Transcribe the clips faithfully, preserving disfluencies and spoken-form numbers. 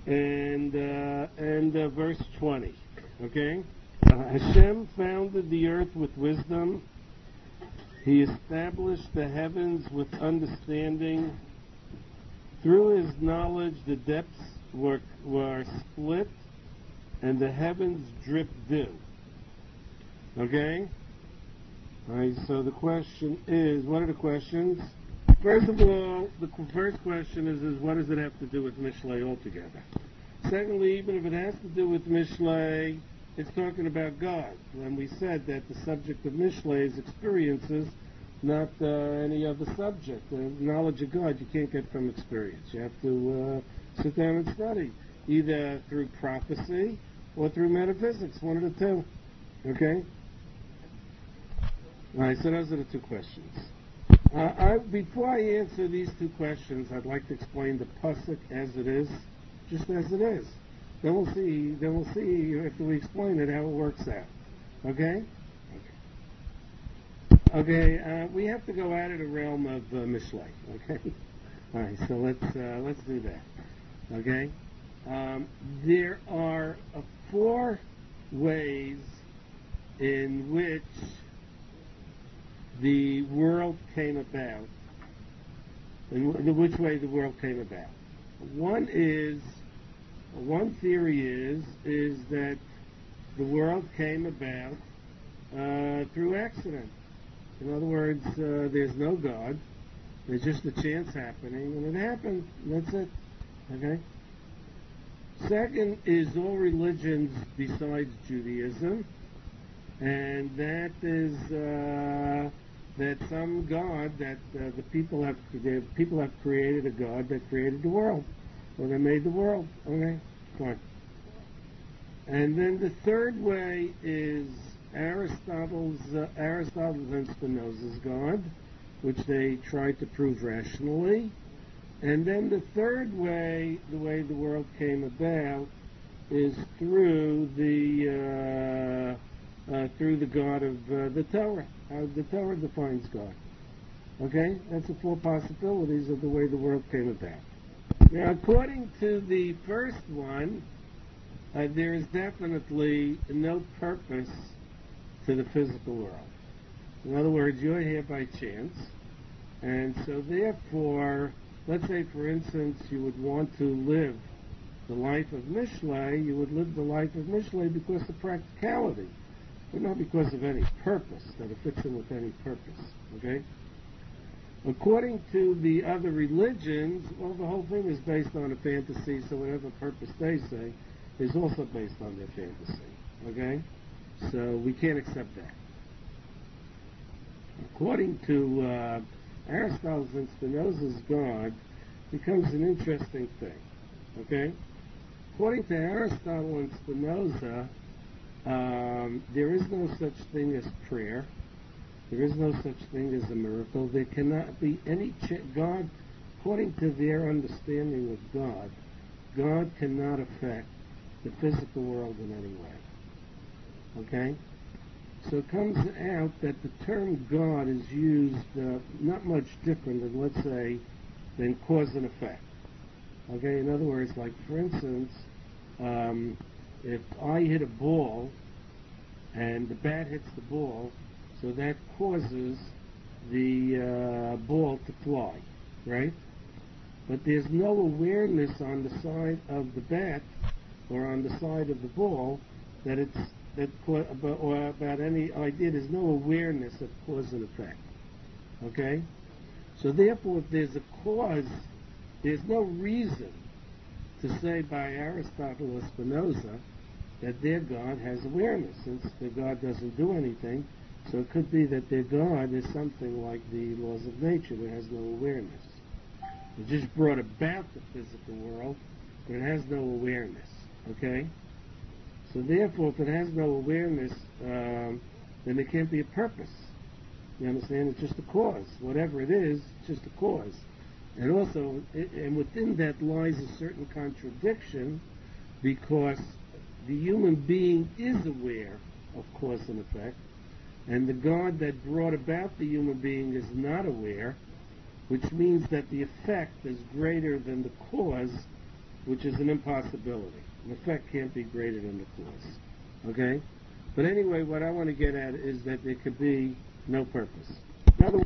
and uh, and uh, verse twenty. Okay, uh, Hashem founded the earth with wisdom. He established the heavens with understanding. Through his knowledge, the depths were were split, and the heavens drip dew. Okay. All right, so the question is, what are the questions? First of all, the first question is, is what does it have to do with Mishlei altogether? Secondly, even if it has to do with Mishlei, it's talking about God. And we said that the subject of Mishlei is experiences, not uh, any other subject. The knowledge of God you can't get from experience. You have to uh, sit down and study, either through prophecy or through metaphysics, one of the two. Okay? All right, so those are the two questions. Uh, I, before I answer these two questions, I'd like to explain the pasuk as it is, just as it is. Then we'll see. Then we'll see after we explain it how it works out. Okay? Okay. Okay. Uh, we have to go out of the realm of uh, Mishlei. Okay. All right. So let's uh, let's do that. Okay. Um, there are uh, four ways in which the world came about, and w- which way the world came about. One is, one theory is, is that the world came about uh, through accident. In other words, uh, there's no God. There's just a chance happening, and it happened. And that's it. Okay. Second is all religions besides Judaism, and that is uh, that some God that uh, the people have the people have created a God that created the world, or they made the world. Okay, fine. And then the third way is Aristotle's uh, Aristotle and Spinoza's God, which they tried to prove rationally. And then the third way, the way the world came about, is through the uh, uh, through the God of uh, the Torah. How the Torah defines God. Okay, that's the four possibilities of the way the world came about. Now, according to the first one, uh, there is definitely no purpose to the physical world. In other words, you're here by chance, and so therefore, let's say, for instance, you would want to live the life of Mishlei, you would live the life of Mishlei because of practicality, but not because of any purpose, that it fits in with any purpose, okay? According to the other religions, well, the whole thing is based on a fantasy, so whatever purpose they say is also based on their fantasy, okay? So we can't accept that. According to uh, Aristotle and Spinoza's God, becomes an interesting thing, okay? According to Aristotle and Spinoza, um, there is no such thing as prayer. There is no such thing as a miracle. There cannot be any ch- God, according to their understanding of God, God cannot affect the physical world in any way. Okay? So it comes out that the term God is used uh, not much different than, let's say, than cause and effect. Okay? In other words, like, for instance, um, if I hit a ball and the bat hits the ball, so that causes the uh, ball to fly, right? But there's no awareness on the side of the bat or on the side of the ball that it's that about, or about any idea. There's no awareness of cause and effect. Okay? So therefore, if there's a cause, there's no reason to say by Aristotle or Spinoza that their God has awareness, since their God doesn't do anything. So it could be that their God is something like the laws of nature that has no awareness. It just brought about the physical world, but it has no awareness. Okay? So therefore, if it has no awareness, um, then there can't be a purpose. You understand? It's just a cause. Whatever it is, it's just a cause. And also, it, and within that lies a certain contradiction, because the human being is aware of cause and effect, and the God that brought about the human being is not aware, which means that the effect is greater than the cause, which is an impossibility. An effect can't be greater than the cause. Okay? But anyway, what I want to get at is that there could be no purpose. In other,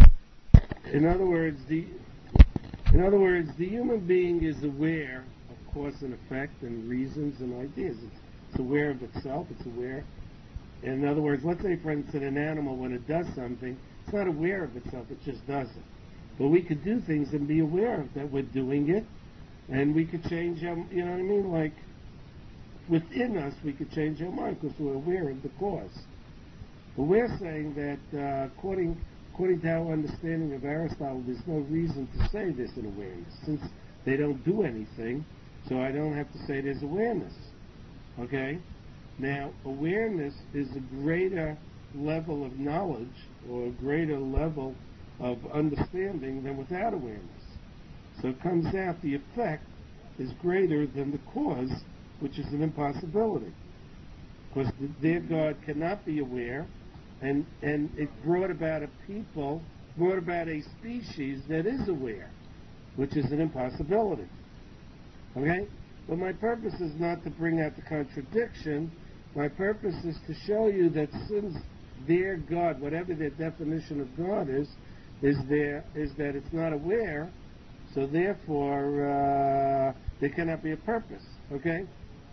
in other words, the in other words, the human being is aware of cause and effect and reasons and ideas. It's, it's aware of itself. It's aware. In other words, let's say, for instance, an animal, when it does something, it's not aware of itself. It just does it. But we could do things and be aware of that we're doing it, and we could change our, you know what I mean? Like, within us, we could change our mind because we're aware of the cause. But we're saying that, uh, according according to our understanding of Aristotle, there's no reason to say there's an awareness, since they don't do anything, so I don't have to say there's awareness. Okay? Now, awareness is a greater level of knowledge, or a greater level of understanding than without awareness. So it comes out the effect is greater than the cause, which is an impossibility. Because their God cannot be aware, and, and it brought about a people, brought about a species that is aware, which is an impossibility. Okay? But my purpose is not to bring out the contradiction. My purpose is to show you that since their God, whatever their definition of God is, is there is that it's not aware, so therefore uh, there cannot be a purpose. Okay?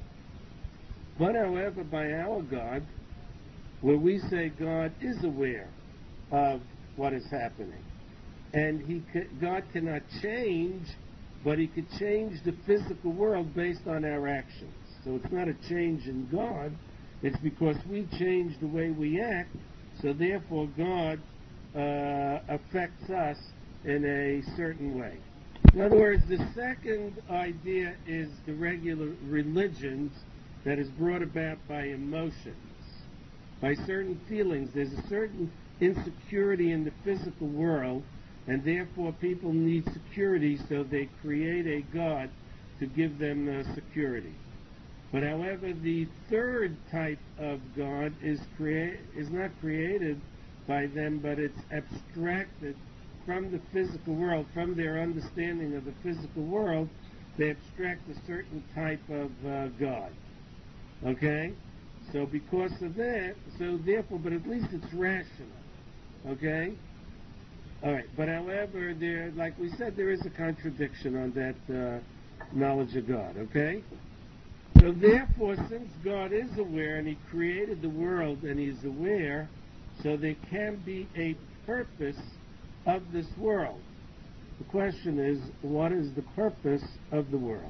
But however, by our God, where we say God is aware of what is happening, and he ca- God cannot change, but he could change the physical world based on our actions. So it's not a change in God, it's because we change the way we act, so therefore God uh, affects us in a certain way. In other words, the second idea is the regular religions that is brought about by emotions, by certain feelings. There's a certain insecurity in the physical world, and therefore people need security, so they create a God to give them uh, security. But however, the third type of God is crea- is not created by them, but it's abstracted from the physical world, from their understanding of the physical world. They abstract a certain type of uh, God. Okay? So because of that, so therefore, but at least it's rational. Okay? All right. But however, there, like we said, there is a contradiction on that uh, knowledge of God. Okay? So therefore, since God is aware and he created the world and he's aware, so there can be a purpose of this world. The question is, what is the purpose of the world?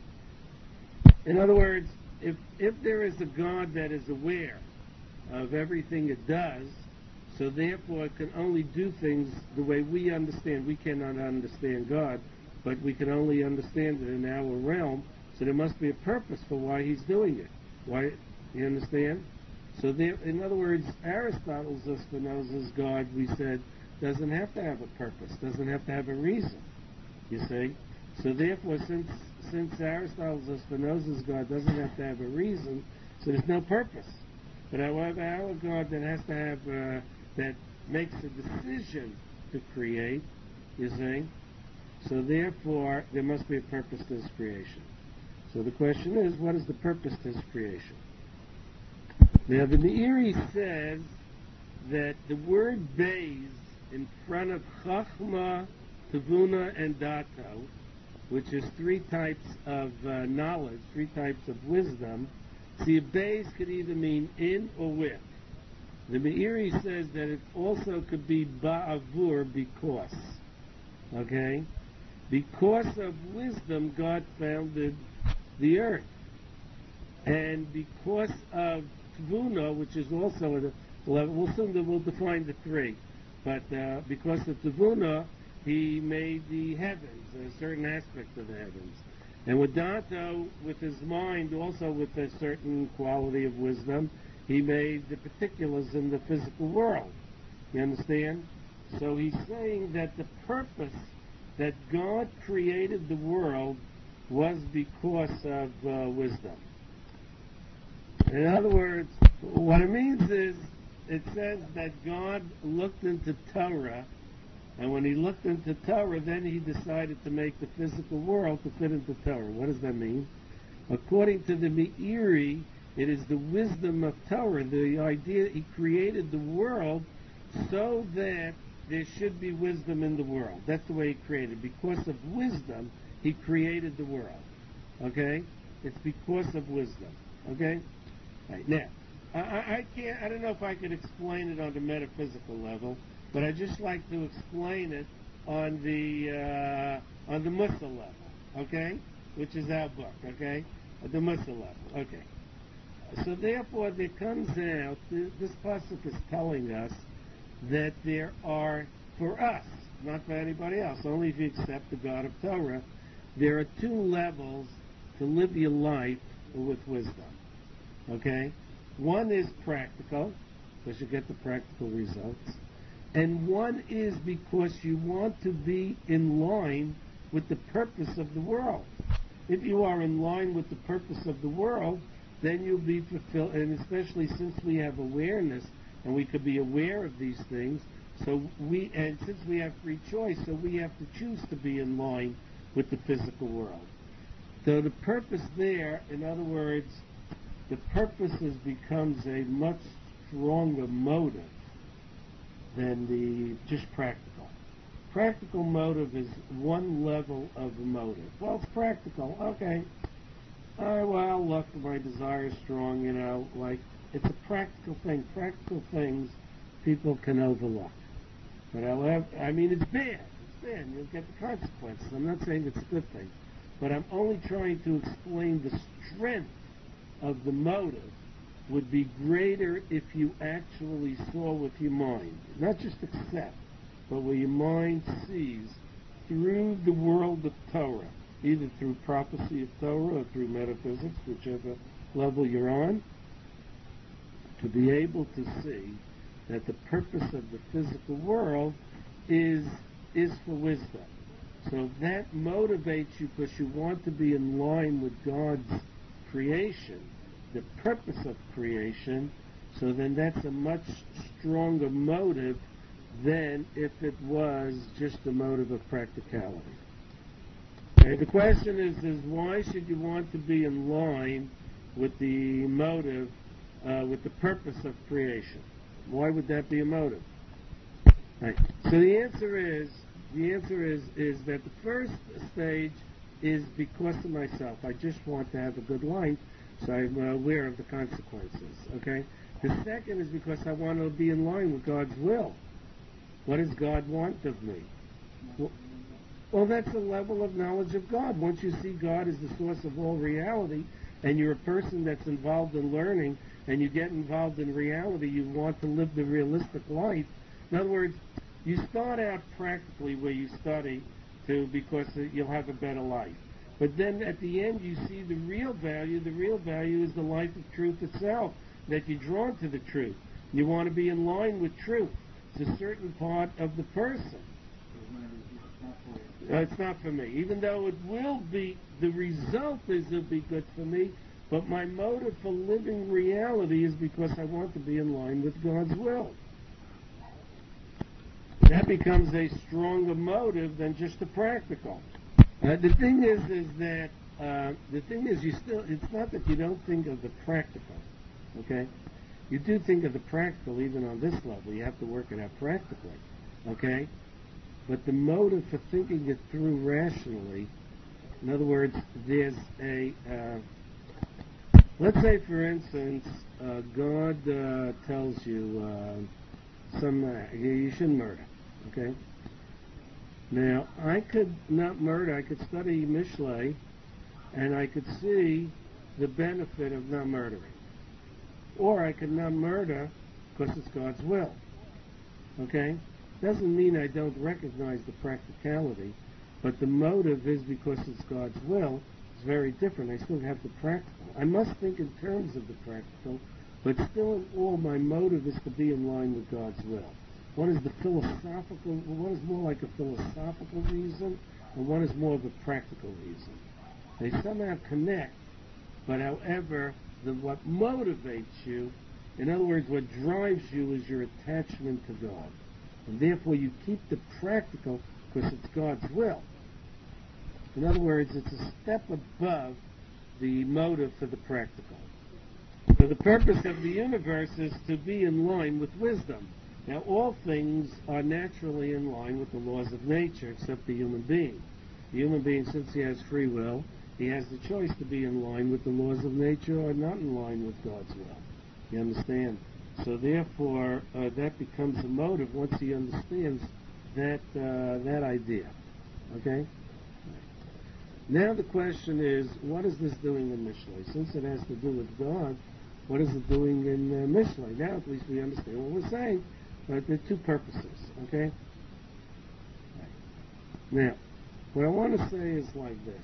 In other words, if if there is a God that is aware of everything it does, so therefore it can only do things the way we understand. We cannot understand God, but we can only understand it in our realm. So there must be a purpose for why he's doing it. Why, you understand? So there, in other words, Aristotle's or Spinoza's God, we said, doesn't have to have a purpose, doesn't have to have a reason. You see? So therefore, since since Aristotle's or Spinoza's God doesn't have to have a reason, so there's no purpose. But however, our God that has to have, uh, that makes a decision to create, you see? So therefore, there must be a purpose to his creation. So the question is, what is the purpose to his creation? Now, the Meiri says that the word Beis in front of Chachma, Tavuna, and Dato, which is three types of uh, knowledge, three types of wisdom, see, a Beis could either mean in or with. The Meiri says that it also could be Ba'avur, because. Okay? Because of wisdom, God founded the earth. And because of Tvuna, which is also at a level, we'll soon we'll define the three, but uh, because of Tvuna, he made the heavens, a certain aspect of the heavens. And with Dato, with his mind, also with a certain quality of wisdom, he made the particulars in the physical world. You understand? So he's saying that the purpose that God created the world was because of uh, wisdom. In other words, what it means is, it says that God looked into Torah And when he looked into Torah, then he decided to make the physical world to fit into Torah. What does that mean? According to the Meiri, it is the wisdom of Torah. The idea he created the world so that there should be wisdom in the world. That's the way he created. Because of wisdom, he created the world. Okay? It's because of wisdom. Okay? Right, now, I, I can't, I don't know if I could explain it on the metaphysical level, but I just like to explain it on the uh, on the Mussar level, okay, which is our book, okay, at the Mussar level, okay. So therefore, there comes out this pasuk is telling us that there are, for us, not for anybody else, only if you accept the God of Torah, there are two levels to live your life with wisdom, okay. One is practical, because you get the practical results. And one is because you want to be in line with the purpose of the world. If you are in line with the purpose of the world, then you'll be fulfilled, and especially since we have awareness, and we could be aware of these things, so we, and since we have free choice, so we have to choose to be in line with the physical world. So the purpose there, in other words, the purpose is, becomes a much stronger motive than the just practical. Practical motive is one level of motive. Well, it's practical. Okay. Uh, well, look, my desire is strong, you know, like, it's a practical thing. Practical things people can overlook. But however, I mean, it's bad. It's bad. You'll get the consequences. I'm not saying it's a good thing. But I'm only trying to explain the strength of the motive would be greater if you actually saw with your mind, not just accept, but where your mind sees through the world of Torah, either through prophecy of Torah or through metaphysics, whichever level you're on, to be able to see that the purpose of the physical world is is for wisdom. So that motivates you because you want to be in line with God's creation, the purpose of creation, so then that's a much stronger motive than if it was just a motive of practicality. Okay, the question is, is why should you want to be in line with the motive, uh, with the purpose of creation? Why would that be a motive? Right. So the answer is, the answer is, is that the first stage is because of myself. I just want to have a good life, so I'm aware of the consequences, okay? The second is because I want to be in line with God's will. What does God want of me? Well, well, that's a level of knowledge of God. Once you see God as the source of all reality, and you're a person that's involved in learning, and you get involved in reality, you want to live the realistic life. In other words, you start out practically where you study to because you'll have a better life. But then at the end you see the real value. The real value is the life of truth itself, that you're drawn to the truth. You want to be in line with truth. It's a certain part of the person. Uh, it's not for me. Even though it will be, the result is it'll be good for me, but my motive for living reality is because I want to be in line with God's will. That becomes a stronger motive than just the practical. Uh, the thing is, is that uh, the thing is, you still. It's not that you don't think of the practical, okay? You do think of the practical, even on this level. You have to work it out practically, okay? But the motive for thinking it through rationally, in other words, there's a. Uh, let's say, for instance, uh, God uh, tells you uh, some uh, you shouldn't murder. Okay. Now, I could not murder. I could study Mishlei, and I could see the benefit of not murdering. Or I could not murder because it's God's will. Okay? Doesn't mean I don't recognize the practicality, but the motive is because it's God's will. It's very different. I still have the practical. I must think in terms of the practical, but still in all, my motive is to be in line with God's will. One is the philosophical, one is more like a philosophical reason, and one is more of a practical reason. They somehow connect, but however, the, what motivates you, in other words, what drives you is your attachment to God. And therefore you keep the practical because it's God's will. In other words, it's a step above the motive for the practical. So the purpose of the universe is to be in line with wisdom. Now, all things are naturally in line with the laws of nature except the human being. The human being, since he has free will, he has the choice to be in line with the laws of nature or not in line with God's will. You understand? So therefore, uh, that becomes a motive once he understands that uh, that idea. Okay? Now the question is, what is this doing in Mishlei? Since it has to do with God, what is it doing in uh, Mishlei? Now at least we understand what we're saying, but there are two purposes. Okay? Now, what I want to say is like this,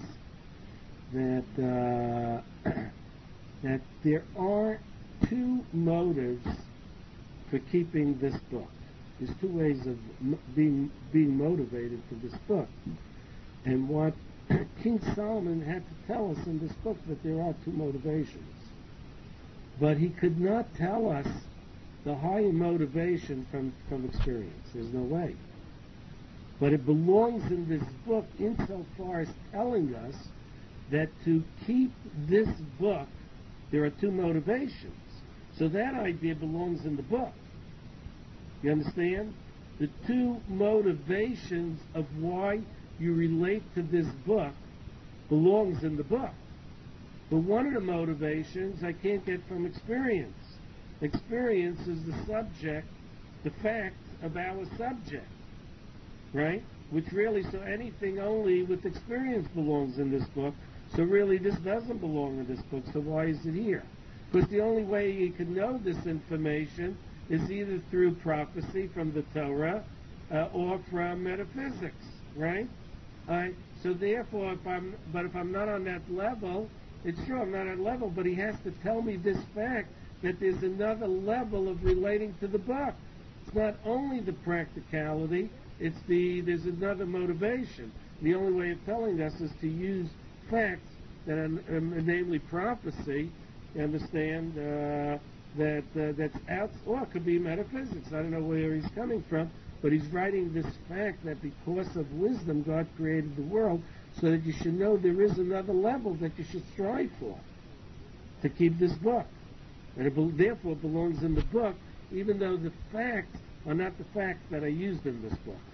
that uh, that there are two motives for keeping this book. There's two ways of m- being being motivated for this book. And what King Solomon had to tell us in this book, that there are two motivations. But he could not tell us the higher motivation from, from experience. There's no way. But it belongs in this book insofar as telling us that to keep this book, there are two motivations. So that idea belongs in the book. You understand? The two motivations of why you relate to this book belongs in the book. But one of the motivations I can't get from experience. Experience is the subject, the fact of our subject. Right? Which really, so anything only with experience belongs in this book. So really this doesn't belong in this book. So why is it here? Because the only way you can know this information is either through prophecy from the Torah uh, or from metaphysics, right? Uh, so therefore, if I'm, but if I'm not on that level, it's true I'm not on that level, but he has to tell me this fact that there's another level of relating to the book. It's not only the practicality, it's the, there's another motivation. The only way of telling us is to use facts that are, um, namely prophecy, you understand, uh, that uh, that's out, or it could be metaphysics. I don't know where he's coming from, but he's writing this fact that because of wisdom, God created the world, so that you should know there is another level that you should strive for to keep this book. And it be- therefore belongs in the book, even though the facts are not the facts that are used in this book.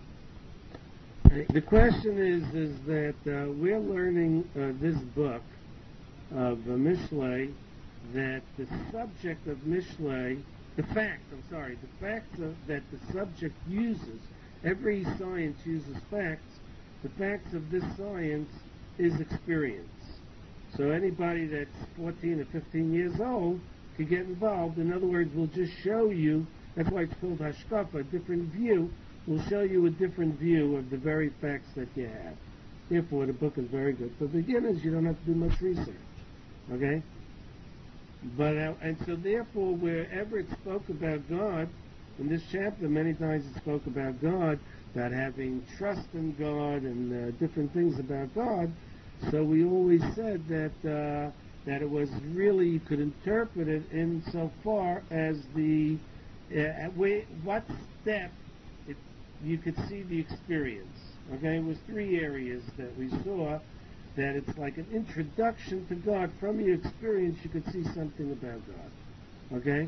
The question is, is that uh, we're learning uh, this book of uh, Mishlei, that the subject of Mishlei, the fact, I'm sorry, the fact of, that the subject uses, every science uses facts, the facts of this science is experience. So anybody that's fourteen or fifteen years old can get involved. In other words, we'll just show you, that's why it's called Hashkafa, a different view. We'll show you a different view of the very facts that you have. Therefore, the book is very good. For beginners, you don't have to do much research. Okay? But uh, and so therefore, wherever it spoke about God, in this chapter, many times it spoke about God, about having trust in God and uh, different things about God. So we always said that uh, that it was really, you could interpret it in so far as the uh, way, what step it, you could see the experience. Okay, it was three areas that we saw. That it's like an introduction to God. From your experience, you could see something about God. Okay?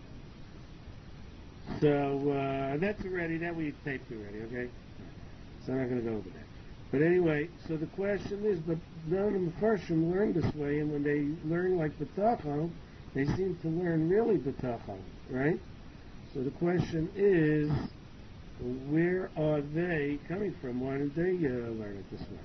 So, uh, that's already, that we taped already, okay? So I'm not going to go over that. But anyway, so the question is, but none of the Mepharshim learn this way, and when they learn like B'tachon, they seem to learn really B'tachon, right? So the question is, where are they coming from? Why did they uh, learn it this way?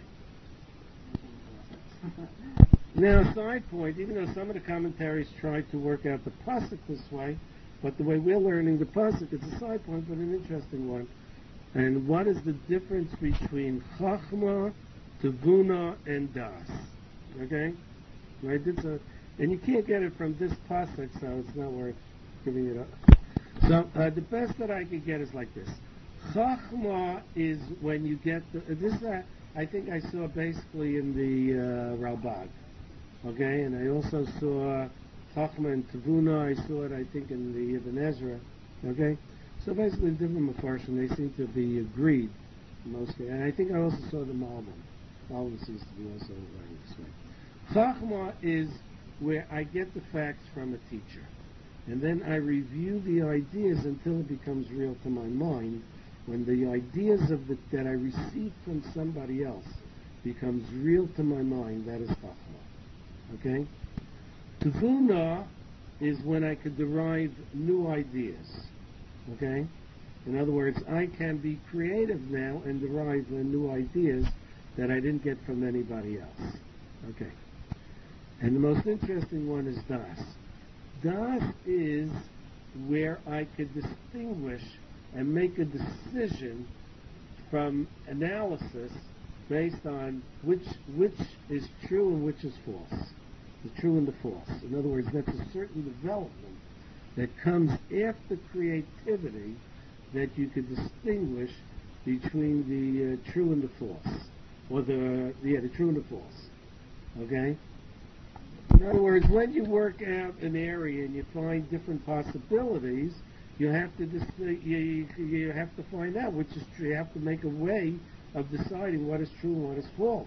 Now, side point, even though some of the commentaries try to work out the pasuk this way, but the way we're learning the pasuk, it's a side point, but an interesting one. And what is the difference between chachma, tevuna, and das? Okay, right? It's a, and you can't get it from this pasuk, so it's not worth giving it up. So uh, the best that I could get is like this: chachma is when you get the, this. Uh, I think I saw basically in the uh, Ralbag, okay, and I also saw Chachma and Tevuna. I saw it, I think, in the Ibn Ezra, okay. So basically, the different Mepharshim, they seem to be agreed mostly. And I think I also saw the Malbim. Malbim seems to be also writing this way. Chachma is where I get the facts from a teacher. And then I review the ideas until it becomes real to my mind. When the ideas of the, that I received from somebody else becomes real to my mind, that is Chachma. Okay? Tevuna is when I could derive new ideas. Okay? In other words, I can be creative now and derive uh, new ideas that I didn't get from anybody else. Okay. And the most interesting one is Das. Das is where I could distinguish and make a decision from analysis based on which which is true and which is false. The true and the false. In other words, that's a certain development that comes after creativity that you could distinguish between the uh, true and the false. Or the, yeah, the true and the false. Okay? In other words, when you work out an area and you find different possibilities, you have to dis- you, you have to find out which is true. You have to make a way of deciding what is true and what is false.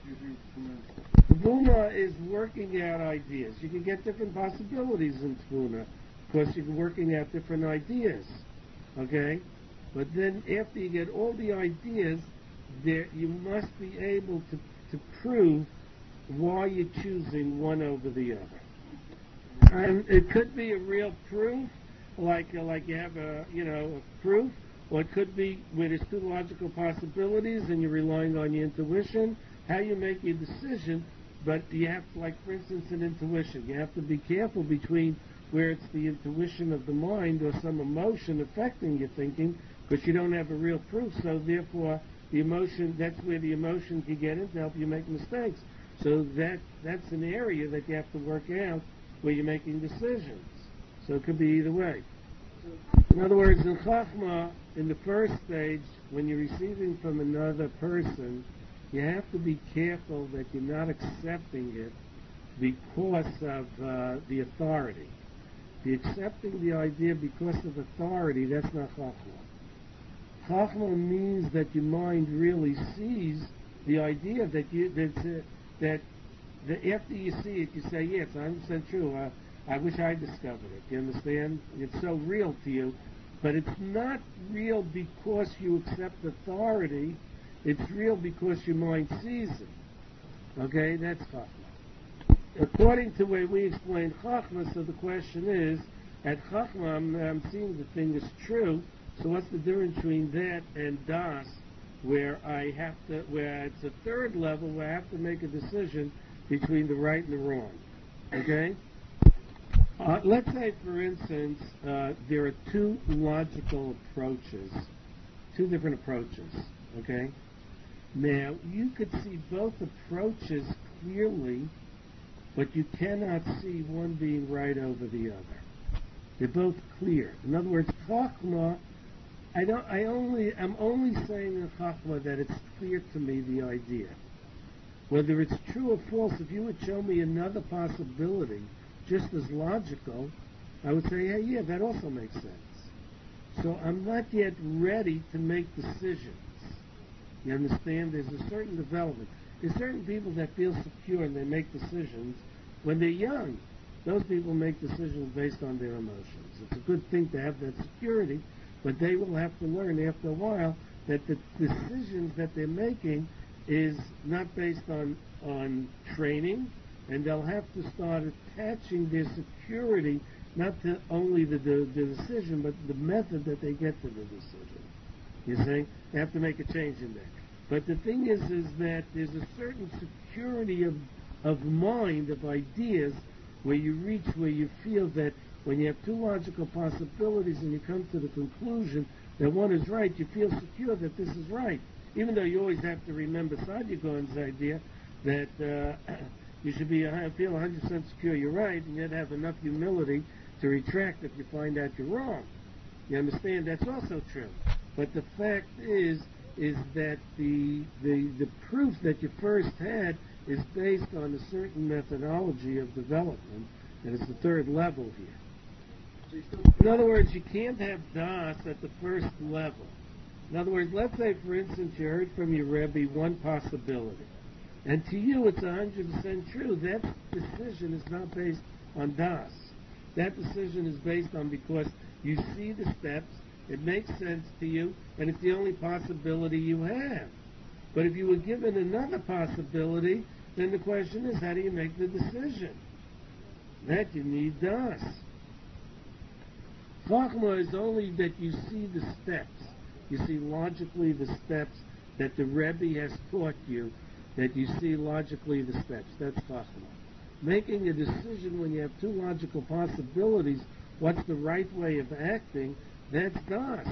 Tvuna is working out ideas. You can get different possibilities in Tvuna because you're working out different ideas. Okay? But then after you get all the ideas, there you must be able to, to prove why you're choosing one over the other. And it could be a real proof, like uh, like you have a you know a proof, or it could be where there's two logical possibilities and you're relying on your intuition, how you make your decision. But you have to, like for instance, in intuition, you have to be careful between where it's the intuition of the mind or some emotion affecting your thinking, because you don't have a real proof. So therefore, the emotion, that's where the emotion can get in to help you make mistakes. So that that's an area that you have to work out where you're making decisions. So it could be either way. In other words, in Chachma, in the first stage, when you're receiving from another person, you have to be careful that you're not accepting it because of uh, the authority. The accepting the idea because of authority, that's not Chachma. Chachma means that your mind really sees the idea that you that uh, that, that after you see it, you say, yes, one hundred percent true. Uh, I wish I discovered it. You understand? It's so real to you, but it's not real because you accept authority. It's real because your mind sees it. Okay, that's Chachma. According to the way we explain Chachma, so the question is, at Chachma, I'm, I'm seeing the thing is true. So what's the difference between that and Das, where I have to, where it's a third level where I have to make a decision between the right and the wrong? Okay? Uh, let's say, for instance, uh, there are two logical approaches, two different approaches. Okay? Now, you could see both approaches clearly, but you cannot see one being right over the other. They're both clear. In other words, Chachma, I don't. I only. I'm only saying in Chachma that it's clear to me the idea. Whether it's true or false, if you would show me another possibility, just as logical, I would say, hey, yeah, that also makes sense. So I'm not yet ready to make decisions. You understand? There's a certain development. There's certain people that feel secure and they make decisions when they're young. Those people make decisions based on their emotions. It's a good thing to have that security, but they will have to learn after a while that the decisions that they're making is not based on, on training, and they'll have to start attaching their security not to only the, the, the decision, but the method that they get to the decision. You see? They have to make a change in there. But the thing is, is that there's a certain security of, of mind, of ideas, where you reach, where you feel that when you have two logical possibilities and you come to the conclusion that one is right, you feel secure that this is right. Even though you always have to remember Saadia Gaon's idea that uh, you should be feel one hundred percent secure you're right, and yet have enough humility to retract if you find out you're wrong. You understand? That's also true. But the fact is, is that the, the, the proof that you first had is based on a certain methodology of development, and it's the third level here. So you still In other words, you can't have das at the first level. In other words, let's say, for instance, you heard from your Rebbe one possibility. And to you, it's one hundred percent true. That decision is not based on das. That decision is based on because you see the steps, it makes sense to you, and it's the only possibility you have. But if you were given another possibility, then the question is, how do you make the decision? That you need das. Chachma is only that you see the steps. You see logically the steps that the Rebbe has taught you, that you see logically the steps. That's Chachma. Making a decision when you have two logical possibilities, what's the right way of acting, that's das.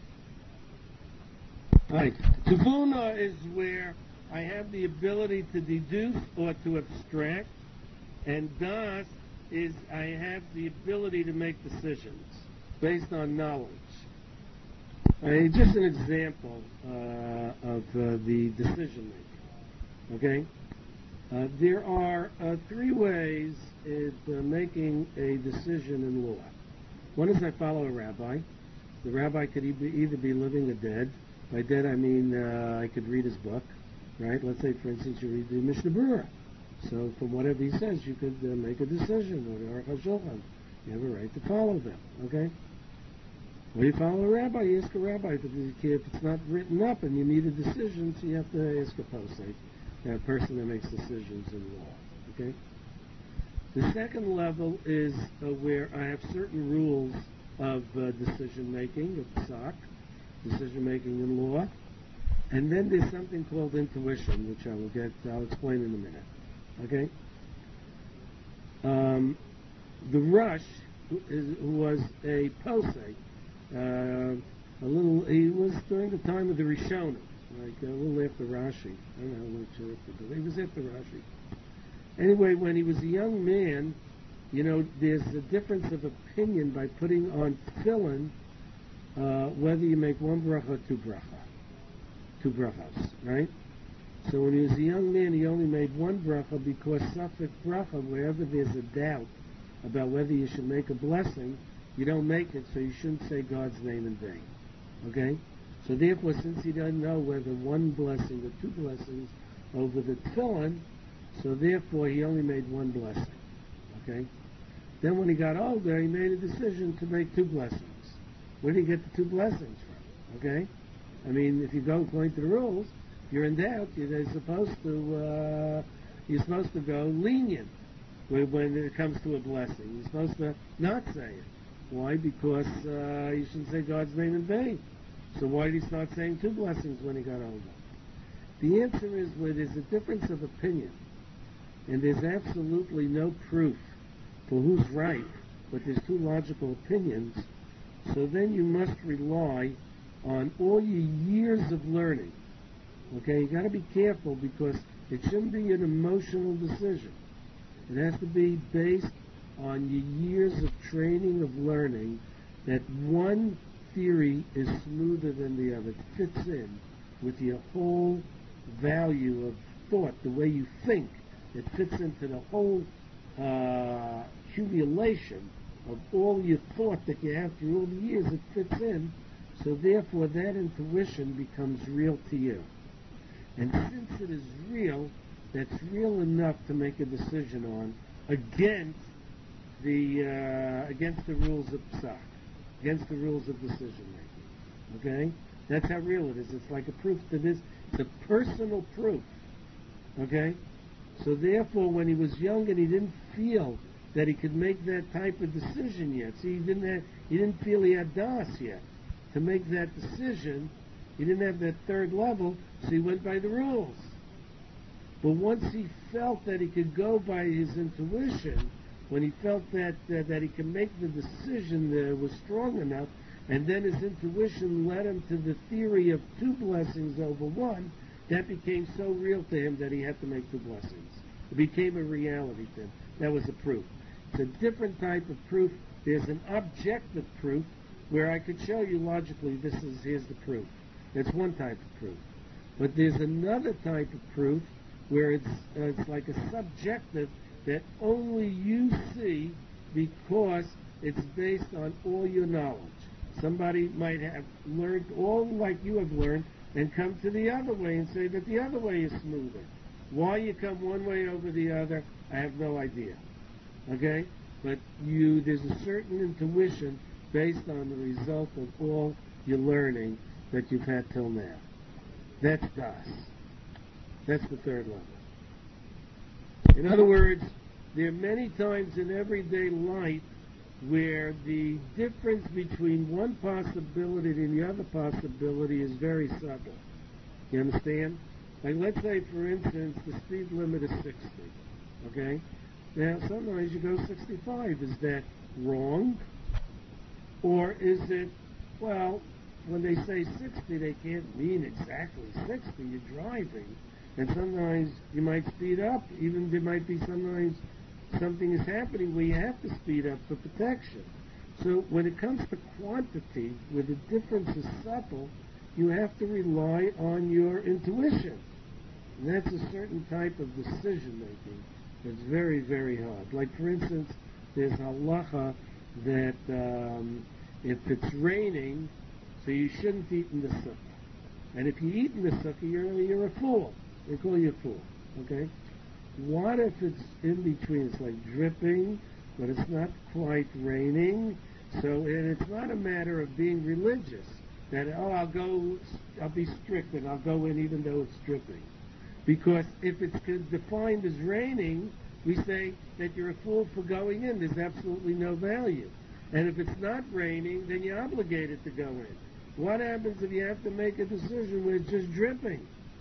Right. Tuvuna is where I have the ability to deduce or to abstract, and das is I have the ability to make decisions based on knowledge. Uh, just an example uh, of uh, the decision making. Okay? Uh, there are uh, three ways in uh, making a decision in law. One is I follow a rabbi. The rabbi could e- either be living or dead. By dead I mean uh, I could read his book, right? Let's say, for instance, you read the Mishnah Berurah. So from whatever he says, you could uh, make a decision, or the Aruch HaShulchan. You have a right to follow them, okay? Or you follow a rabbi, you ask a rabbi. If it's not written up and you need a decision, so you have to ask a posek, a person that makes decisions in law, okay? The second level is uh, where I have certain rules of uh, decision-making, of psak, decision-making in law, and then there's something called intuition, which I will get, I'll explain in a minute, okay? Um, the Rush, who, is, who was a posek, uh, a little, he was during the time of the Rishonim, like a little after Rashi. I don't know how much after, but he was after Rashi. Anyway, when he was a young man, you know, there's a difference of opinion by putting on tefillin, uh, whether you make one bracha or two bracha, two brachas, right? So when he was a young man, he only made one bracha because safek bracha, wherever there's a doubt about whether you should make a blessing, you don't make it, so you shouldn't say God's name in vain. Okay? So therefore, since he doesn't know whether one blessing or two blessings over the tefillin, so therefore he only made one blessing. Okay? Then when he got older, he made a decision to make two blessings. Where did he get the two blessings from? Okay? I mean, if you go according to the rules, if you're in doubt, you're supposed to uh, you're supposed to go lenient when it comes to a blessing. You're supposed to not say it. Why? Because uh, you shouldn't say God's name in vain. So why did he start saying two blessings when he got older? The answer is where there's a difference of opinion, and there's absolutely no proof for who's right, but there's two logical opinions, so then you must rely on all your years of learning. Okay, you got to be careful because it shouldn't be an emotional decision. It has to be based on your years of training, of learning, that one theory is smoother than the other. It fits in with your whole value of thought, the way you think. It fits into the whole uh, accumulation of all your thought that you have through all the years. It fits in, so therefore that intuition becomes real to you. And since it is real, that's real enough to make a decision on against the uh, against the rules of psak, against the rules of decision making. Okay, that's how real it is. It's like a proof to this. It's a personal proof. Okay, so therefore, when he was young and he didn't feel that he could make that type of decision yet, see, he didn't have, he didn't feel he had das yet to make that decision. He didn't have that third level, so he went by the rules. But once he felt that he could go by his intuition, when he felt that uh, that he could make the decision that was strong enough, and then his intuition led him to the theory of two blessings over one, that became so real to him that he had to make two blessings. It became a reality to him. That was a proof. It's a different type of proof. There's an objective proof where I could show you logically this is here's the proof. That's one type of proof. But there's another type of proof where it's uh, it's like a subjective that only you see because it's based on all your knowledge. Somebody might have learned all like you have learned and come to the other way and say that the other way is smoother. Why you come one way over the other, I have no idea. Okay? But you, there's a certain intuition based on the result of all your learning that you've had till now. That's Das. That's the third level. In other words, there are many times in everyday life where the difference between one possibility and the other possibility is very subtle. You understand? Like, let's say, for instance, the speed limit is sixty. Okay? Now, sometimes you go sixty-five. Is that wrong? Or is it, well, when they say sixty, they can't mean exactly sixty. You're driving. And sometimes you might speed up. Even there might be sometimes something is happening where you have to speed up for protection. So when it comes to quantity, where the difference is subtle, you have to rely on your intuition. And that's a certain type of decision making that's very, very hard. Like, for instance, there's halacha that um, if it's raining, so you shouldn't eat in the sukkah. And if you eat in the sukkah, you're, you're a fool. They call you a fool. Okay? What if it's in between? It's like dripping, but it's not quite raining. So, and it's not a matter of being religious. That, oh, I'll go, I'll be strict and I'll go in even though it's dripping. Because if it's defined as raining, we say that you're a fool for going in. There's absolutely no value. And if it's not raining, then you're obligated to go in. What happens if you have to make a decision where it's just dripping?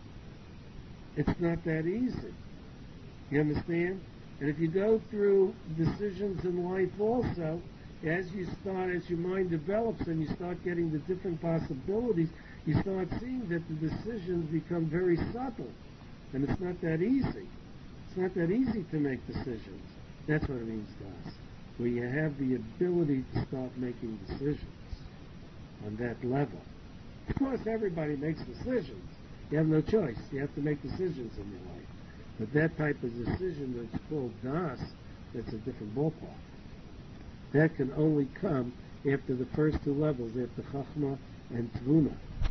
It's not that easy. You understand? And if you go through decisions in life also, as you start, as your mind develops and you start getting the different possibilities, you start seeing that the decisions become very subtle. And it's not that easy. It's not that easy to make decisions. That's what it means to us. Where you have the ability to start making decisions on that level. Of course, everybody makes decisions. You have no choice. You have to make decisions in your life. But that type of decision that's called Das, that's a different ballpark. That can only come after the first two levels, after Chachma and Tvuna.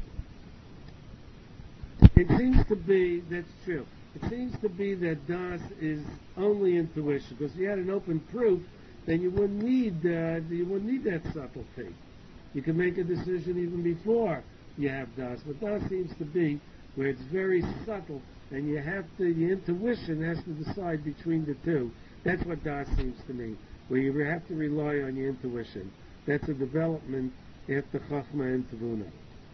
It seems to be, that's true, it seems to be that Das is only intuition, because if you had an open proof, then you wouldn't need, uh, you wouldn't need that subtlety. You can make a decision even before you have Das, but Das seems to be where it's very subtle, and you have to, the intuition has to decide between the two. That's what Das seems to me, where you have to rely on your intuition. That's a development after Chachma and Tavuna.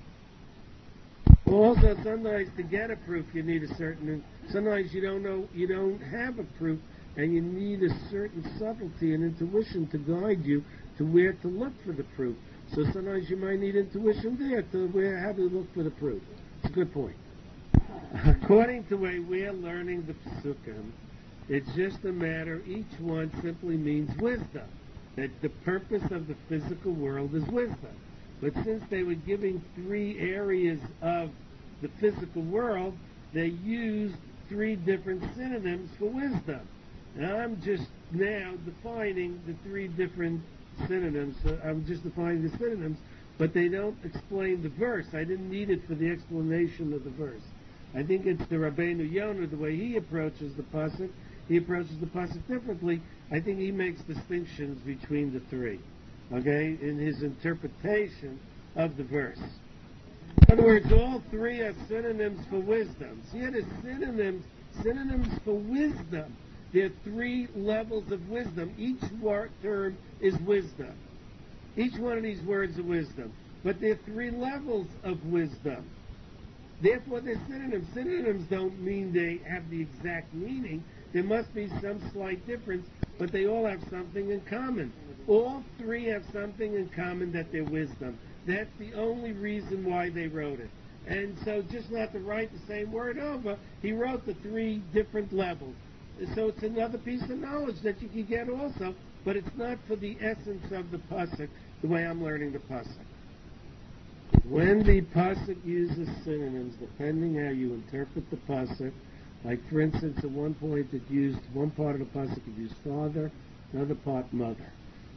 Also, sometimes to get a proof, you need a certain, sometimes you don't know, you don't have a proof, and you need a certain subtlety and intuition to guide you to where to look for the proof. So sometimes you might need intuition there to where, how to look for the proof. It's a good point. According to the way we're learning the Psukim, it's just a matter, each one simply means wisdom. That the purpose of the physical world is wisdom. But since they were giving three areas of the physical world, they used three different synonyms for wisdom. And I'm just now defining the three different synonyms. So I'm just defining the synonyms, but they don't explain the verse. I didn't need it for the explanation of the verse. I think it's the Rabbeinu Yonah, the way he approaches the pasuk. He approaches the pasuk differently. I think he makes distinctions between the three, okay, in his interpretation of the verse. In other words, all three are synonyms for wisdom. See, it is synonyms, synonyms for wisdom. There are three levels of wisdom. Each word, term is wisdom. Each one of these words are wisdom. But there are three levels of wisdom. Therefore, they're synonyms. Synonyms don't mean they have the exact meaning. There must be some slight difference, but they all have something in common. All three have something in common, that they're wisdom. That's the only reason why they wrote it. And so just not to write the same word over, he wrote the three different levels. So it's another piece of knowledge that you can get also, but it's not for the essence of the pasuk, the way I'm learning the pasuk. When the pasuk uses synonyms, depending how you interpret the pasuk, like for instance, at one point it used, one part of the pasuk it used father, another part mother.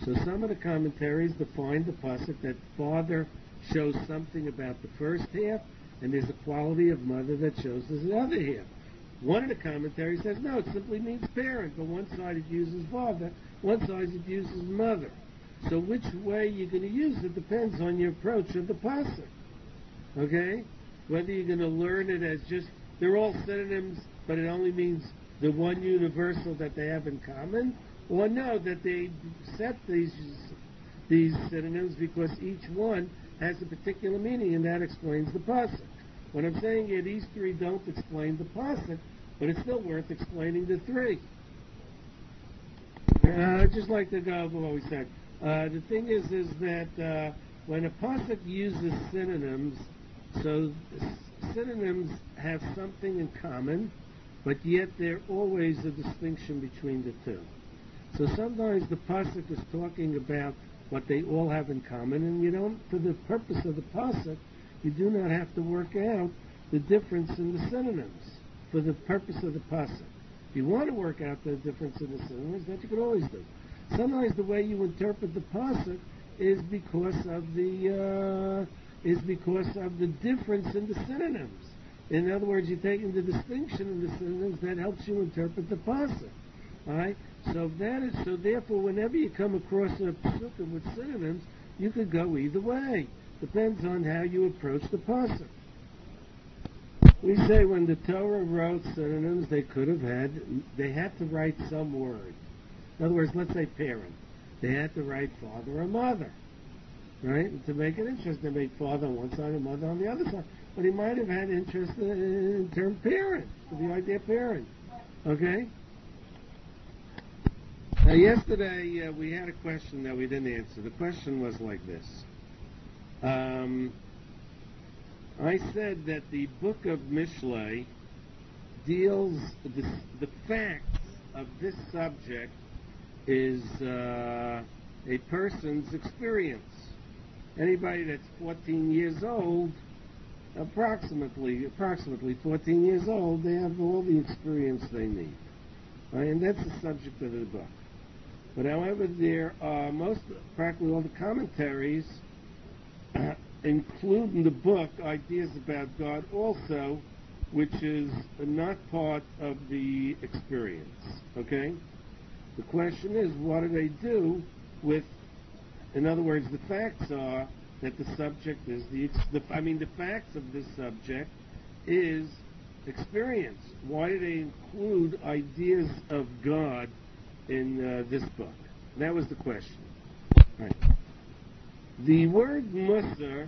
So some of the commentaries define the pasuk that father shows something about the first half, and there's a quality of mother that shows there's the other half. One of the commentaries says, no, it simply means parent, but one side it uses father, one side it uses mother. So which way you're going to use it depends on your approach of the pasuk. Okay? Whether you're going to learn it as just, they're all synonyms, but it only means the one universal that they have in common, or no, that they set these these synonyms because each one has a particular meaning, and that explains the pasuk. What I'm saying here, these three don't explain the pasuk, but it's still worth explaining the three. Uh, I'd just like to go over what we said. Uh, the thing is, is that uh, when a pasuk uses synonyms, so synonyms have something in common, but yet there's always a distinction between the two. So sometimes the pasuk is talking about what they all have in common, and you don't, for the purpose of the pasuk, you do not have to work out the difference in the synonyms for the purpose of the pasuk. If you want to work out the difference in the synonyms, that you can always do. Sometimes the way you interpret the pasuk is because of the uh, is because of the difference in the synonyms. In other words, you're taking the distinction in the synonyms that helps you interpret the pasuk. All right. So if that is so. Therefore, whenever you come across a pasuk with synonyms, you could go either way. Depends on how you approach the pasuk. We say when the Torah wrote synonyms, they could have had, they had to write some word. In other words, let's say parent. They had to write father or mother, right? And to make it interesting, they made father on one side and mother on the other side. But he might have had interest in, in the term parent, the idea parent. Okay? Now, yesterday uh, we had a question that we didn't answer. The question was like this. Um, I said that the book of Mishlei deals, the, the facts of this subject is uh, a person's experience. Anybody that's fourteen years old, approximately, approximately fourteen years old, they have all the experience they need. Right? And that's the subject of the book. But however, there are most, practically all the commentaries uh, include in the book ideas about God also, which is not part of the experience. Okay? The question is, what do they do with, in other words, the facts are that the subject is the, the I mean, the facts of this subject is experience. Why do they include ideas of God in uh, this book? That was the question. Right. The word Musar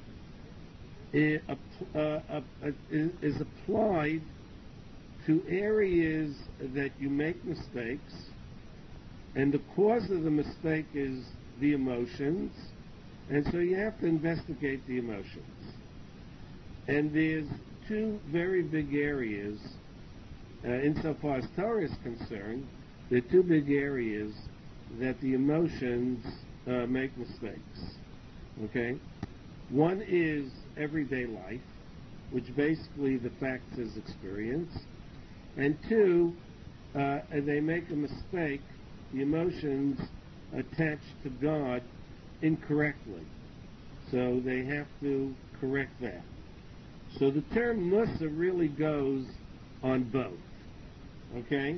is, uh, uh, is applied to areas that you make mistakes, and the cause of the mistake is the emotions, and so you have to investigate the emotions. And there's two very big areas, uh, insofar as Torah is concerned, there are two big areas that the emotions uh, make mistakes. Okay? One is everyday life, which basically the facts is experience. And two, uh, they make a mistake, the emotions attached to God incorrectly. So they have to correct that. So the term Musa really goes on both. Okay?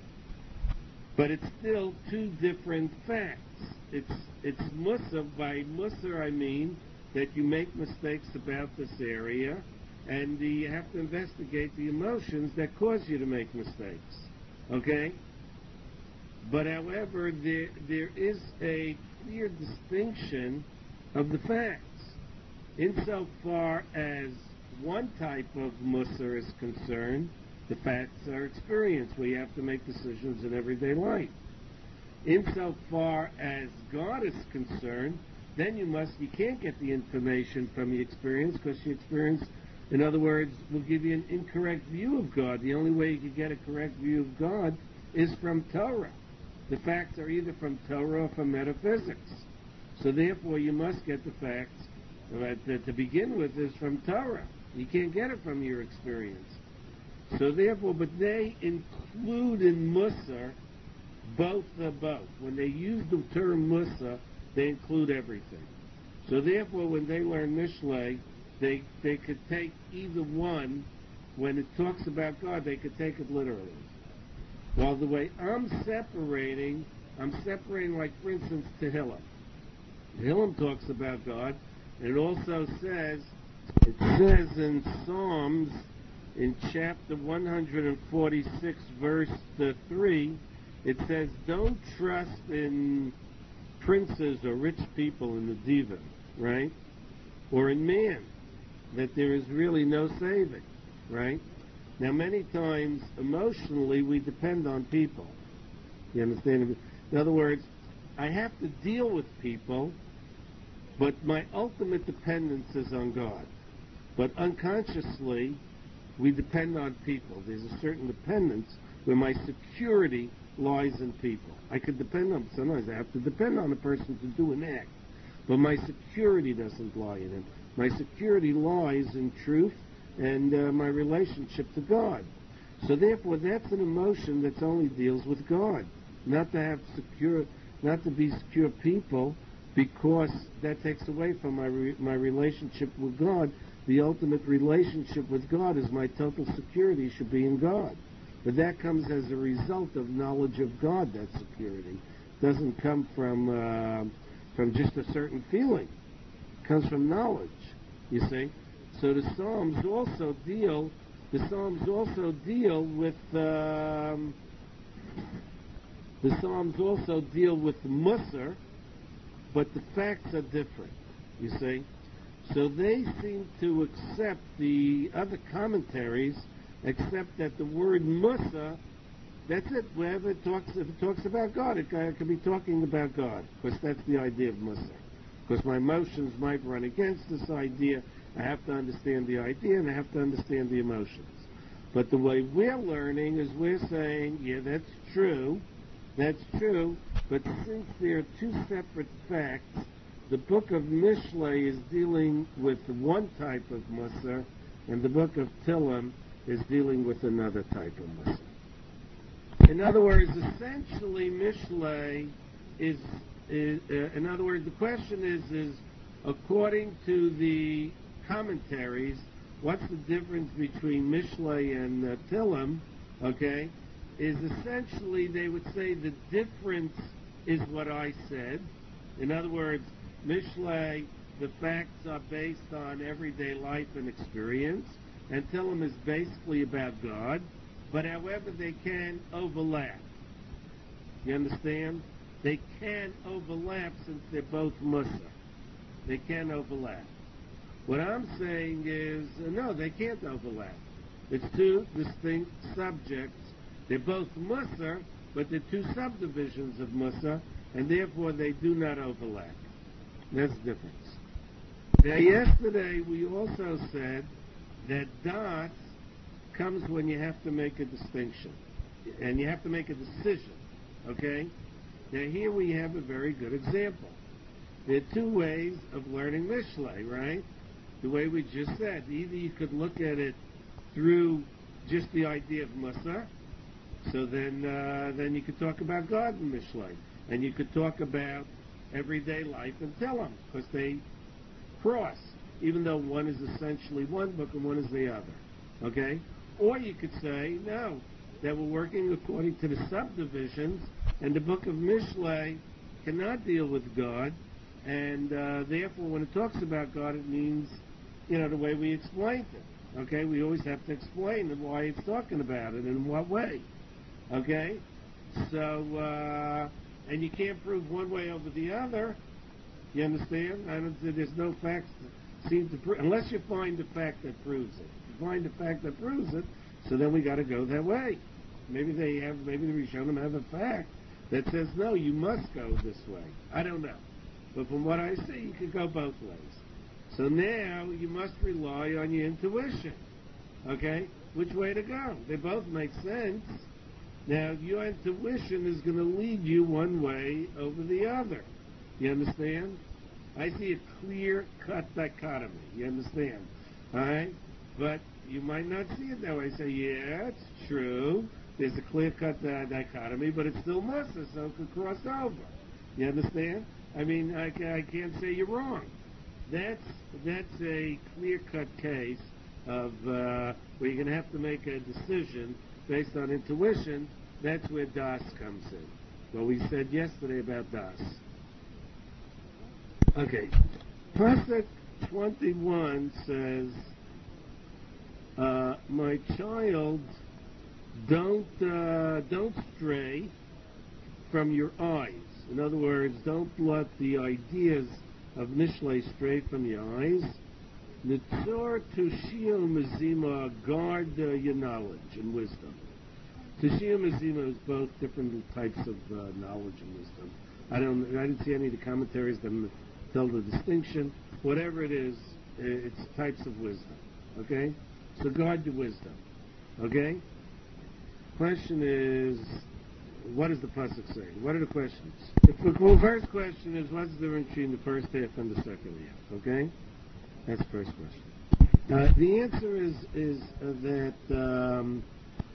But it's still two different facts. It's it's Musa. By Musa I mean that you make mistakes about this area, and you have to investigate the emotions that cause you to make mistakes. Okay? But however, there there is a clear distinction of the facts. Insofar as one type of Musar is concerned, the facts are experience, where you have to make decisions in everyday life. Insofar as God is concerned, then you must, you can't get the information from the experience, because the experience, in other words, will give you an incorrect view of God. The only way you can get a correct view of God is from Torah. The facts are either from Torah or from metaphysics. So therefore, you must get the facts that to begin with is from Torah. You can't get it from your experience. So therefore, but they include in Musar Both are both. When they use the term Musa, they include everything. So therefore, when they learn Mishlei, they they could take either one. When it talks about God, they could take it literally. While the way I'm separating, I'm separating, like, for instance, Tehillim. Tehillim talks about God, and it also says, it says in Psalms, in chapter one forty-six, verse three, it says, don't trust in princes or rich people in the diva, right? Or in man, that there is really no saving, right? Now, many times, emotionally, we depend on people. You understand? In other words, I have to deal with people, but my ultimate dependence is on God. But unconsciously, we depend on people. There's a certain dependence where my security lies in people. I could depend on, sometimes I have to depend on a person to do an act, but my security doesn't lie in him. My security lies in truth and uh, my relationship to God. So therefore, that's an emotion that only deals with God. Not to have secure, not to be secure people, because that takes away from my re- my relationship with God. The ultimate relationship with God is my total security should be in God. But that comes as a result of knowledge of God, that security. It doesn't come from uh, from just a certain feeling. It comes from knowledge, you see. So the Psalms also deal, the Psalms also deal with, um, the Psalms also deal with Musar, but the facts are different, you see. So they seem to accept the other commentaries, except that the word Musa, that's it. Wherever it talks, if it talks about God, it, it could be talking about God, because that's the idea of Musa. Because my emotions might run against this idea. I have to understand the idea, and I have to understand the emotions. But the way we're learning is we're saying, yeah, that's true, that's true, but since there are two separate facts, the book of Mishlei is dealing with one type of Musar, and the book of Tehillim is dealing with another type of Musar. In other words, essentially, Mishlei is, is uh, in other words, the question is, is according to the commentaries, what's the difference between Mishlei and uh, Tehillim, okay, is essentially they would say the difference is what I said. In other words, Mishlei, the facts are based on everyday life and experience, and Tehillim is basically about God, but however they can overlap. You understand? They can overlap since they're both Musa. They can overlap. What I'm saying is, uh, no, they can't overlap. It's two distinct subjects. They're both Musa, but they're two subdivisions of Musa, and therefore they do not overlap. That's the difference. Now, yesterday we also said that dot comes when you have to make a distinction, and you have to make a decision, okay? Now, here we have a very good example. There are two ways of learning Mishlei, right? The way we just said. Either you could look at it through just the idea of Musa, so then uh, then you could talk about God in Mishlei, and you could talk about everyday life and Tehillim, because they cross, even though one is essentially one book and one is the other, okay? Or you could say, no, that we're working according to the subdivisions, and the book of Mishlei cannot deal with God, and uh, therefore when it talks about God, it means, you know, the way we explained it, okay? We always have to explain why it's talking about it and in what way, okay? So, uh, and you can't prove one way over the other, you understand? I don't, there's no facts that seem to prove, unless you find a fact that proves it. If you find a fact that proves it, so then we got to go that way. Maybe they have, maybe the Rishonim have a fact that says, no, you must go this way. I don't know. But from what I see, you can go both ways. So now you must rely on your intuition. Okay? Which way to go? They both make sense. Now, your intuition is going to lead you one way over the other. You understand? I see a clear-cut dichotomy. You understand? All right? But you might not see it that way. Say, yeah, it's true. There's a clear-cut uh, dichotomy, but it's still Musa, so it could cross over. You understand? I mean, I, I can't say you're wrong. That's that's a clear-cut case of uh, where you're going to have to make a decision based on intuition. That's where Das comes in. What we said yesterday about Das. Okay. Pasuk twenty-one says, uh, my child, don't uh, don't stray from your eyes. In other words, don't let the ideas of Mishlei stray from your eyes. Nitzor tushio mizima, guard uh, your knowledge and wisdom. Tushio mizima is both different types of uh, knowledge and wisdom. I don't. I didn't see any of the commentaries that tell the distinction. Whatever it is, it's types of wisdom. Okay, so guard your wisdom. Okay. Question is, what does the pasuk say? What are the questions? The well, first question is, what's the difference between the first half and the second half? Okay, that's the first question. Uh, the answer is is uh, that um,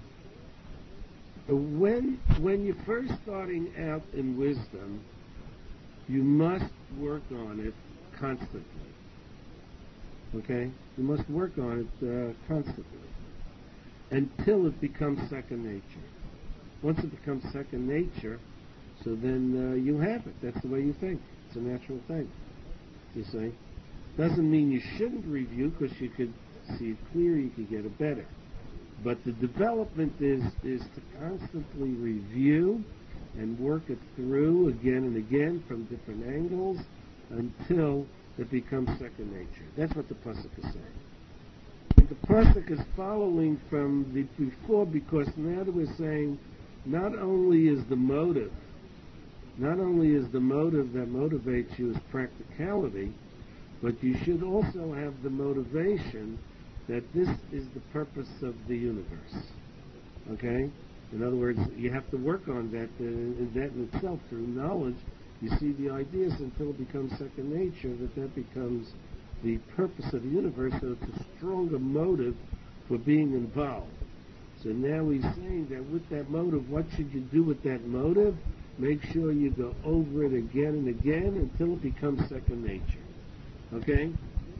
when when you're first starting out in wisdom, you must work on it constantly. Okay, you must work on it uh, constantly until it becomes second nature. Once it becomes second nature, so then uh, you have it. That's the way you think. It's a natural thing. You see, doesn't mean you shouldn't review, because you could see it clear, you could get it better. But the development is is to constantly review and work it through again and again from different angles until it becomes second nature. That's what the pasuk is saying. The pasuk is following from the before, because now that we're saying not only is the motive, not only is the motive that motivates you is practicality, but you should also have the motivation that this is the purpose of the universe. Okay? In other words, you have to work on that, uh, that in itself through knowledge. You see the ideas until it becomes second nature, that that becomes the purpose of the universe, so it's a stronger motive for being involved. So now he's saying that with that motive, what should you do with that motive? Make sure you go over it again and again until it becomes second nature. Okay?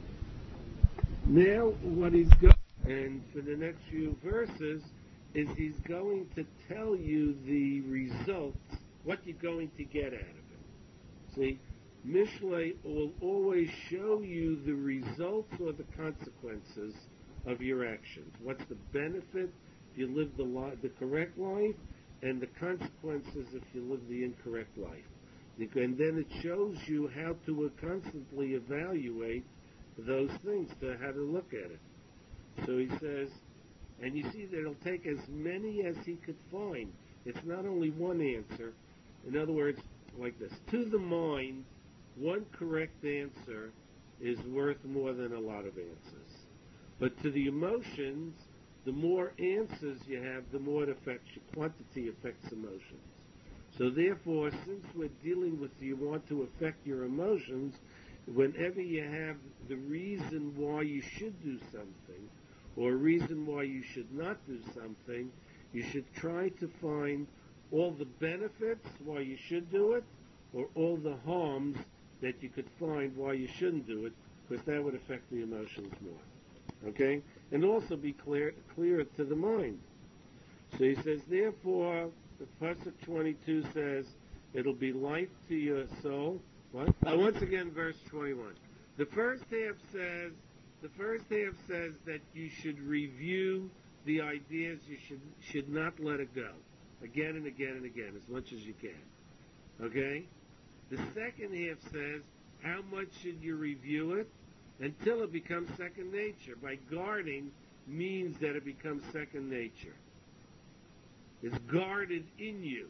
Now, what he's going, and for the next few verses, is he's going to tell you the results, what you're going to get out of it. See? Mishlei will always show you the results or the consequences of your actions. What's the benefit if you live the li- the correct life, and the consequences if you live the incorrect life. And then it shows you how to constantly evaluate those things, to how to look at it. So he says, and you see that it'll take as many as he could find. It's not only one answer. In other words, like this. To the mind, one correct answer is worth more than a lot of answers. But to the emotions, the more answers you have, the more it affects you. Quantity affects emotions. So therefore, since we're dealing with, you want to affect your emotions, whenever you have the reason why you should do something, or a reason why you should not do something, you should try to find all the benefits why you should do it, or all the harms that you could find why you shouldn't do it, because that would affect the emotions more. Okay? And also be clear, clearer to the mind. So he says, therefore, the pasuk twenty-two says, it'll be life to your soul. What? Uh, once again, verse twenty-one. The first half says, the first half says that you should review the ideas, you should should not let it go. Again and again and again, as much as you can. Okay? The second half says, how much should you review it? Until it becomes second nature. By guarding means that it becomes second nature. It's guarded in you.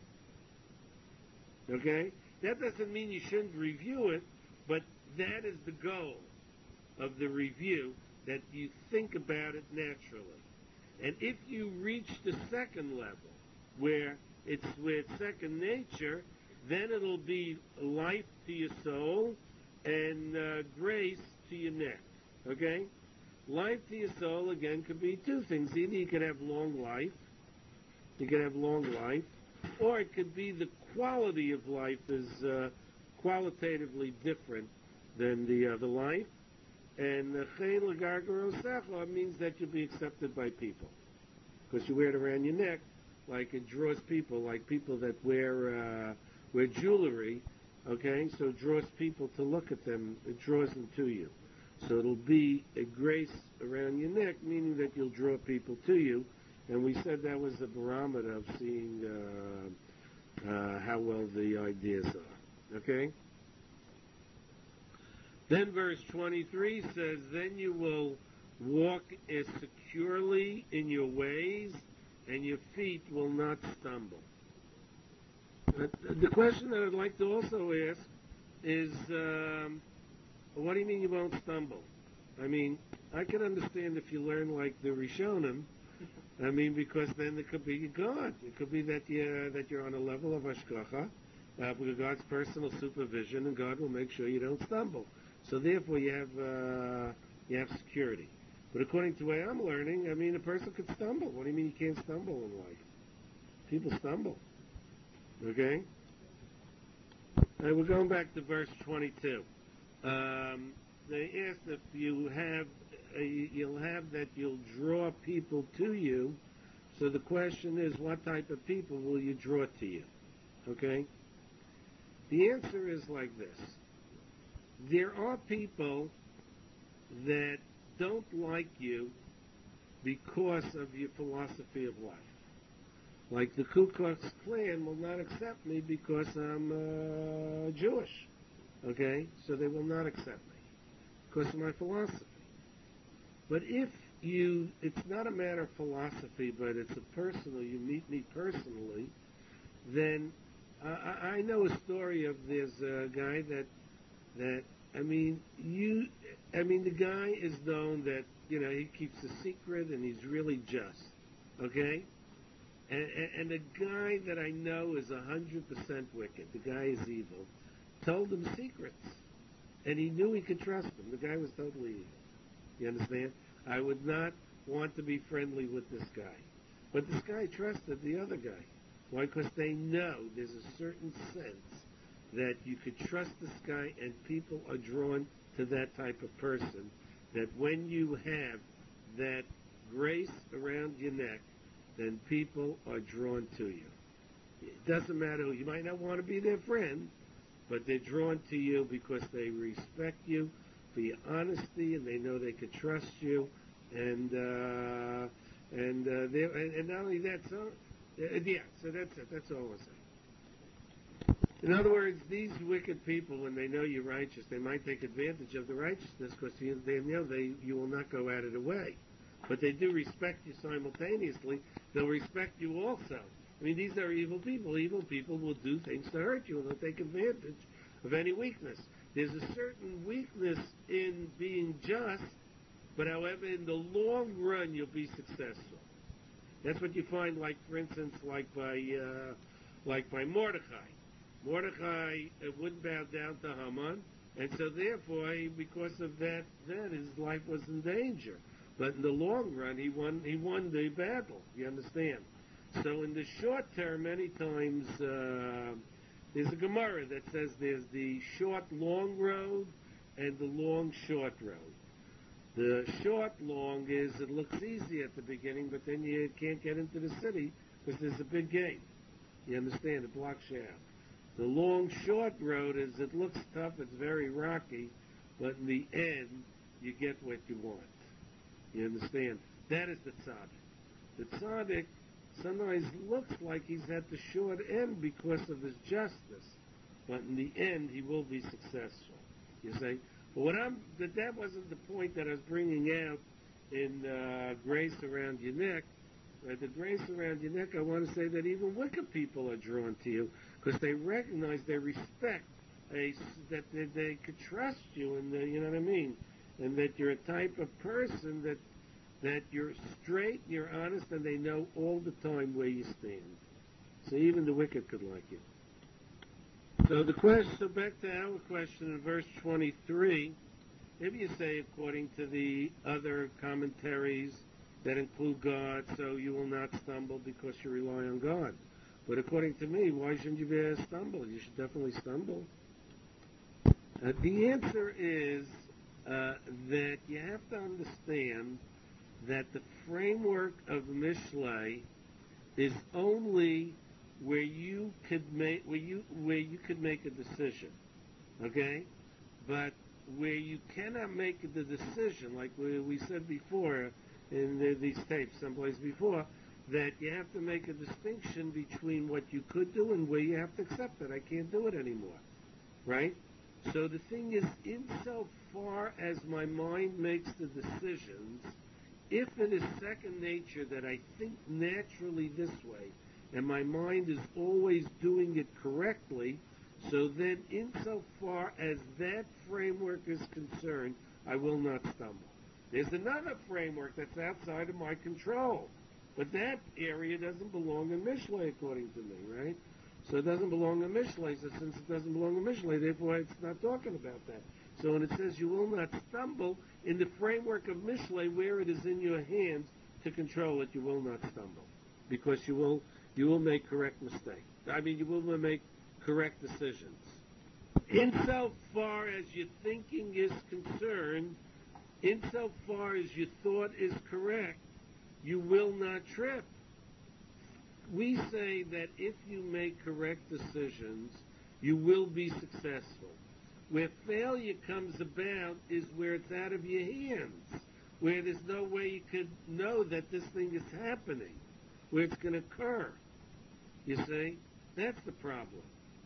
Okay? That doesn't mean you shouldn't review it, but that is the goal of the review, that you think about it naturally. And if you reach the second level, where it's with second nature, then it'll be life to your soul and uh, grace to your neck. Okay? Life to your soul, again, could be two things. Either you could have long life, You can have long life, or it could be the quality of life is uh, qualitatively different than the other life. And Chen L'Gargarosecha means that you'll be accepted by people. Because you wear it around your neck, like it draws people, like people that wear uh, wear jewelry, okay? So it draws people to look at them, it draws them to you. So it'll be a grace around your neck, meaning that you'll draw people to you. And we said that was a barometer of seeing uh, uh, how well the ideas are, okay? Then verse twenty-three says, then you will walk as securely in your ways, and your feet will not stumble. But the question that I'd like to also ask is, um, what do you mean you won't stumble? I mean, I can understand if you learn like the Rishonim, I mean, because then it could be God. It could be that you're, that you're on a level of Hashgacha, uh, with God's personal supervision, and God will make sure you don't stumble. So therefore you have uh, you have security. But according to the way I'm learning, I mean, a person could stumble. What do you mean you can't stumble in life? People stumble. Okay? All right, we're going back to verse twenty-two. Um, they asked if you have, uh, you'll have that you'll draw people to you. So the question is, what type of people will you draw to you? Okay? The answer is like this. There are people that don't like you because of your philosophy of life. Like the Ku Klux Klan will not accept me because I'm uh, Jewish. Okay? So they will not accept me because of my philosophy. But if you, it's not a matter of philosophy, but it's a personal, you meet me personally, then uh, I, I know a story of there's a guy that, that, I mean, you, I mean, the guy is known that, you know, he keeps a secret and he's really just, okay? And, and, and the guy that I know is one hundred percent wicked, the guy is evil, told him secrets. And he knew he could trust him. The guy was totally evil. You understand? I would not want to be friendly with this guy. But this guy trusted the other guy. Why? Because they know there's a certain sense that you could trust this guy, and people are drawn to that type of person, that when you have that grace around your neck, then people are drawn to you. It doesn't matter who. You might not want to be their friend, but they're drawn to you because they respect you for your honesty, and they know they could trust you, and uh, and, uh, they, and and not only that, so uh, yeah, so that's it. That's all I'm saying. In other words, these wicked people, when they know you're righteous, they might take advantage of the righteousness because they know they you will not go out of the way. But they do respect you simultaneously. They'll respect you also. I mean, these are evil people. Evil people will do things to hurt you, and they'll take advantage of any weakness. There's a certain weakness in being just, but however, in the long run, you'll be successful. That's what you find, like, for instance, like by, uh, like by Mordechai. Mordechai uh, wouldn't bow down to Haman, and so therefore, he, because of that, that his life was in danger. But in the long run, he won. He won the battle. You understand? So in the short term, many times uh, there's a Gemara that says there's the short long road and the long short road. The short long is it looks easy at the beginning, but then you can't get into the city because there's a big gate. You understand? It blocks you out. The long short road is it looks tough. It's very rocky, but in the end, you get what you want. You understand? That is the tzaddik. The tzaddik sometimes looks like he's at the short end because of his justice, but in the end, he will be successful. You see? But what I'm, that that wasn't the point that I was bringing out in uh, grace around your neck. Uh, the grace around your neck, I want to say that even wicked people are drawn to you because they recognize, they respect a, that they, they could trust you, and the, you know what I mean? And that you're a type of person that that you're straight, you're honest, and they know all the time where you stand. So even the wicked could like you. So the question, so back to our question in verse twenty-three, if you say according to the other commentaries that include God, so you will not stumble because you rely on God. But according to me, why shouldn't you be able to stumble? You should definitely stumble. Uh, the answer is uh, that you have to understand that the framework of Mishlei is only where you could make where you where you could make a decision, okay? But where you cannot make the decision, like we, we said before in the, these tapes, someplace before, that you have to make a distinction between what you could do and where you have to accept it. I can't do it anymore, right? So the thing is, insofar as my mind makes the decisions, if it is second nature that I think naturally this way, and my mind is always doing it correctly, so then insofar as that framework is concerned, I will not stumble. There's another framework that's outside of my control, but that area doesn't belong in Mishlei according to me, right? So it doesn't belong in Mishlei, so since it doesn't belong in Mishlei, therefore it's not talking about that. So when it says you will not stumble, in the framework of Mishlei, where it is in your hands to control it, you will not stumble. Because you will you will make correct mistakes. I mean, you will make correct decisions. Insofar as your thinking is concerned, insofar as your thought is correct, you will not trip. We say that if you make correct decisions, you will be successful. Where failure comes about is where it's out of your hands, where there's no way you could know that this thing is happening, where it's going to occur. You see? That's the problem.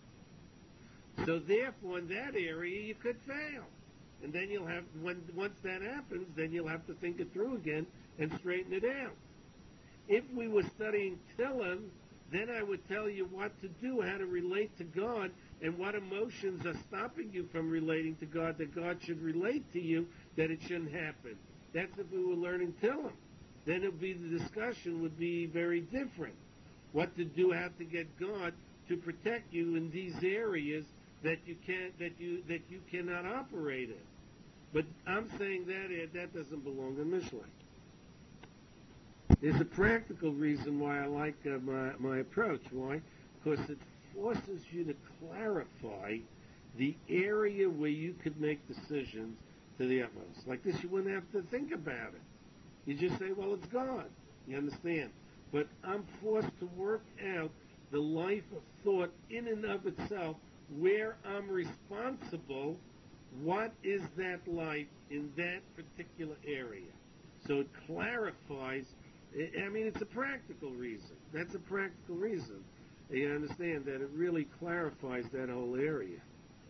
So therefore, in that area, you could fail. And then you'll have, when once that happens, then you'll have to think it through again and straighten it out. If we were studying Tehillim, then I would tell you what to do, how to relate to God, and what emotions are stopping you from relating to God, that God should relate to you, that it shouldn't happen. That's if we were learning Tehillim. Then it would be, the discussion would be very different. What to do, how to get God to protect you in these areas that you can't, that you that you cannot operate in. But I'm saying that that doesn't belong in Mishlei. There's a practical reason why I like uh, my, my approach. Why? Because it forces you to clarify the area where you could make decisions to the utmost. Like this, you wouldn't have to think about it. You just say, well, it's gone. You understand? But I'm forced to work out the life of thought in and of itself, where I'm responsible. What is that life in that particular area? So it clarifies. I mean, it's a practical reason. That's a practical reason. You understand that it really clarifies that whole area.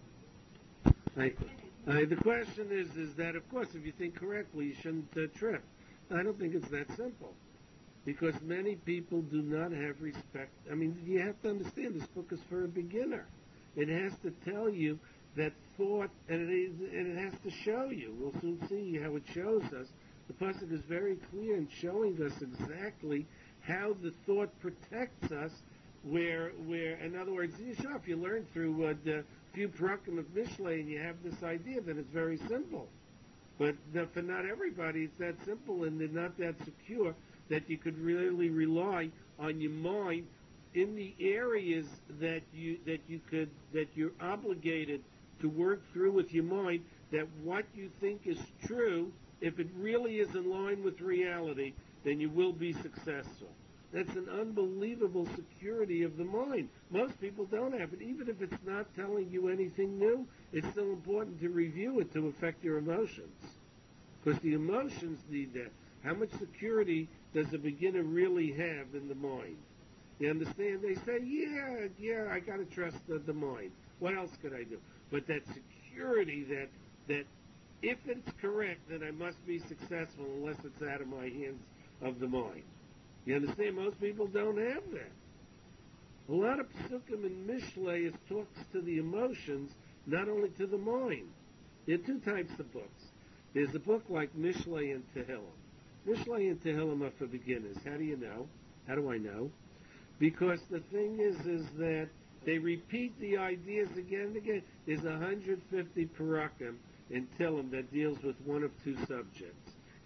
I, I, the question is, is that, of course, if you think correctly, you shouldn't uh, trip. I don't think it's that simple. Because many people do not have respect. I mean, you have to understand, this book is for a beginner. It has to tell you that thought, and it, is, and it has to show you. We'll soon see how it shows us. The pasuk is very clear in showing us exactly how the thought protects us. Where, where, in other words, sure, if you learn through uh, the few parakim of Mishlei and you have this idea, then it's very simple. But the, for not everybody, it's that simple, and they're not that secure that you could really rely on your mind in the areas that you that you could that you're obligated to work through with your mind. That what you think is true, if it really is in line with reality, then you will be successful. That's an unbelievable security of the mind. Most people don't have it. Even if it's not telling you anything new, it's still important to review it to affect your emotions. Because the emotions need that. How much security does a beginner really have in the mind? You understand? They say, yeah, yeah, I got to trust the, the mind. What else could I do? But that security that that if it's correct, then I must be successful unless it's out of my hands of the mind. You understand? Most people don't have that. A lot of psukim in Mishlei is talks to the emotions, not only to the mind. There are two types of books. There's a book like Mishlei and Tehillim. Mishlei and Tehillim are for beginners. How do you know? How do I know? Because the thing is, is that they repeat the ideas again and again. There's one hundred fifty parakim in Tehillim that deals with one of two subjects.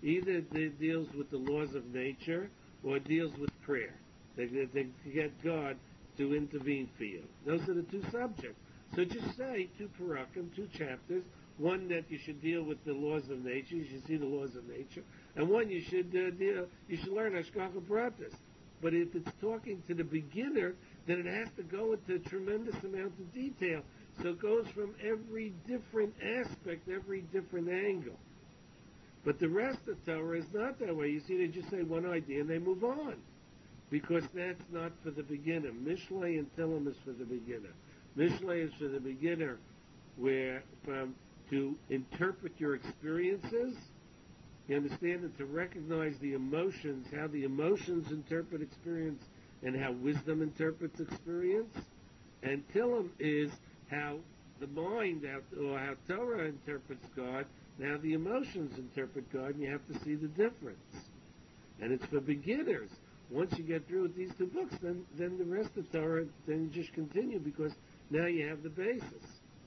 Either it deals with the laws of nature or it deals with prayer. They, they get God to intervene for you. Those are the two subjects. So just say two parakim, two chapters. One that you should deal with the laws of nature. You should see the laws of nature, and one you should uh, deal. You should learn Hashgacha Pratis. But if it's talking to the beginner, then it has to go into a tremendous amount of detail. So it goes from every different aspect, every different angle. But the rest of Torah is not that way. You see, they just say one idea and they move on. Because that's not for the beginner. Mishlei and Tillim is for the beginner. Mishlei is for the beginner where um, to interpret your experiences, you understand, and to recognize the emotions, how the emotions interpret experience and how wisdom interprets experience. And Tillim is how the mind, how, or how Torah interprets God, and how the emotions interpret God, and you have to see the difference. And it's for beginners. Once you get through with these two books, then, then the rest of Torah, then you just continue, because now you have the basis.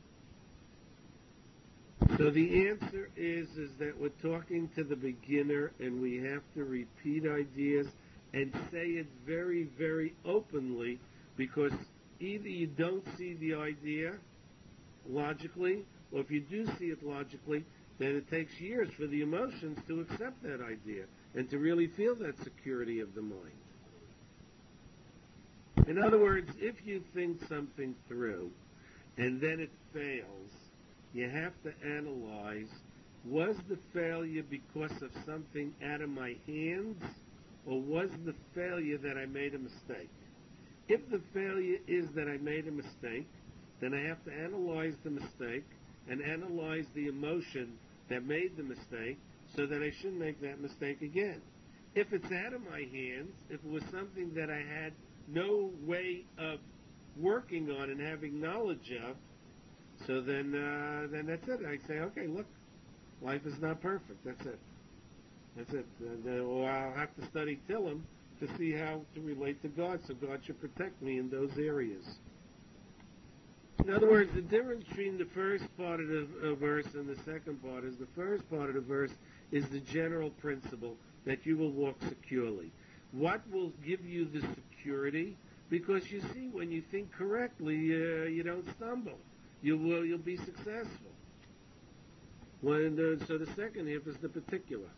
So the answer is, is that we're talking to the beginner, and we have to repeat ideas and say it very, very openly, because either you don't see the idea logically, or if you do see it logically, then it takes years for the emotions to accept that idea and to really feel that security of the mind. In other words, if you think something through and then it fails, you have to analyze, was the failure because of something out of my hands, or was the failure that I made a mistake? If the failure is that I made a mistake, then I have to analyze the mistake and analyze the emotion that made the mistake so that I shouldn't make that mistake again. If it's out of my hands, if it was something that I had no way of working on and having knowledge of, so then uh, then that's it. I say, okay, look, life is not perfect. That's it. That's it. And, uh, or I'll have to study Tillim to see how to relate to God, so God should protect me in those areas. In other words, the difference between the first part of the uh, verse and the second part is the first part of the verse is the general principle that you will walk securely. What will give you the security? Because you see, when you think correctly, uh, you don't stumble. You will, you'll be successful. When, uh, so the second half is the particular.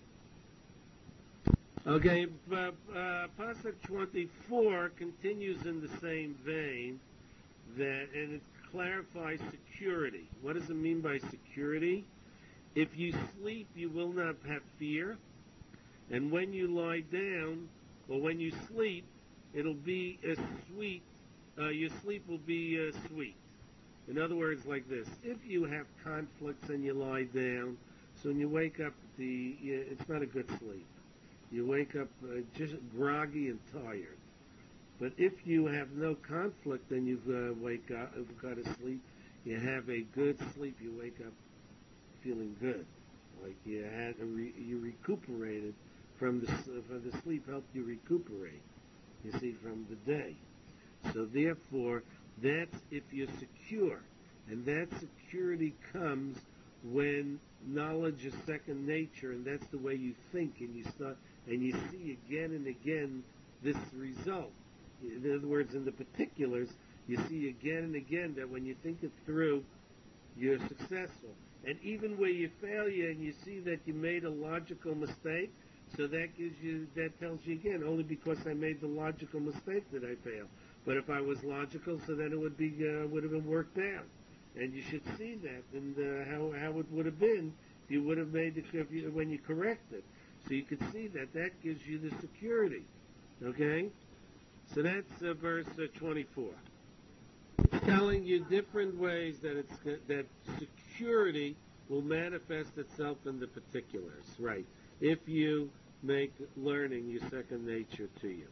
Okay, uh, uh, Pasuk twenty-four continues in the same vein, that, and it clarifies security. What does it mean by security? If you sleep, you will not have fear, and when you lie down, or when you sleep, it'll be a sweet, uh, your sleep will be uh, sweet. In other words, like this: if you have conflicts and you lie down, so when you wake up, the it's not a good sleep. You wake up uh, just groggy and tired. But if you have no conflict and you uh, wake up, you've got to sleep, you have a good sleep. You wake up feeling good, like you had a re- you recuperated from the from the sleep helped you recuperate. You see, from the day. So therefore, that's if you're secure, and that security comes when knowledge is second nature, and that's the way you think, and you start, and you see again and again this result. In other words, in the particulars, you see again and again that when you think it through, you're successful. And even where you fail, you and you see that you made a logical mistake, so that gives you, that tells you again, only because I made the logical mistake did I fail. But if I was logical, so then it would be uh, would have been worked out. And you should see that, and uh, how how it would have been if you would have made it if you, when you correct it. So you could see that that gives you the security. Okay, so that's uh, verse uh, twenty-four. It's telling you different ways that it's that security will manifest itself in the particulars. Right, if you make learning your second nature to you.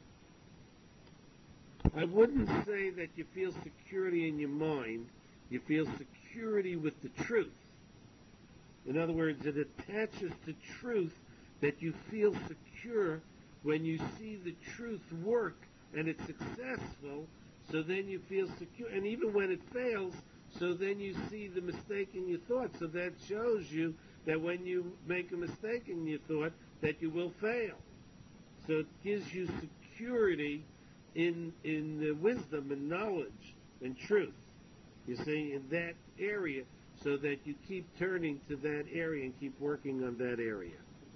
I wouldn't say that you feel security in your mind. You feel security with the truth. In other words, it attaches to truth that you feel secure when you see the truth work and it's successful, so then you feel secure. And even when it fails, so then you see the mistake in your thought. So that shows you that when you make a mistake in your thought, that you will fail. So it gives you security in in the wisdom and knowledge and truth. You see, in that area, so that you keep turning to that area and keep working on that area.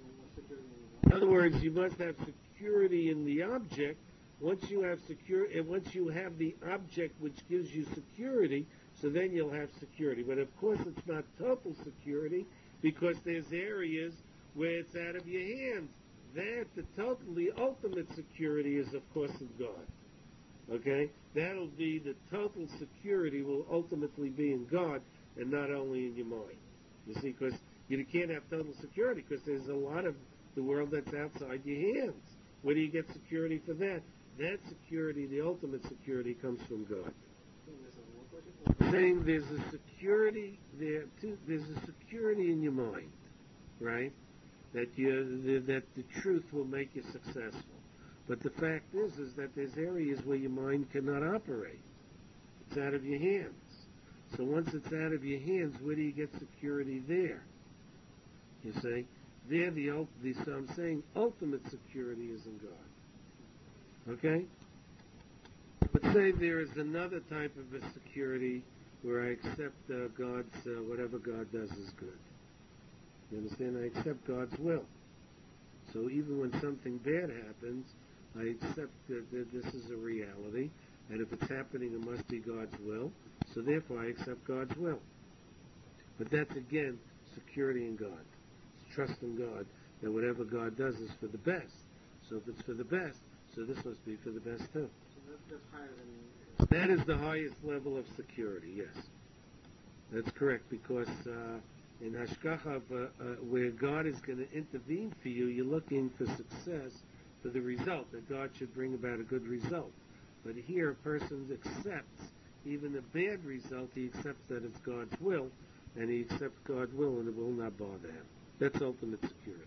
In other words, you must have security in the object. Once you have secure, and once you have the object which gives you security, so then you'll have security. But of course, it's not total security, because there's areas where it's out of your hands. That the totally ultimate security is, of course, in God. Okay, that'll be the total security will ultimately be in God, and not only in your mind. You see, because you can't have total security because there's a lot of the world that's outside your hands. Where do you get security for that? That security, the ultimate security, comes from God. Saying there's a security there too. There's a security in your mind, right? That you that the truth will make you successful. But the fact is, is that there's areas where your mind cannot operate. It's out of your hands. So once it's out of your hands, where do you get security there? You see, there the, the so I'm saying ultimate security is in God. Okay? But say there is another type of a security where I accept uh, God's, uh, whatever God does is good. You understand? I accept God's will. So even when something bad happens, I accept that, that this is a reality, and if it's happening, it must be God's will. So therefore, I accept God's will. But that's, again, security in God. It's trust in God that whatever God does is for the best. So if it's for the best, so this must be for the best too. So that's, that's higher than... That is the highest level of security, yes. That's correct, because uh, in Hashgacha, uh, uh, where God is going to intervene for you, you're looking for success, for the result, that God should bring about a good result. But here, a person accepts even a bad result. He accepts that it's God's will, and he accepts God's will, and it will not bother him. That's ultimate security.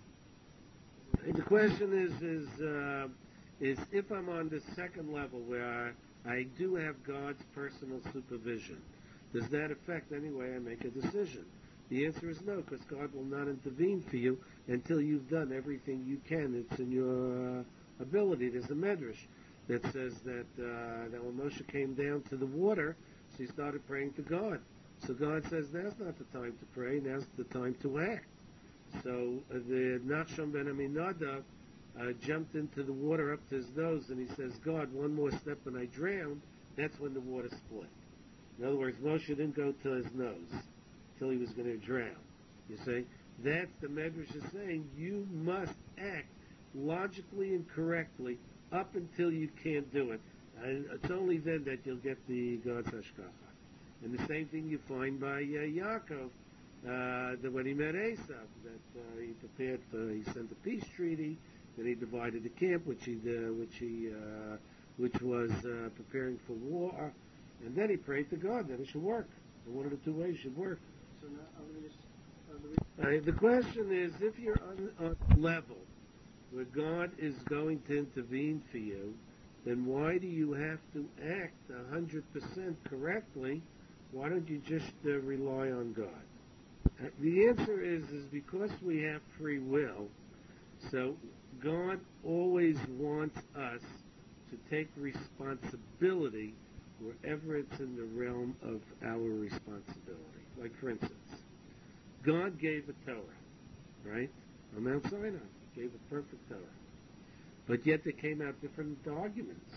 And the question is, is, uh, is if I'm on the second level where I, I do have God's personal supervision, does that affect any way I make a decision? The answer is no, because God will not intervene for you until you've done everything you can. It's in your uh, ability. There's a medrash that says that, uh, that when Moshe came down to the water, so he started praying to God. So God says, now's not the time to pray, now's the time to act. So uh, the Nachshon ben Aminadab uh, jumped into the water up to his nose, and he says, God, one more step and I drown. That's when the water split. In other words, Moshe didn't go to his nose till he was going to drown. You see? That's the Medrash is saying. You must act logically and correctly up until you can't do it. And it's only then that you'll get the God's Hashgacha. And the same thing you find by uh, Yaakov, uh, that when he met Esav, that uh, he prepared for, he sent a peace treaty, then he divided the camp, which he, uh, which he, uh, which was uh, preparing for war, and then he prayed to God that it should work. And one of the two ways it should work. So now, I'm going to just... Uh, the question is, if you're on, on a level where God is going to intervene for you, then why do you have to act one hundred percent correctly? Why don't you just uh, rely on God? Uh, the answer is, is because we have free will, so God always wants us to take responsibility wherever it's in the realm of our responsibility. Like, for instance, God gave a Torah, right? On Mount Sinai, He gave a perfect Torah. But yet there came out different arguments.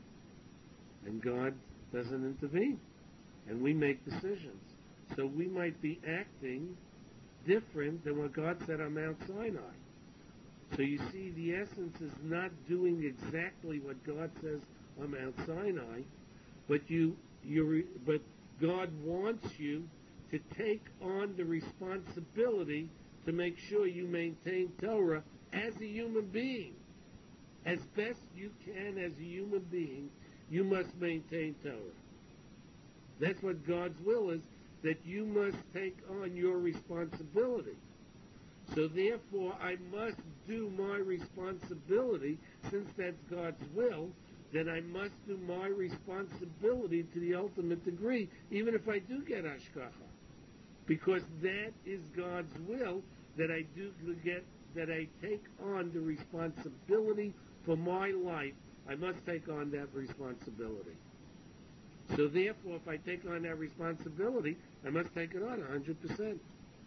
And God doesn't intervene. And we make decisions. So we might be acting different than what God said on Mount Sinai. So you see, the essence is not doing exactly what God says on Mount Sinai, but you, you, but God wants you to take on the responsibility to make sure you maintain Torah as a human being. As best you can as a human being, you must maintain Torah. That's what God's will is, that you must take on your responsibility. So therefore, I must do my responsibility, since that's God's will, then I must do my responsibility to the ultimate degree, even if I do get hashgacha, because that is God's will, that I do get, that I take on the responsibility for my life. I must take on that responsibility. So therefore, if I take on that responsibility, I must take it on one hundred percent.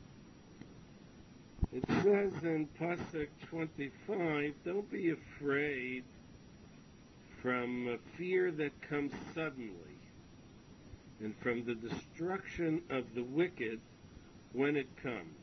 It says in Pasuk twenty-five, don't be afraid from a fear that comes suddenly, and from the destruction of the wicked when it comes.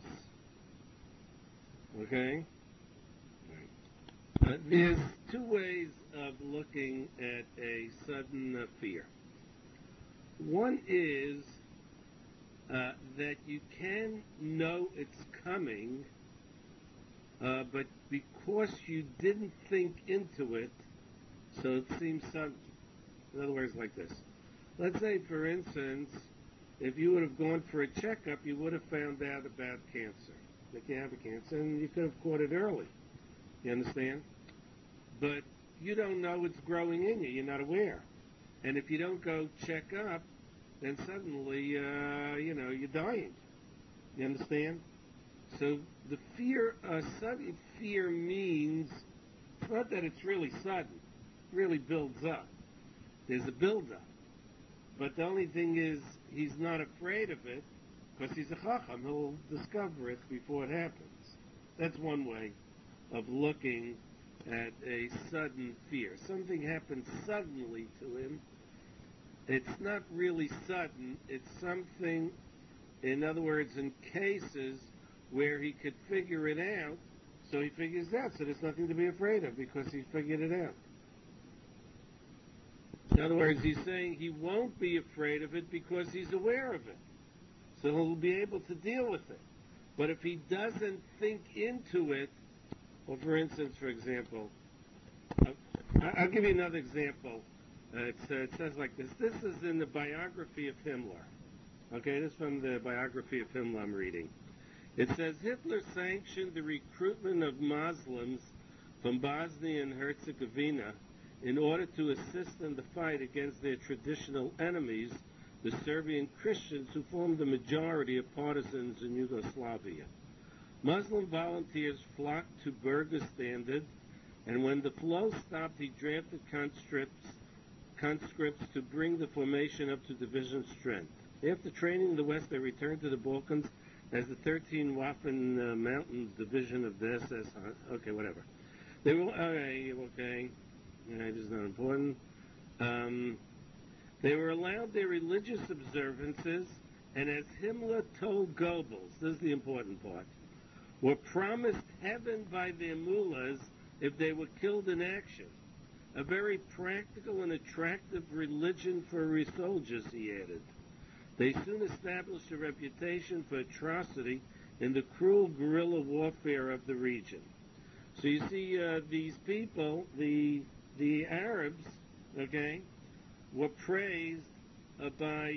Okay? Uh, there's two ways of looking at a sudden uh, fear. One is uh, that you can know it's coming, uh, but because you didn't think into it, so it seems sudden. In other words, like this. Let's say, for instance, if you would have gone for a checkup, you would have found out about cancer, that you have a cancer, and you could have caught it early. You understand? But you don't know it's growing in you. You're not aware. And if you don't go check up, then suddenly, uh, you know, you're dying. You understand? So the fear, uh, sudden fear means, it's not that it's really sudden. It really builds up. There's a build-up. But the only thing is, he's not afraid of it, because he's a chacham. He'll discover it before it happens. That's one way of looking at a sudden fear. Something happens suddenly to him. It's not really sudden. It's something, in other words, in cases where he could figure it out, so he figures it out. So there's nothing to be afraid of because he figured it out. In other words, he's saying he won't be afraid of it because he's aware of it. So he'll be able to deal with it. But if he doesn't think into it, well, for instance, for example, I'll give you another example. Uh, it's, uh, it says like this. This is in the biography of Himmler. Okay, this is from the biography of Himmler I'm reading. It says, Hitler sanctioned the recruitment of Muslims from Bosnia and Herzegovina in order to assist in the fight against their traditional enemies, the Serbian Christians who formed the majority of partisans in Yugoslavia. Muslim volunteers flocked to Berger Standard, and when the flow stopped, he drafted conscripts, conscripts to bring the formation up to division strength. After training in the West, they returned to the Balkans as the thirteenth Waffen uh, Mountains Division of the S S. Okay, whatever. They were, okay, okay. Yeah, it is not important. Um, they were allowed their religious observances, and as Himmler told Goebbels, this is the important part, were promised heaven by their mullahs if they were killed in action. A very practical and attractive religion for soldiers, he added. They soon established a reputation for atrocity in the cruel guerrilla warfare of the region. So you see, uh, these people, the the Arabs, okay, were praised uh, by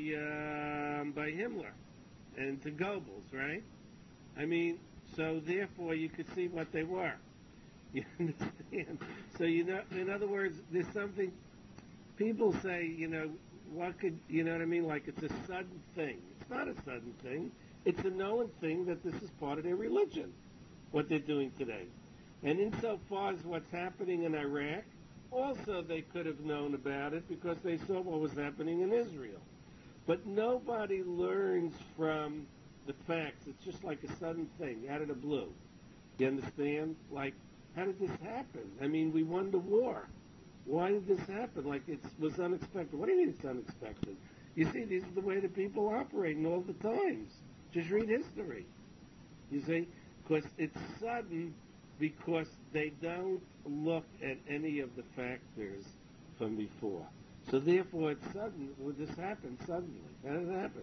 uh, by Himmler and to Goebbels, right? I mean, so therefore you could see what they were. You understand? So you know, in other words, there's something. People say, you know, what could, you know what I mean? Like it's a sudden thing. It's not a sudden thing. It's a known thing that this is part of their religion, what they're doing today. And insofar as what's happening in Iraq, also they could have known about it because they saw what was happening in Israel. But nobody learns from the facts. It's just like a sudden thing, out of the blue. You understand? Like, how did this happen? I mean, we won the war. Why did this happen? Like, it was unexpected. What do you mean it's unexpected? You see, these are the way that people operate in all the times. Just read history. You see? Because it's sudden because they don't look at any of the factors from before. So therefore it's sudden. Well, this happened suddenly. How did it happen?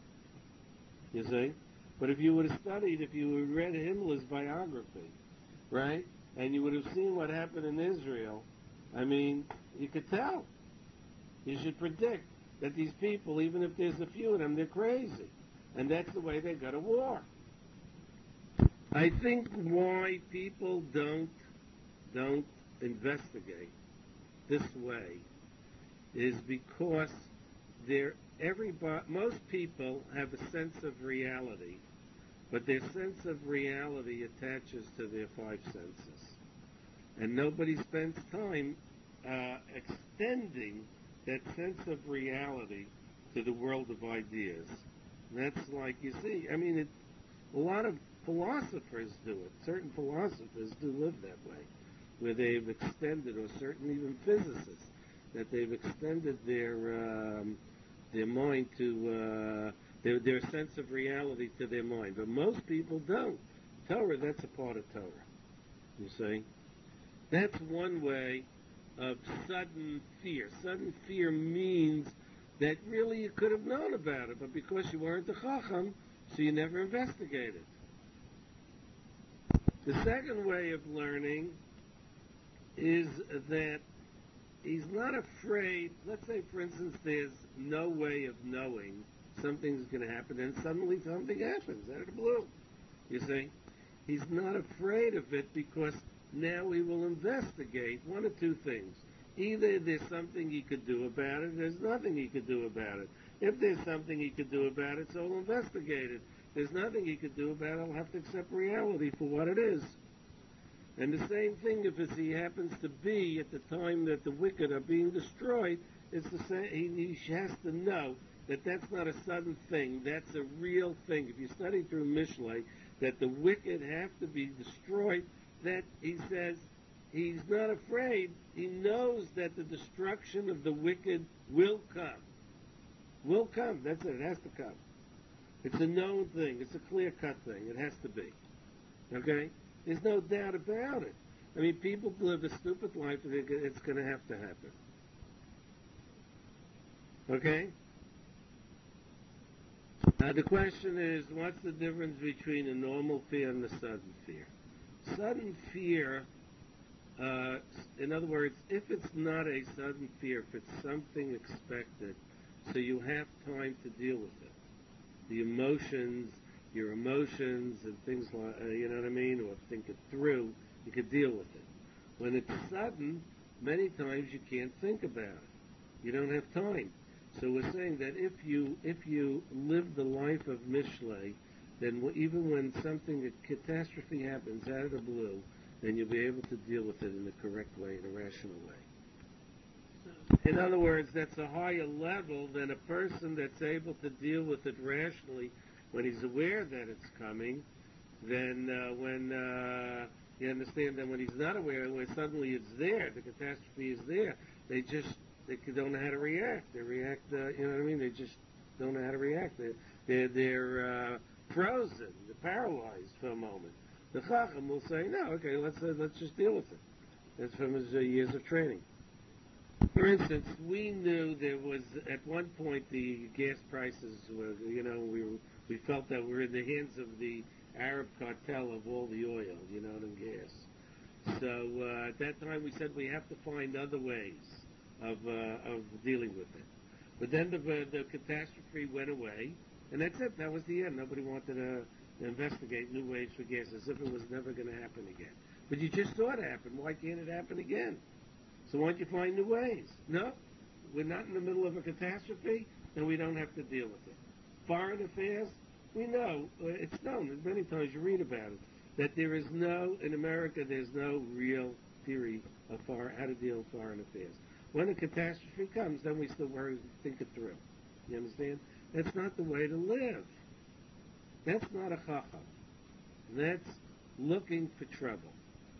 You see? But if you would have studied, if you would have read Himmler's biography, right, and you would have seen what happened in Israel, I mean, you could tell. You should predict that these people, even if there's a few of them, they're crazy. And that's the way they go to war. I think why people don't don't investigate this way is because they're everybody, most people have a sense of reality, but their sense of reality attaches to their five senses. And nobody spends time uh, extending that sense of reality to the world of ideas. That's like, you see, I mean, it, a lot of philosophers do it. Certain philosophers do live that way, where they've extended, or certain even physicists, that they've extended their um, their mind to uh, their their sense of reality to their mind. But most people don't. Torah, that's a part of Torah. You see, that's one way of sudden fear. Sudden fear means that really you could have known about it, but because you weren't a chacham, so you never investigated. The second way of learning is that he's not afraid. Let's say, for instance, there's no way of knowing something's going to happen, and suddenly something happens out of the blue. You see? He's not afraid of it because now he will investigate one or two things. Either there's something he could do about it, or there's nothing he could do about it. If there's something he could do about it, so he'll investigate it. If there's nothing he could do about it, he'll have to accept reality for what it is. And the same thing if it's, he happens to be at the time that the wicked are being destroyed, it's the same. He, he has to know that that's not a sudden thing. That's a real thing. If you study through Mishlei, that the wicked have to be destroyed, that he says he's not afraid. He knows that the destruction of the wicked will come. Will come. That's it. It has to come. It's a known thing. It's a clear-cut thing. It has to be. Okay? There's no doubt about it. I mean, people live a stupid life and it's going to have to happen. Okay? Now the question is, what's the difference between a normal fear and a sudden fear? Sudden fear, uh, in other words, if it's not a sudden fear, if it's something expected, so you have time to deal with it. The emotions, your emotions and things like, uh, you know what I mean, or think it through, you could deal with it. When it's sudden, many times you can't think about it. You don't have time. So we're saying that if you if you live the life of Mishlei, then w- even when something, a catastrophe happens out of the blue, then you'll be able to deal with it in the correct way, in a rational way. In other words, that's a higher level than a person that's able to deal with it rationally when he's aware that it's coming, than uh, when, uh, you understand, that when he's not aware, when suddenly it's there, the catastrophe is there, they just, they don't know how to react. They react, uh, you know what I mean? They just don't know how to react. They're, they're, they're uh, frozen, they're paralyzed for a moment. The Chacham will say, no, okay, let's uh, let's just deal with it. That's from his uh, years of training. For instance, we knew there was, at one point, the gas prices were, you know, we were, we felt that we were in the hands of the Arab cartel of all the oil, you know, and gas. So uh, at that time we said we have to find other ways of uh, of dealing with it. But then the, the catastrophe went away, and that's it. That was the end. Nobody wanted to investigate new ways for gas, as if it was never going to happen again. But you just saw it happen. Why can't it happen again? So why don't you find new ways? No, we're not in the middle of a catastrophe, and we don't have to deal with it. Foreign affairs, we know, uh, it's known, many times you read about it, that there is no, in America, there's no real theory of foreign, how to deal with foreign affairs. When a catastrophe comes, then we still worry, think it through. You understand? That's not the way to live. That's not a chacham. That's looking for trouble.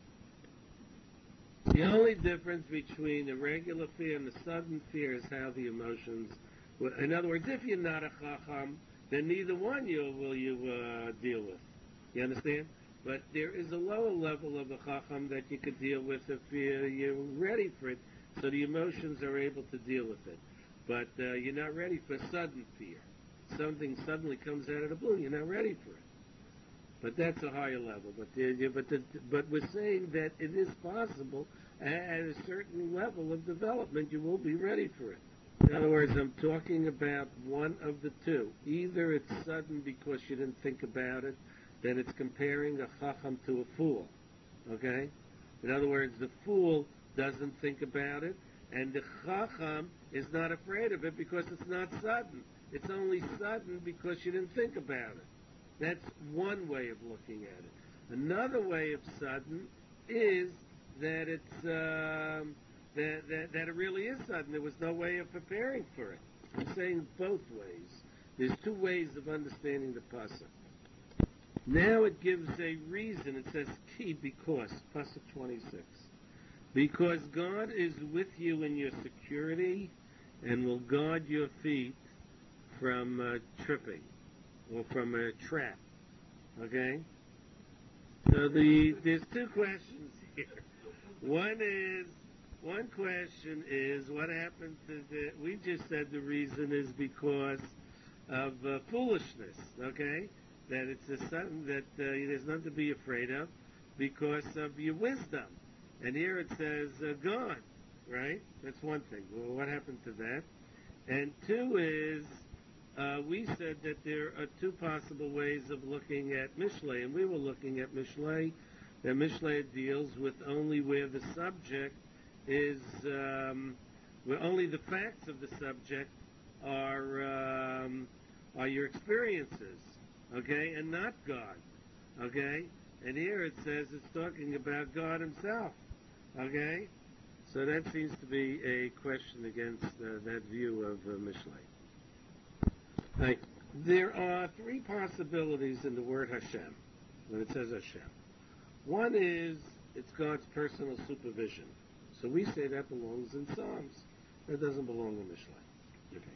The only difference between the regular fear and the sudden fear is how the emotions. In other words, if you're not a chacham, then neither one you will you uh, deal with. You understand? But there is a lower level of a chacham that you could deal with if you're, you're ready for it, so the emotions are able to deal with it. But uh, you're not ready for sudden fear. Something suddenly comes out of the blue. You're not ready for it. But that's a higher level. But uh, but the, but we're saying that it is possible at a certain level of development you will be ready for it. In other words, I'm talking about one of the two. Either it's sudden because you didn't think about it, then it's comparing a chacham to a fool. Okay? In other words, the fool doesn't think about it, and the chacham is not afraid of it because it's not sudden. It's only sudden because you didn't think about it. That's one way of looking at it. Another way of sudden is that it's um, that, that that it really is sudden. There was no way of preparing for it. I'm saying both ways. There's two ways of understanding the pasuk. Now it gives a reason. It says ki because pasuk twenty-six. Because God is with you in your security and will guard your feet from uh, tripping or from a trap. Okay? So the there's two questions here. One is one question is what happened to the we just said the reason is because of uh, foolishness, okay? That it's a something that uh, there's nothing to be afraid of because of your wisdom. And here it says uh, God, right? That's one thing. Well, what happened to that? And two is uh, we said that there are two possible ways of looking at Mishlei, and we were looking at Mishlei. That Mishlei deals with only where the subject is, um, where only the facts of the subject are um, are your experiences, okay, and not God, okay. And here it says it's talking about God Himself, okay. So that seems to be a question against uh, that view of uh, Mishlei. Right. There are three possibilities in the word Hashem when it says Hashem. One is it's God's personal supervision. So we say that belongs in Psalms. That doesn't belong in Mishlei. Okay.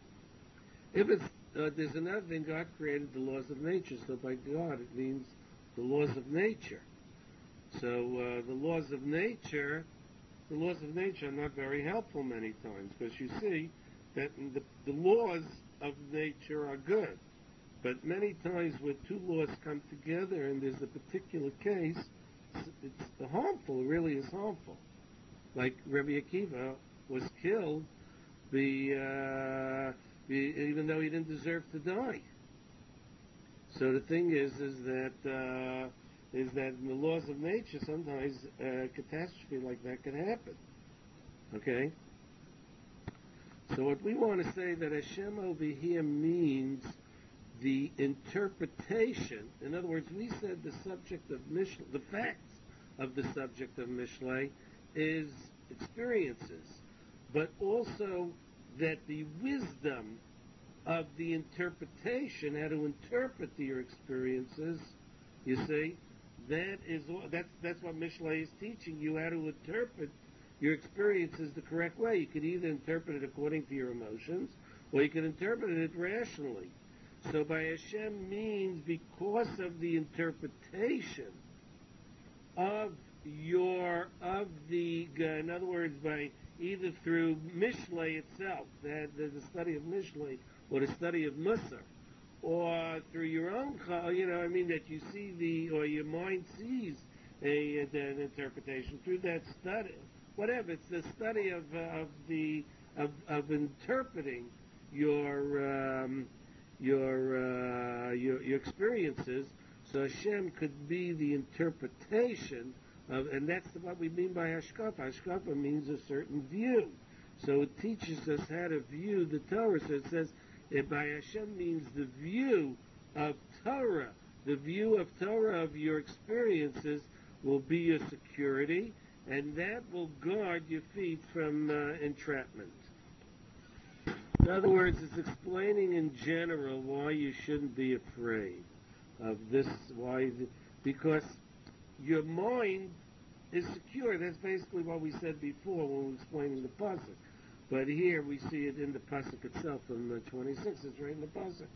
If it's uh, there's another thing, God created the laws of nature. So by God, it means the laws of nature. So uh, the laws of nature, the laws of nature are not very helpful many times because you see that the, the laws of nature are good. But many times when two laws come together and there's a particular case, it's, it's harmful. It really is harmful. Like Rabbi Akiva was killed, the, uh, the, even though he didn't deserve to die. So the thing is, is that uh, is that in the laws of nature, sometimes a catastrophe like that can happen. Okay. So what we want to say that Hashem over here means the interpretation. In other words, we said the subject of Mishlei, the facts of the subject of Mishlei is experiences, but also that the wisdom of the interpretation, how to interpret your experiences, you see, that is that's that's what Mishlei is teaching you, how to interpret your experiences the correct way. You could either interpret it according to your emotions, or you can interpret it rationally. So by Hashem means because of the interpretation of your, of the, in other words, by either through Mishlei itself, that the, the study of Mishlei, or the study of Musar, or through your own, you know, I mean, that you see the, or your mind sees a, an interpretation through that study, whatever, it's the study of, uh, of the, of, of interpreting your, um, your, uh, your, your experiences. So Hashem could be the interpretation of, and that's what we mean by Hashkafa. Hashkafa means a certain view. So it teaches us how to view the Torah. So it says, it by Hashem means the view of Torah. The view of Torah of your experiences will be your security, and that will guard your feet from uh, entrapment. In other words, it's explaining in general why you shouldn't be afraid of this, why, the, because your mind is secure. That's basically what we said before when we were explaining the pasuk. But here we see it in the pasuk itself in the twenty-six. It's right in the pasuk.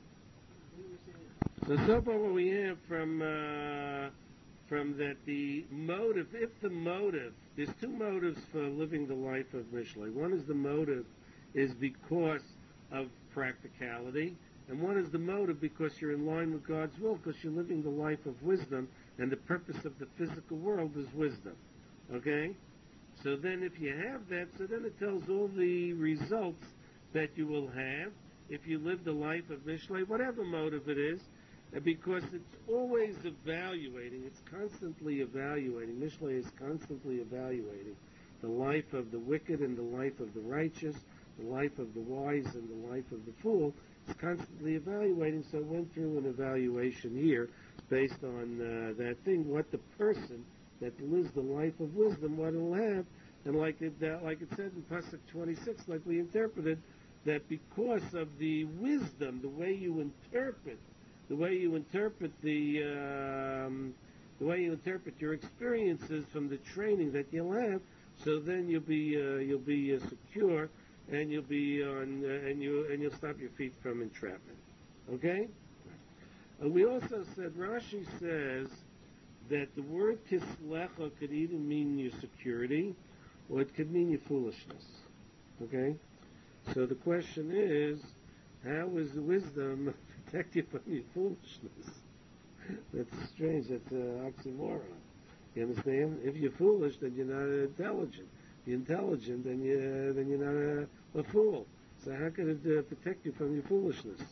So so far what we have from uh, from that the motive, if the motive, there's two motives for living the life of Mishlei. One is the motive is because of practicality, and one is the motive because you're in line with God's will, because you're living the life of wisdom, and the purpose of the physical world is wisdom. Okay? So then if you have that, so then it tells all the results that you will have if you live the life of Mishlei, whatever motive it is, because it's always evaluating, it's constantly evaluating. Mishlei is constantly evaluating the life of the wicked and the life of the righteous, the life of the wise and the life of the fool. It's constantly evaluating, so I went through an evaluation here based on uh, that thing, what the person that lives the life of wisdom, what it'll have. And like it, uh, like it said in Pasuk twenty-six, like we interpreted, that because of the wisdom, the way you interpret, the way you interpret the, um, the way you interpret your experiences from the training that you'll have, so then you'll be uh, you'll be uh, secure, and you'll be on, uh, and you and you'll stop your feet from entrapment. Okay. Uh, we also said Rashi says that the word kislecha could either mean your security, or it could mean your foolishness. Okay. So the question is, how is the wisdom protect you from your foolishness? That's strange. That's an oxymoron. You understand? If you're foolish, then you're not intelligent. If you're intelligent, then you then you're not a, a fool. So how can it uh, protect you from your foolishness?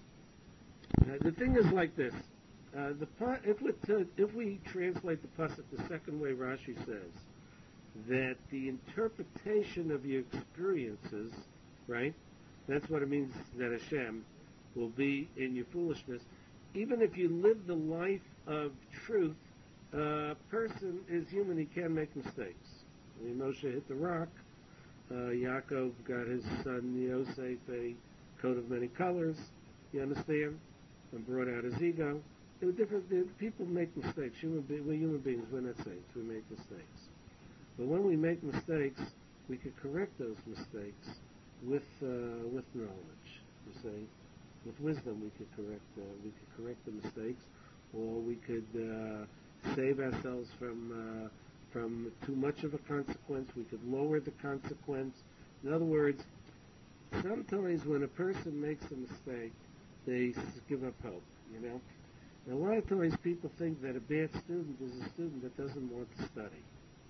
Uh, the thing is like this: uh, the if we t- if we translate the pasuk the second way Rashi says, that the interpretation of your experiences, right? That's what it means that Hashem will be in your foolishness. Even if you live the life of truth, a person is human, he can make mistakes. When Moshe hit the rock, uh, Yaakov got his son Yosef a coat of many colors, you understand, and brought out his ego. There were different, there, people make mistakes. Human be, we're human beings, we're not saints, we make mistakes. But when we make mistakes, we can correct those mistakes with uh, with knowledge. You see, with wisdom, we could correct uh, we could correct the mistakes, or we could uh, save ourselves from uh, from too much of a consequence. We could lower the consequence. In other words, sometimes when a person makes a mistake, they give up hope. You know, and a lot of times people think that a bad student is a student that doesn't want to study.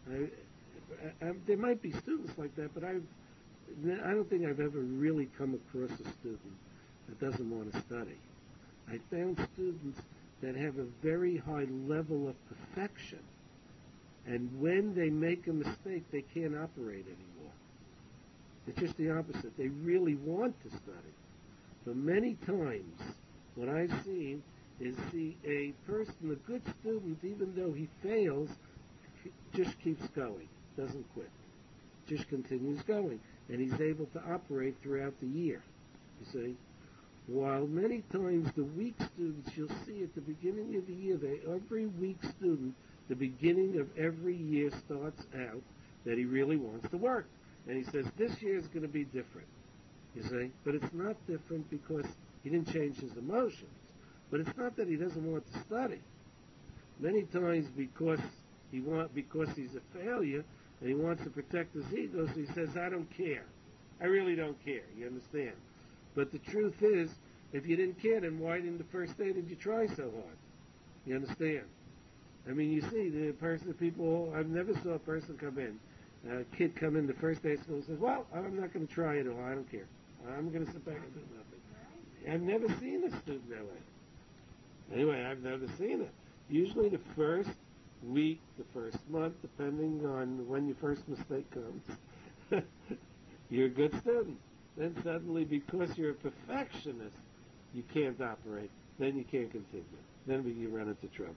I, I, I, there might be students like that, but I've I don't think I've ever really come across a student that doesn't want to study. I found students that have a very high level of perfection, and when they make a mistake, they can't operate anymore. It's just the opposite. They really want to study. But many times, what I've seen is see a person, a good student, even though he fails, just keeps going, doesn't quit, just continues going. And he's able to operate throughout the year, you see. While many times the weak students, you'll see at the beginning of the year, they, every weak student, the beginning of every year starts out that he really wants to work. And he says, this year is going to be different, you see. But it's not different because he didn't change his emotions. But it's not that he doesn't want to study. Many times because he want, because he's a failure, and he wants to protect his ego, so he says, I don't care. I really don't care, you understand? But the truth is, if you didn't care, then why didn't the first day did you try so hard? You understand? I mean, you see, the person, the people, I've never saw a person come in, a kid come in the first day of school and says, well, I'm not going to try it all, I don't care. I'm going to sit back and do nothing. I've never seen a student that way. Anyway, I've never seen it. Usually the first week, the first month, depending on when your first mistake comes, you're a good student. Then suddenly, because you're a perfectionist, you can't operate. Then you can't continue. Then you run into trouble.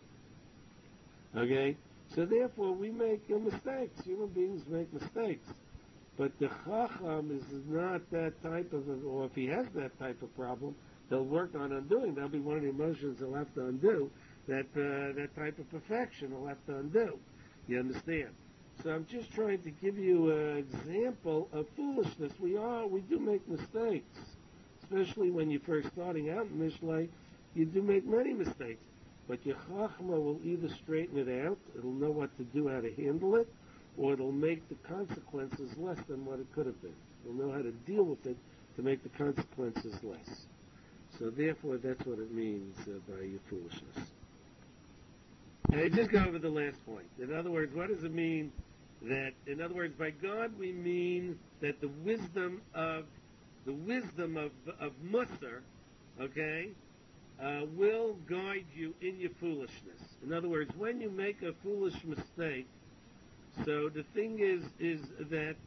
Okay? So therefore, we make uh, mistakes. Human beings make mistakes. But the Chacham is not that type of, a, or if he has that type of problem, he'll work on undoing. That'll be one of the emotions he'll have to undo. That uh, that type of perfection will have to undo. You understand? So I'm just trying to give you an example of foolishness. We are, we do make mistakes, especially when you're first starting out in Mishlei. You do make many mistakes, but your Chachma will either straighten it out, it'll know what to do, how to handle it, or it'll make the consequences less than what it could have been. It'll know how to deal with it to make the consequences less. So therefore, that's what it means uh, by your foolishness. And just go over the last point. In other words, what does it mean that, in other words, by God we mean that the wisdom of, the wisdom of, of Musar, okay, uh, will guide you in your foolishness. In other words, when you make a foolish mistake, so the thing is, is that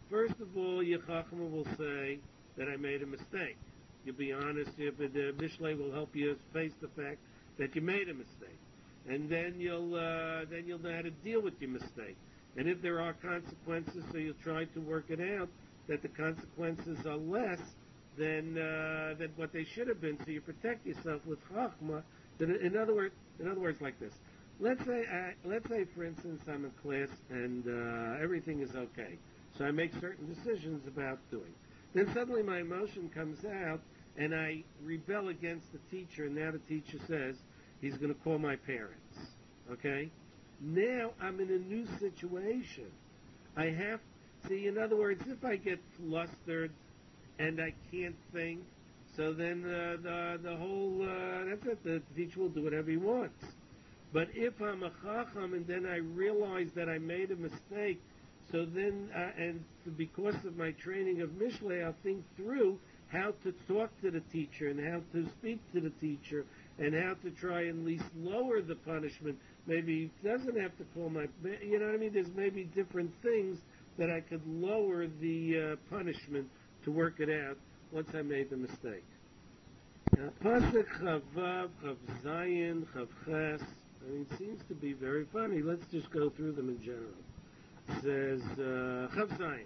first of all, your Chachma will say that I made a mistake. You'll be honest. You, the Mishlei will help you face the fact that you made a mistake, and then you'll uh, then you'll know how to deal with your mistake. And if there are consequences, so you'll try to work it out that the consequences are less than uh, than what they should have been. So you protect yourself with Chachma. In other words, in other words, like this. Let's say, I, let's say, for instance, I'm in class and uh, everything is okay. So I make certain decisions about doing. Then suddenly my emotion comes out, and I rebel against the teacher. And now the teacher says he's going to call my parents. Okay? Now I'm in a new situation. I have, see, in other words, if I get flustered and I can't think, so then uh, the the whole uh, that's it. The teacher will do whatever he wants. But if I'm a chacham and then I realize that I made a mistake, so then uh, and because of my training of Mishlei, I'll think through how to talk to the teacher and how to speak to the teacher and how to try and at least lower the punishment. Maybe he doesn't have to call my, you know what I mean? There's maybe different things that I could lower the uh, punishment to work it out once I made the mistake. Now, Pasuk Chavav, Chav Zayin, Chav Ches. I mean, it seems to be very funny. Let's just go through them in general. It says, uh, Chav Zayin.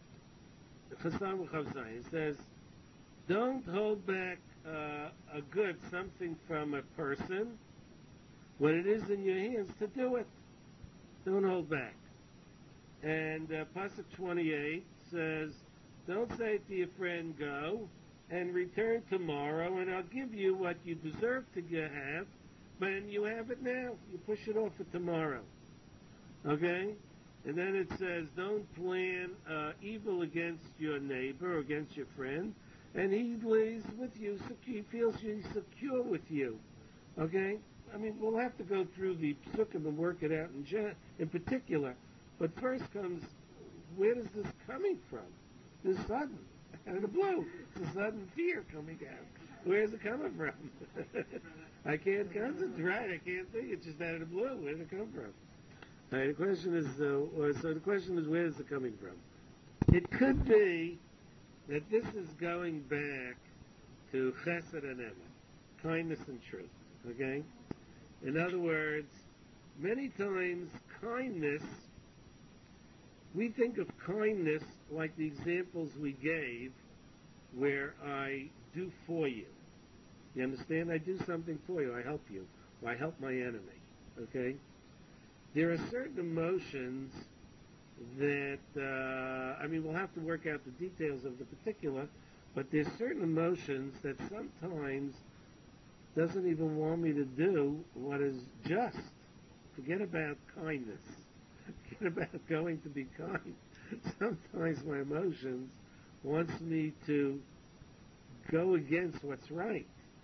Chasav Chav Zayin. It says, don't hold back uh, a good, something from a person, when it is in your hands to do it. Don't hold back. And uh, Pasuk twenty-eight says, don't say to your friend, go and return tomorrow, and I'll give you what you deserve to have, but you have it now. You push it off for tomorrow. Okay? And then it says, don't plan uh, evil against your neighbor or against your friend, and he lives with you, he feels he's secure with you. Okay? I mean, we'll have to go through the psukim and work it out in, gen- in particular. But first comes, where is this coming from? This sudden, out of the blue, it's a sudden fear coming out. Where is it coming from? I can't concentrate. I can't think. It's just out of the blue. Where did it come from? All right, the question is, uh, or, so the question is, where is it coming from? It could be that this is going back to chesed and emet, kindness and truth. Okay? In other words, many times kindness, we think of kindness like the examples we gave where I do for you. You understand? I do something for you. I help you. Or I help my enemy. Okay? There are certain emotions that, uh, I mean, we'll have to work out the details of the particular, but there's certain emotions that sometimes doesn't even want me to do what is just. Forget about kindness. Forget about going to be kind. Sometimes my emotions wants me to go against what's right.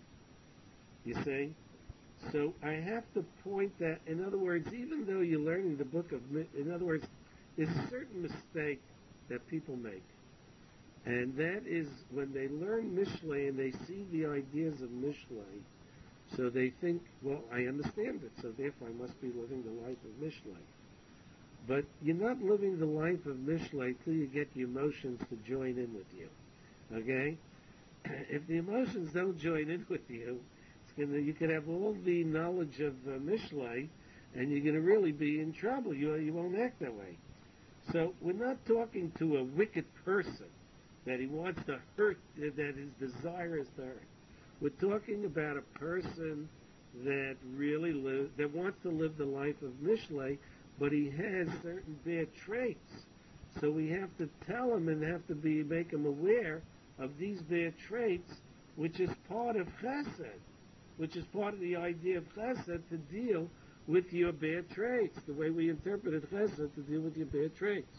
You see? So I have to point that, in other words, even though you're learning the book of, in other words, there's a certain mistake that people make. And that is when they learn Mishlei and they see the ideas of Mishlei, so they think, well, I understand it, so therefore I must be living the life of Mishlei. But you're not living the life of Mishlei till you get the emotions to join in with you. Okay? If the emotions don't join in with you, it's gonna, you can have all the knowledge of uh, Mishlei, and you're going to really be in trouble. You, you won't act that way. So we're not talking to a wicked person that he wants to hurt, that his desire is to hurt. We're talking about a person that really live, that wants to live the life of Mishlei, but he has certain bad traits. So we have to tell him and have to be make him aware of these bad traits, which is part of Chesed, which is part of the idea of Chesed to deal with your bad traits, the way we interpreted Chesed to deal with your bad traits.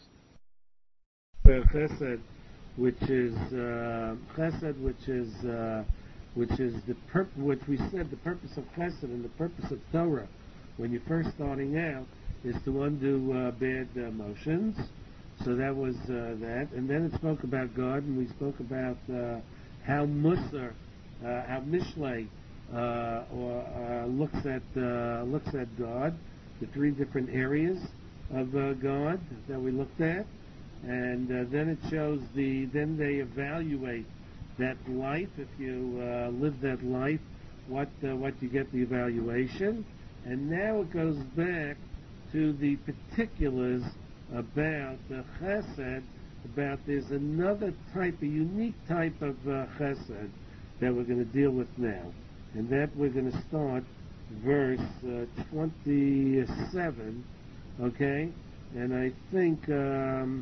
Chesed, which is uh, Chesed, which is uh, which is the purp- which we said the purpose of Chesed and the purpose of Torah when you're first starting out is to undo uh, bad emotions. So that was uh, that, and then it spoke about God, and we spoke about uh, how Musar, uh, how Mishlei uh, or uh, looks at uh, looks at God, the three different areas of uh, God that we looked at, and uh, then it shows the, then they evaluate that life, if you uh, live that life, what uh, what you get the evaluation, and now it goes back to the particulars about the chesed, about there's another type, a unique type of uh, chesed that we're going to deal with now, and that we're going to start verse uh, twenty-seven, okay, and I think, um,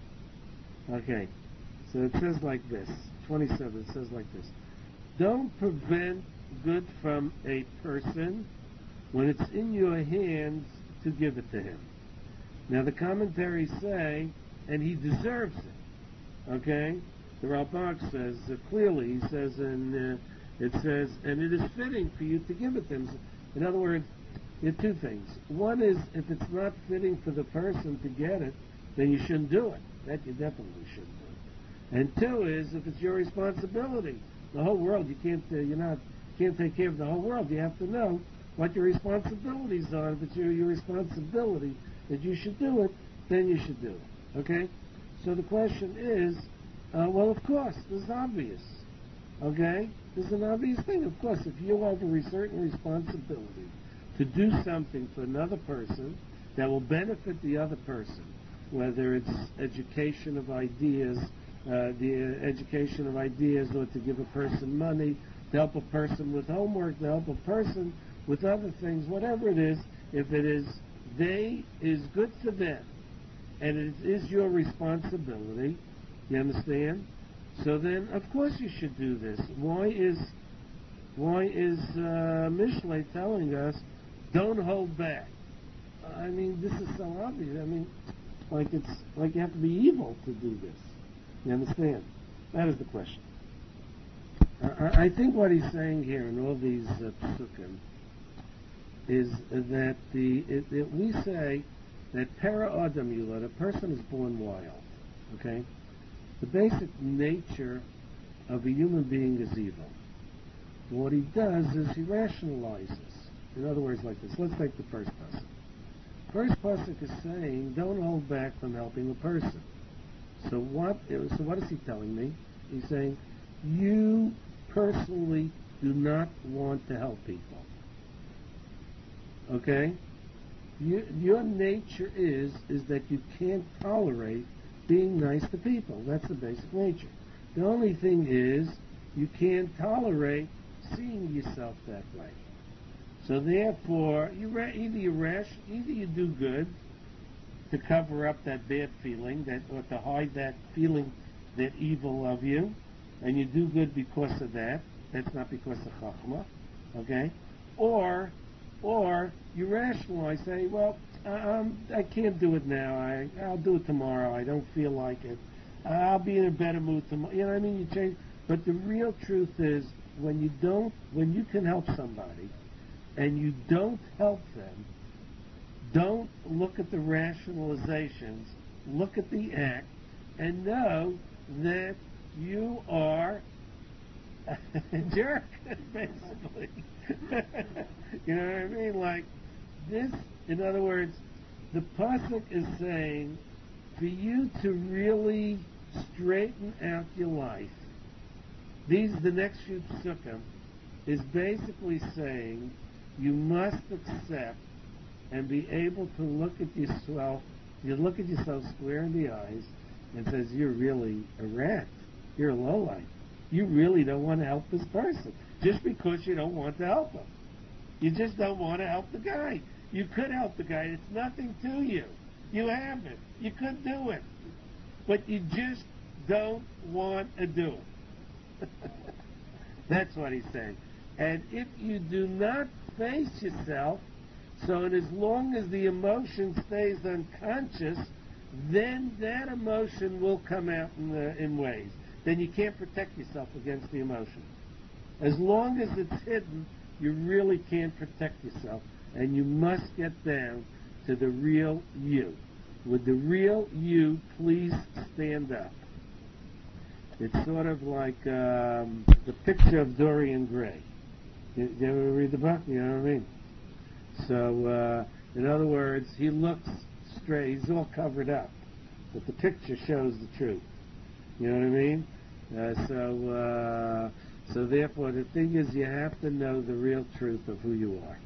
okay, so it says like this, twenty-seven, it says like this, don't prevent good from a person when it's in your hands to give it to him. Now the commentaries say, and he deserves it, okay? The Ralbag says, uh, clearly, he says, and uh, it says, and it is fitting for you to give it to him. In other words, there are two things. One is, if it's not fitting for the person to get it, then you shouldn't do it. That you definitely shouldn't do. And two is, if it's your responsibility, the whole world, you can't, uh, you're not, can't take care of the whole world. You have to know what your responsibilities are. If it's your, your responsibility that you should do it, then you should do it. Okay? So the question is, uh, well, of course, this is obvious. Okay? This is an obvious thing. Of course, if you have a certain responsibility to do something for another person that will benefit the other person, whether it's education of ideas, uh, the uh, education of ideas, or to give a person money, to help a person with homework, to help a person with other things, whatever it is, if it is they is good for them, and it is your responsibility, you understand? So then, of course, you should do this. Why is why is uh, Mishlei telling us don't hold back? I mean, this is so obvious. I mean, like it's like you have to be evil to do this. You understand? That is the question. I, I think what he's saying here in all these uh, psukim is that the it, it, we say that para adam yulad, a person is born wild. Okay, the basic nature of a human being is evil. What he does is he rationalizes. In other words, like this. Let's take the first pasuk. First pasuk is saying, don't hold back from helping a person. So what? So what is he telling me? He's saying, you personally do not want to help people. Okay? You, your nature is is that you can't tolerate being nice to people. That's the basic nature. The only thing is you can't tolerate seeing yourself that way. So therefore, you ra- either you rash, either you do good to cover up that bad feeling, that or to hide that feeling, that evil of you, and you do good because of that. That's not because of chachma, okay? Or, or you rationalize, say, well, um, I can't do it now. I I'll do it tomorrow. I don't feel like it. I'll be in a better mood tomorrow. You know what I mean? You change. But the real truth is, when you don't, when you can help somebody, and you don't help them, don't look at the rationalizations, look at the act, and know that you are a jerk, basically. You know what I mean? Like, this, in other words, the pasuk is saying, for you to really straighten out your life, these, the next few psukim, is basically saying, you must accept and be able to look at yourself, you look at yourself square in the eyes and says, you're really a rat. You're a lowlife. You really don't want to help this person just because you don't want to help him. You just don't want to help the guy. You could help the guy. It's nothing to you. You haven't. You could do it. But you just don't want to do it. That's what he's saying. And if you do not face yourself, so and as long as the emotion stays unconscious, then that emotion will come out in, the, in ways. Then you can't protect yourself against the emotion. As long as it's hidden, you really can't protect yourself. And you must get down to the real you. Would the real you please stand up? It's sort of like um, the picture of Dorian Gray. You, you ever read the book? You know what I mean? So, uh, in other words, he looks straight. He's all covered up. but the picture shows the truth. You know what I mean? Uh, so, uh, so therefore, the thing is, you have to know the real truth of who you are.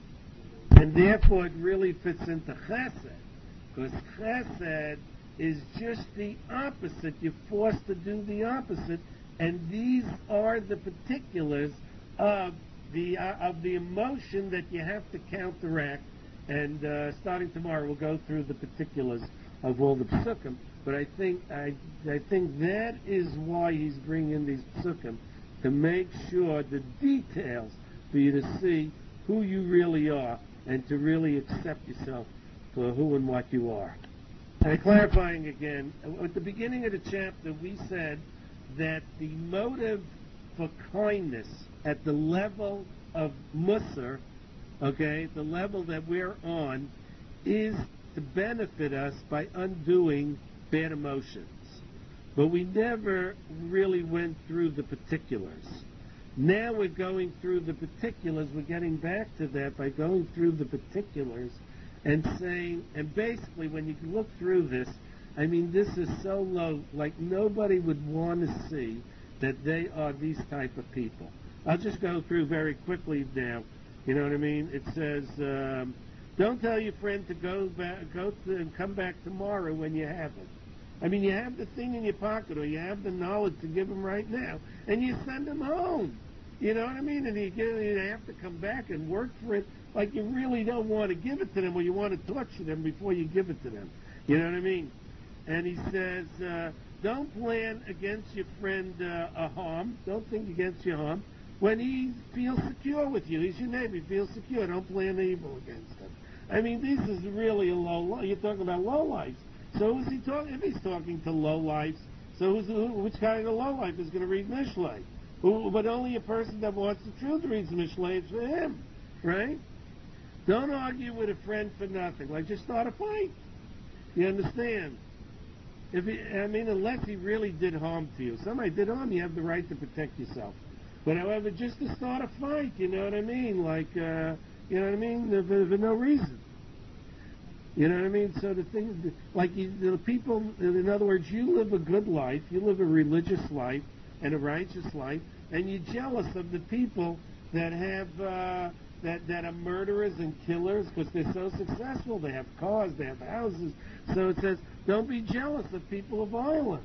And therefore, it really fits into chesed, because chesed is just the opposite. You're forced to do the opposite, and these are the particulars of the uh, of the emotion that you have to counteract. And uh, starting tomorrow, we'll go through the particulars of all the psukim. But I think I I think that is why he's bringing these psukim, to make sure the details for you to see who you really are and to really accept yourself for who and what you are. And clarifying again, at the beginning of the chapter, we said that the motive for kindness at the level of Musar, okay, the level that we're on, is to benefit us by undoing bad emotions. But we never really went through the particulars. Now we're going through the particulars. We're getting back to that by going through the particulars and saying, and basically when you look through this, I mean, this is so low, like nobody would want to see that they are these type of people. I'll just go through very quickly now. You know what I mean? It says, um, don't tell your friend to go back, go to and come back tomorrow when you have it. I mean, you have the thing in your pocket, or you have the knowledge to give them right now, and you send them home. You know what I mean? And you, get, you have to come back and work for it like you really don't want to give it to them, or you want to torture them before you give it to them. You know what I mean? And he says, uh, don't plan against your friend uh, a harm. Don't think against your harm. When he feels secure with you, he's your neighbor, he feels secure. Don't plan evil against him. I mean, this is really a low life. You're talking about low lives. So who's he talking? If he's talking to low lives, so who's, who, which kind of low life is going to read Mishlei? Who, but only a person that wants the truth reads Mishlei. It's for him, right? Don't argue with a friend for nothing. Like, just start a fight. You understand? If he, I mean, unless he really did harm to you. Somebody did harm, you have the right to protect yourself. But however, just to start a fight, you know what I mean? Like, uh, you know what I mean? For, for no reason. You know what I mean? So the thing, like you, the people, in other words, you live a good life, you live a religious life and a righteous life, and you're jealous of the people that have uh, that that are murderers and killers because they're so successful. They have cars, they have houses. So it says, don't be jealous of people of violence.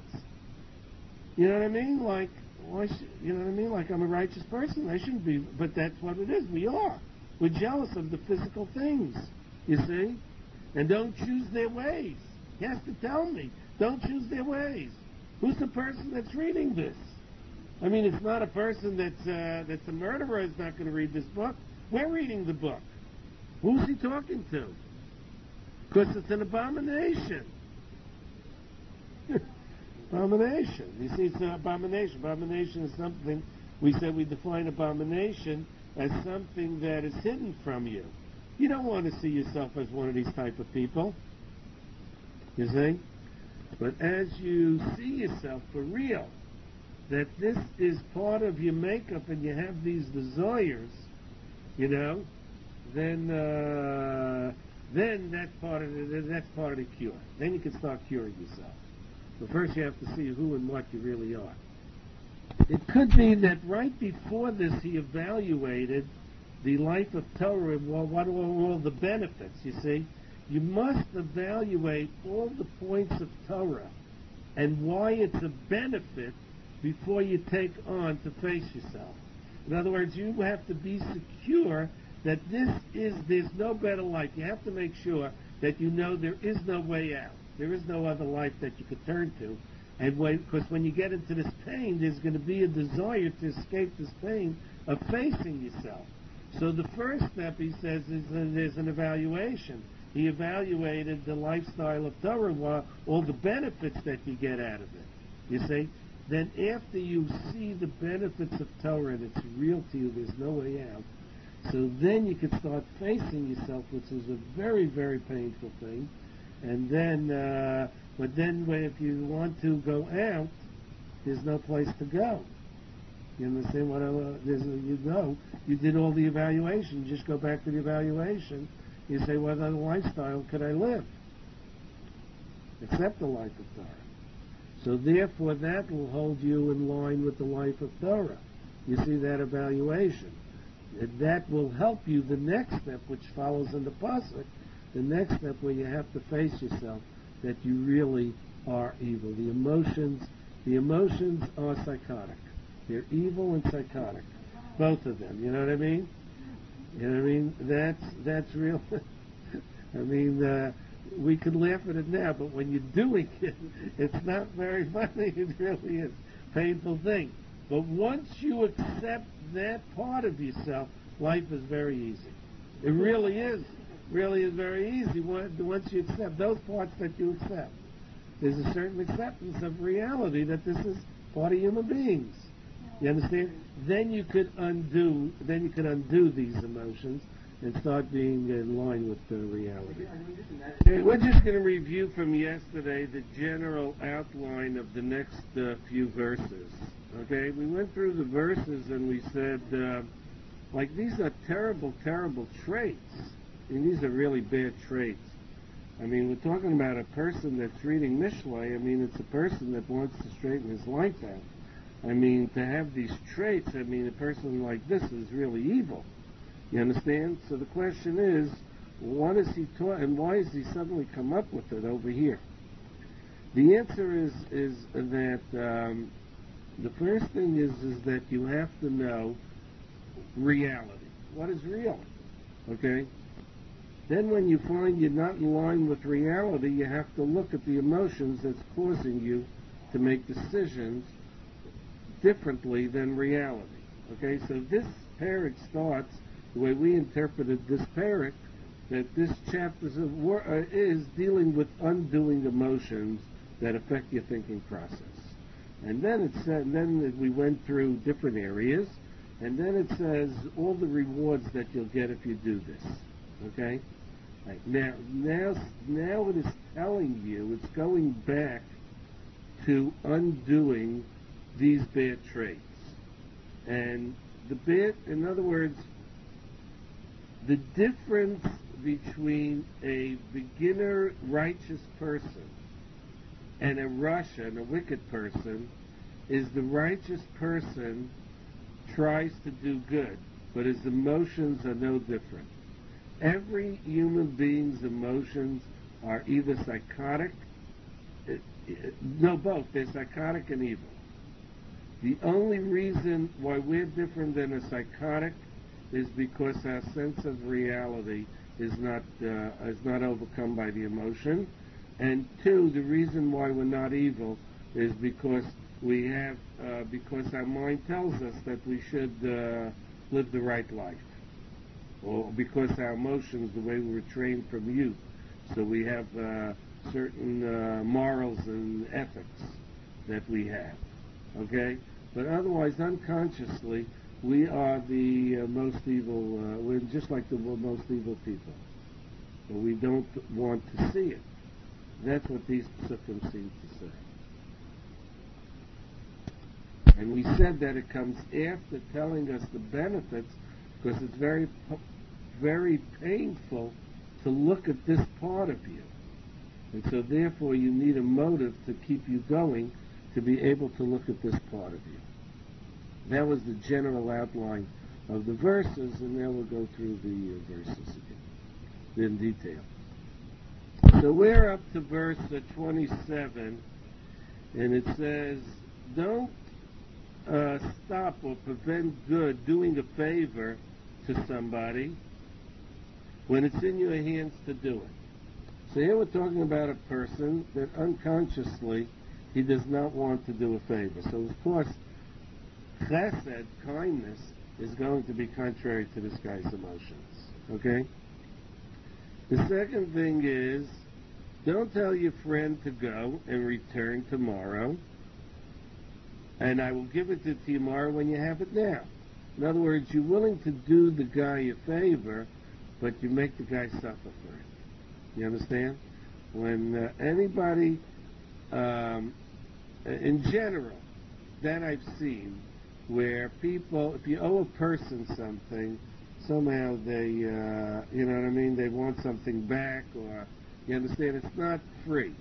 You know what I mean? Like, why should, you know what I mean? Like, I'm a righteous person, I shouldn't be, but that's what it is. We are. We're jealous of the physical things. You see? And don't choose their ways. He has to tell me, don't choose their ways. Who's the person that's reading this? I mean, it's not a person that's uh, that's a murderer is not going to read this book. We're reading the book. Who's he talking to? Because it's an abomination. Abomination. You see, it's an abomination. Abomination is something, we said we define abomination as something that is hidden from you. You don't want to see yourself as one of these type of people. You see? But as you see yourself for real, that this is part of your makeup and you have these desires, you know, then uh, then that's part of the, that's part of the cure. Then you can start curing yourself. But first you have to see who and what you really are. It could be that right before this he evaluated the life of Torah and what, what are all the benefits, you see. You must evaluate all the points of Torah and why it's a benefit before you take on to face yourself. In other words, you have to be secure that this is, there's no better life. You have to make sure that you know there is no way out. There is no other life that you could turn to. And because when you get into this pain, there's going to be a desire to escape this pain of facing yourself. So the first step, he says, is uh, there's an evaluation. He evaluated the lifestyle of Torah, all the benefits that you get out of it. You see? Then after you see the benefits of Torah and it's real to you, there's no way out. So then you can start facing yourself, which is a very, very painful thing. And then, uh, but then when, if you want to go out, there's no place to go. You understand what I, uh, there's a, you know, you did all the evaluation. You just go back to the evaluation. You say, what other lifestyle could I live? accept the life of Torah. So therefore that will hold you in line with the life of Torah. You see that evaluation. And that will help you the next step, which follows in the pasuk, the next step where you have to face yourself that you really are evil. The emotions, the emotions are psychotic. They're evil and psychotic, both of them. You know what I mean? You know what I mean? That's that's real. I mean, uh, we can laugh at it now, but when you're doing it, it's not very funny. It really is a painful thing. But once you accept that part of yourself, life is very easy. It really is. Really is very easy once you accept those parts that you accept. There's a certain acceptance of reality that this is part of human beings. You understand? Then you could undo. Then you could undo these emotions and start being in line with the reality. Okay, we're just going to review from yesterday the general outline of the next uh, few verses. Okay, we went through the verses and we said, uh, like, these are terrible, terrible traits. I mean, these are really bad traits. I mean, we're talking about a person that's reading Mishlei. I mean, it's a person that wants to straighten his life out. I mean, to have these traits, I mean, a person like this is really evil. You understand? So the question is, what is he taught, and why has he suddenly come up with it over here? The answer is is that um, the first thing is is that you have to know reality. What is real? Okay? Then when you find you're not in line with reality, you have to look at the emotions that's causing you to make decisions differently than reality. Okay? So this parak starts the way we interpreted this parak, that this chapter is dealing with undoing emotions that affect your thinking process. And then it said, and then we went through different areas, and then it says all the rewards that you'll get if you do this. Okay? Right. Now, now, now it is telling you, it's going back to undoing these bad traits. And the bad, in other words, the difference between a beginner righteous person and a rasha, and a wicked person, is the righteous person tries to do good, but his emotions are no different. Every human being's emotions are either psychotic, no, both, they're psychotic and evil. The only reason why we're different than a psychotic is because our sense of reality is not uh, is not overcome by the emotion, and two, the reason why we're not evil is because we have uh, because our mind tells us that we should uh, live the right life, or because our emotions, the way we were trained from youth, so we have uh, certain uh, morals and ethics that we have. Okay, but otherwise, unconsciously, we are the uh, most evil, uh, we're just like the most evil people. But we don't want to see it. That's what these psukim seem to say. And we said that it comes after telling us the benefits, because it's very, very painful to look at this part of you. And so therefore you need a motive to keep you going, to be able to look at this part of you. That was the general outline of the verses, and now we'll go through the uh, verses again in detail. So we're up to verse uh, twenty-seven, and it says, don't uh, stop or prevent good, doing a favor to somebody when it's in your hands to do it. So here we're talking about a person that unconsciously he does not want to do a favor. So of course, chesed, kindness, is going to be contrary to this guy's emotions. Okay? The second thing is, don't tell your friend to go and return tomorrow, and I will give it to you tomorrow when you have it now. In other words, you're willing to do the guy a favor, but you make the guy suffer for it. You understand? When uh, anybody, um, in general, that I've seen, where people, if you owe a person something, somehow they, uh, you know what I mean, they want something back, or, you understand, it's not free.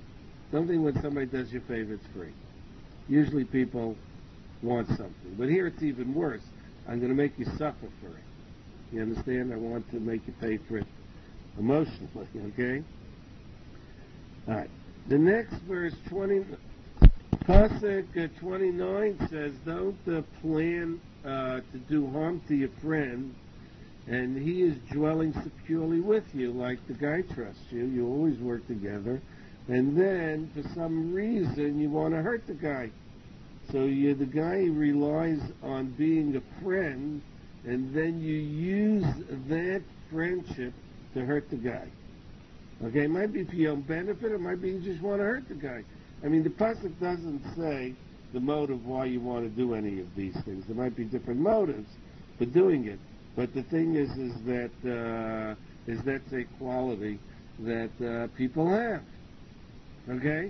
Don't think when somebody does you a favor, it's free. Usually people want something. But here it's even worse. I'm going to make you suffer for it. You understand? I want to make you pay for it emotionally, okay? All right. The next verse, twenty, Pasuk uh, twenty-nine says, don't uh, plan uh, to do harm to your friend, and he is dwelling securely with you, like the guy trusts you. You always work together. And then, for some reason, you want to hurt the guy. So you, the guy relies on being a friend, and then you use that friendship to hurt the guy. Okay, it might be for your own benefit, it might be you just want to hurt the guy. I mean, the pasuk doesn't say the motive why you want to do any of these things. There might be different motives for doing it, but the thing is, is that uh, is that's a quality that uh, people have. Okay.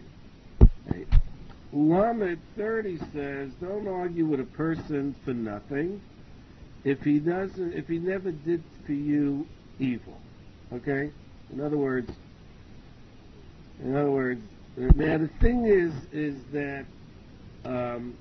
Lamed thirty says, don't argue with a person for nothing if he doesn't, if he never did for you evil. Okay? In other words, in other words, now the thing is, is that um,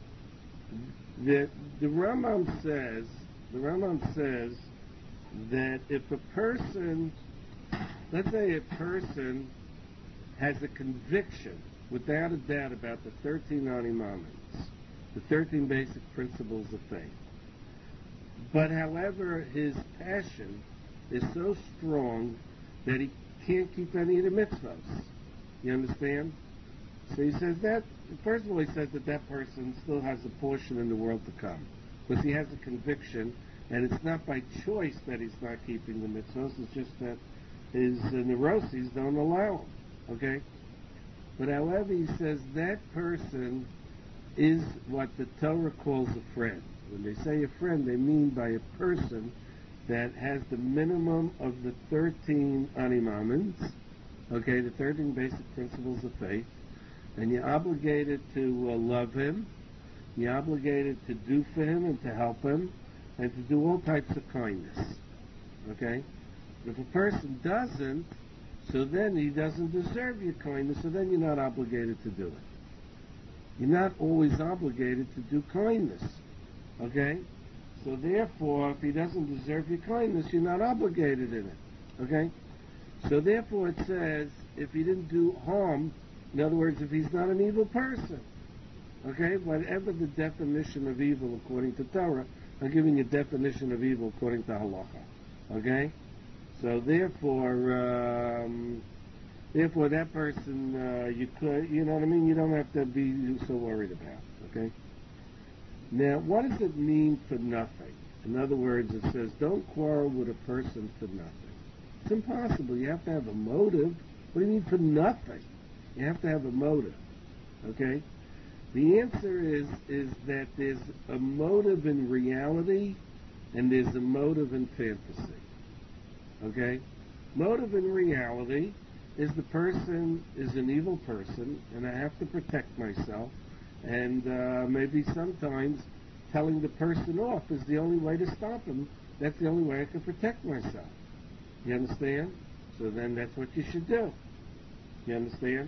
the the Rambam says, the Rambam says that if a person, let's say a person has a conviction, without a doubt, about the thirteen Animaments, the thirteen basic principles of faith. But however, his passion is so strong that he can't keep any of the mitzvahs. You understand? So he says that, first of all, he says that that person still has a portion in the world to come. Because he has a conviction, and it's not by choice that he's not keeping the mitzvahs, it's just that his uh, neuroses don't allow him. Okay? But however, he says that person is what the Torah calls a friend. When they say a friend, they mean by a person that has the minimum of the thirteen animaments, okay, the thirteen basic principles of faith, and you're obligated to uh, love him, you're obligated to do for him and to help him, and to do all types of kindness. Okay? If a person doesn't, so then he doesn't deserve your kindness, so then you're not obligated to do it. You're not always obligated to do kindness. Okay? So therefore, if he doesn't deserve your kindness, you're not obligated in it. Okay? So therefore it says, if he didn't do harm, in other words, if he's not an evil person, okay, whatever the definition of evil according to Torah, I'm giving you a definition of evil according to Halacha. Okay? So therefore, um, therefore that person, uh, you could, you know what I mean? You don't have to be so worried about. Okay? Now, what does it mean for nothing? In other words, it says, don't quarrel with a person for nothing. It's impossible. You have to have a motive. What do you mean for nothing? You have to have a motive. Okay? The answer is, is that there's a motive in reality and there's a motive in fantasy. Okay? Motive in reality is the person is an evil person and I have to protect myself, and uh, maybe sometimes telling the person off is the only way to stop him. That's the only way I can protect myself. You understand? So then that's what you should do. You understand?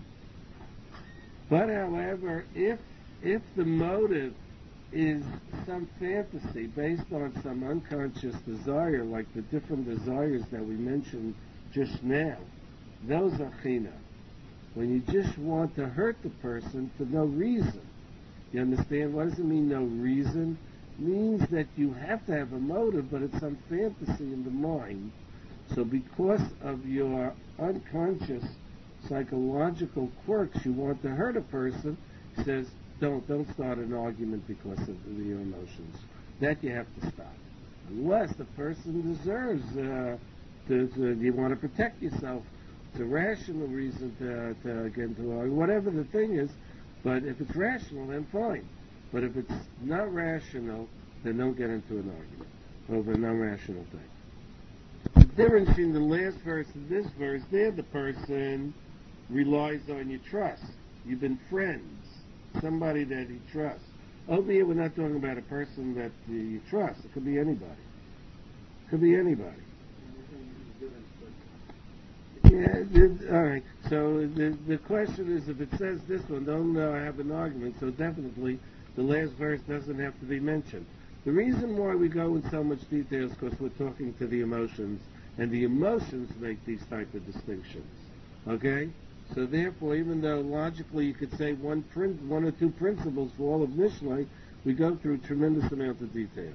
But however, if if the motive is some fantasy based on some unconscious desire, like the different desires that we mentioned just now, those are china. When you just want to hurt the person for no reason. You understand? What does it mean, no reason? It means that you have to have a motive, but it's some fantasy in the mind. So because of your unconscious psychological quirks, you want to hurt a person, he says, don't, don't start an argument because of your emotions. That you have to stop. Unless the person deserves uh, to, to, you want to protect yourself. It's a rational reason to, to get into an argument, whatever the thing is. But if it's rational, then fine. But if it's not rational, then don't get into an argument over a non-rational thing. The difference between the last verse and this verse, there the person relies on your trust. You've been friends. Somebody that he trusts. Over here, we're not talking about a person that uh, you trust. It could be anybody. It could be anybody. You Yeah, the, all right. So the the question is, if it says this one, don't uh, have an argument. So definitely, the last verse doesn't have to be mentioned. The reason why we go in so much detail is because we're talking to the emotions, and the emotions make these type of distinctions. Okay. So therefore, even though logically you could say one prin- one or two principles for all of Mishlei, we go through a tremendous amount of details.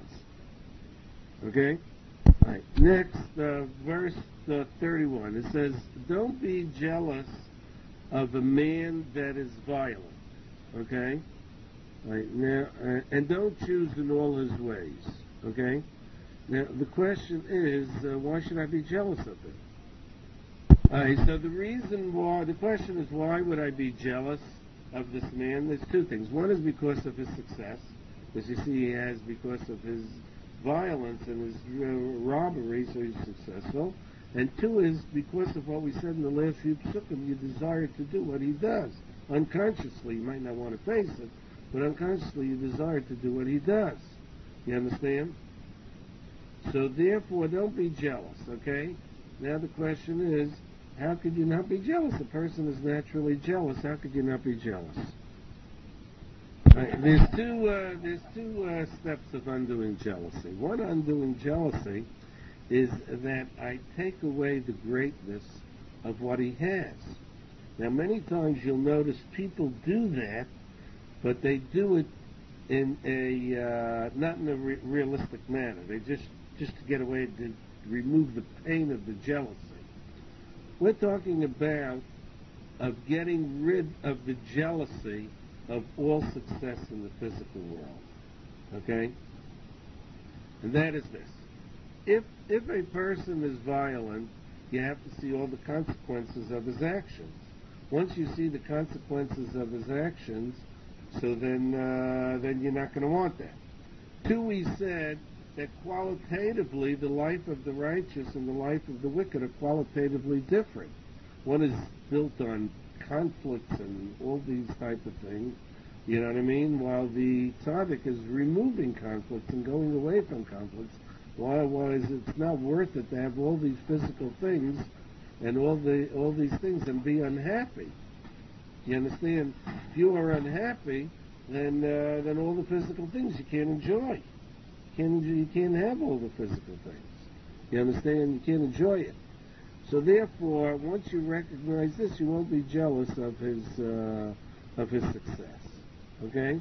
Okay. All right. Next, uh, verse uh, thirty-one. It says, "Don't be jealous of a man that is violent." Okay. All right. Now, uh, and don't choose in all his ways. Okay. Now, the question is, uh, why should I be jealous of him? All right. So the reason why, the question is, why would I be jealous of this man? There's two things. One is because of his success, because you see, he has because of his violence and his uh, robbery, so he's successful. And two is because of what we said in the last few psukim, you desire to do what he does. Unconsciously, you might not want to face it, but unconsciously you desire to do what he does. You understand? So therefore, don't be jealous, okay? Now the question is, how could you not be jealous? A person is naturally jealous. How could you not be jealous? Right, there's two. Uh, there's two uh, steps of undoing jealousy. One undoing jealousy is that I take away the greatness of what he has. Now, many times you'll notice people do that, but they do it in a uh, not in a re- realistic manner. They just just to get away to remove the pain of the jealousy. We're talking about of getting rid of the jealousy of all success in the physical world. Okay? And that is this. If if a person is violent, you have to see all the consequences of his actions. Once you see the consequences of his actions, so then uh, then you're not going to want that. Two, we said that qualitatively the life of the righteous and the life of the wicked are qualitatively different. One is built on conflicts and all these type of things, you know what I mean? While the tzaddik is removing conflicts and going away from conflicts. Why? Why is it's not worth it to have all these physical things and all the all these things and be unhappy? You understand? If you are unhappy, then uh, then all the physical things you can't enjoy. You can't you can't have all the physical things. You understand? You can't enjoy it. So therefore, once you recognize this, you won't be jealous of his uh, of his success. Okay?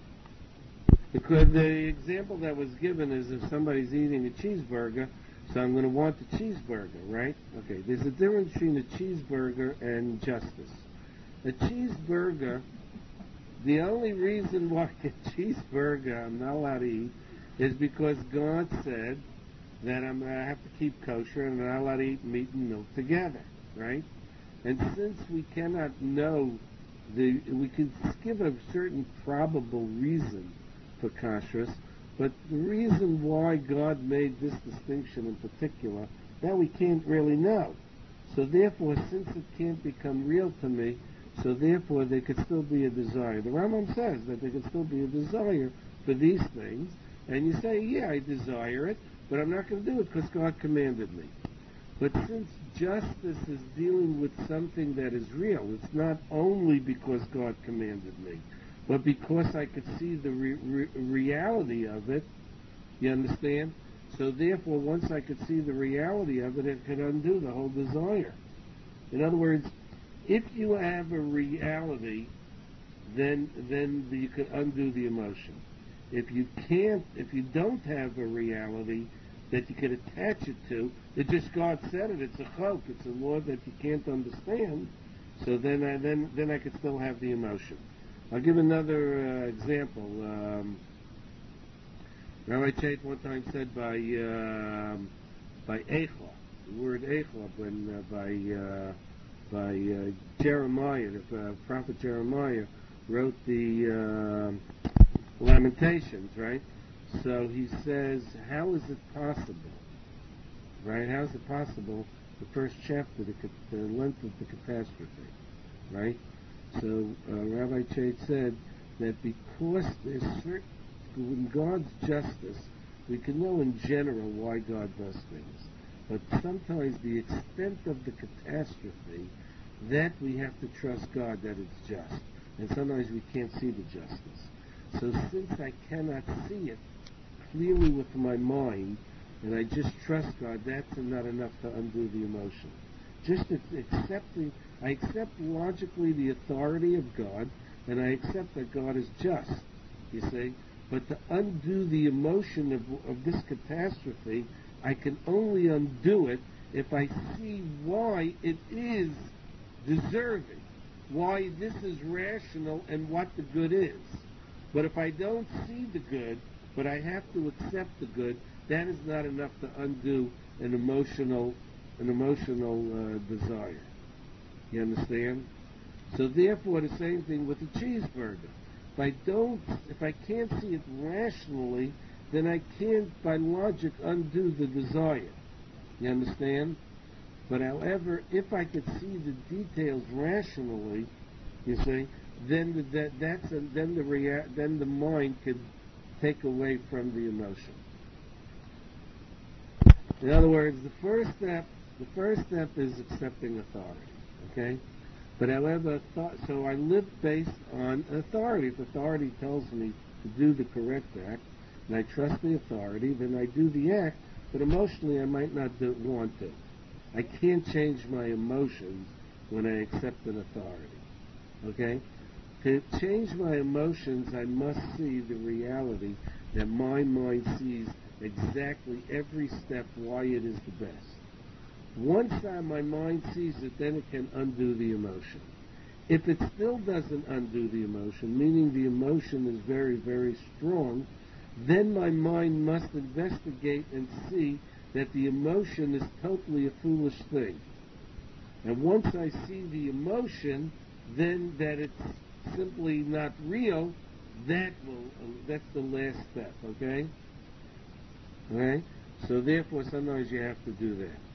Because the example that was given is if somebody's eating a cheeseburger, so I'm going to want the cheeseburger, right? Okay. There's a difference between a cheeseburger and justice. A cheeseburger, the only reason why a cheeseburger I'm not allowed to eat is because God said that I'm, I have to keep kosher and I'm not allowed to eat meat and milk together, right? And since we cannot know, the, we can give a certain probable reason for kashrus, but the reason why God made this distinction in particular, that we can't really know. So therefore, since it can't become real to me, so therefore there could still be a desire. The Rambam says that there could still be a desire for these things, and you say, yeah, I desire it, but I'm not going to do it because God commanded me. But since justice is dealing with something that is real, it's not only because God commanded me, but because I could see the re- re- reality of it, you understand? So therefore, once I could see the reality of it, it could undo the whole desire. In other words, if you have a reality, then then you could undo the emotion. If you can't, if you don't have a reality that you can attach it to, it just God said it. It's a chok. It's a law that you can't understand. So then, I, then, then I could still have the emotion. I'll give another uh, example. Um, Rabbi Chait one time said by uh, by Eichel, the word Eichel, when uh, by uh, by uh, Jeremiah, the uh, prophet Jeremiah wrote the uh, Lamentations, right? So he says, how is it possible, right? How is it possible? The first chapter, the, the length of the catastrophe, right? So uh, Rabbi Chait said that because there's certain, in God's justice, we can know in general why God does things. But sometimes the extent of the catastrophe, that we have to trust God that it's just. And sometimes we can't see the justice. So since I cannot see it clearly with my mind, and I just trust God, that's not enough to undo the emotion. Just accepting, I accept logically the authority of God, and I accept that God is just, you see. But to undo the emotion of, of this catastrophe, I can only undo it if I see why it is deserving, why this is rational and what the good is. But if I don't see the good, but I have to accept the good, that is not enough to undo an emotional, an emotional uh, desire. You understand? So therefore, the same thing with the cheeseburger. If I don't, if I can't see it rationally, then I can't, by logic, undo the desire. You understand? But however, if I could see the details rationally, you see, then the, that that's a, then the rea- then the mind could take away from the emotion. In other words, the first step, the first step is accepting authority. Okay, but however, thought, so I live based on authority. If authority tells me to do the correct act, and I trust the authority, then I do the act. But emotionally, I might not do, want to. I can't change my emotions when I accept an authority. Okay? To change my emotions, I must see the reality that my mind sees exactly every step why it is the best. Once uh, my mind sees it, then it can undo the emotion. If it still doesn't undo the emotion, meaning the emotion is very, very strong, then my mind must investigate and see that the emotion is totally a foolish thing. And once I see the emotion, then that it's simply not real, that will, uh, that's the last step, okay? Alright? So therefore, sometimes you have to do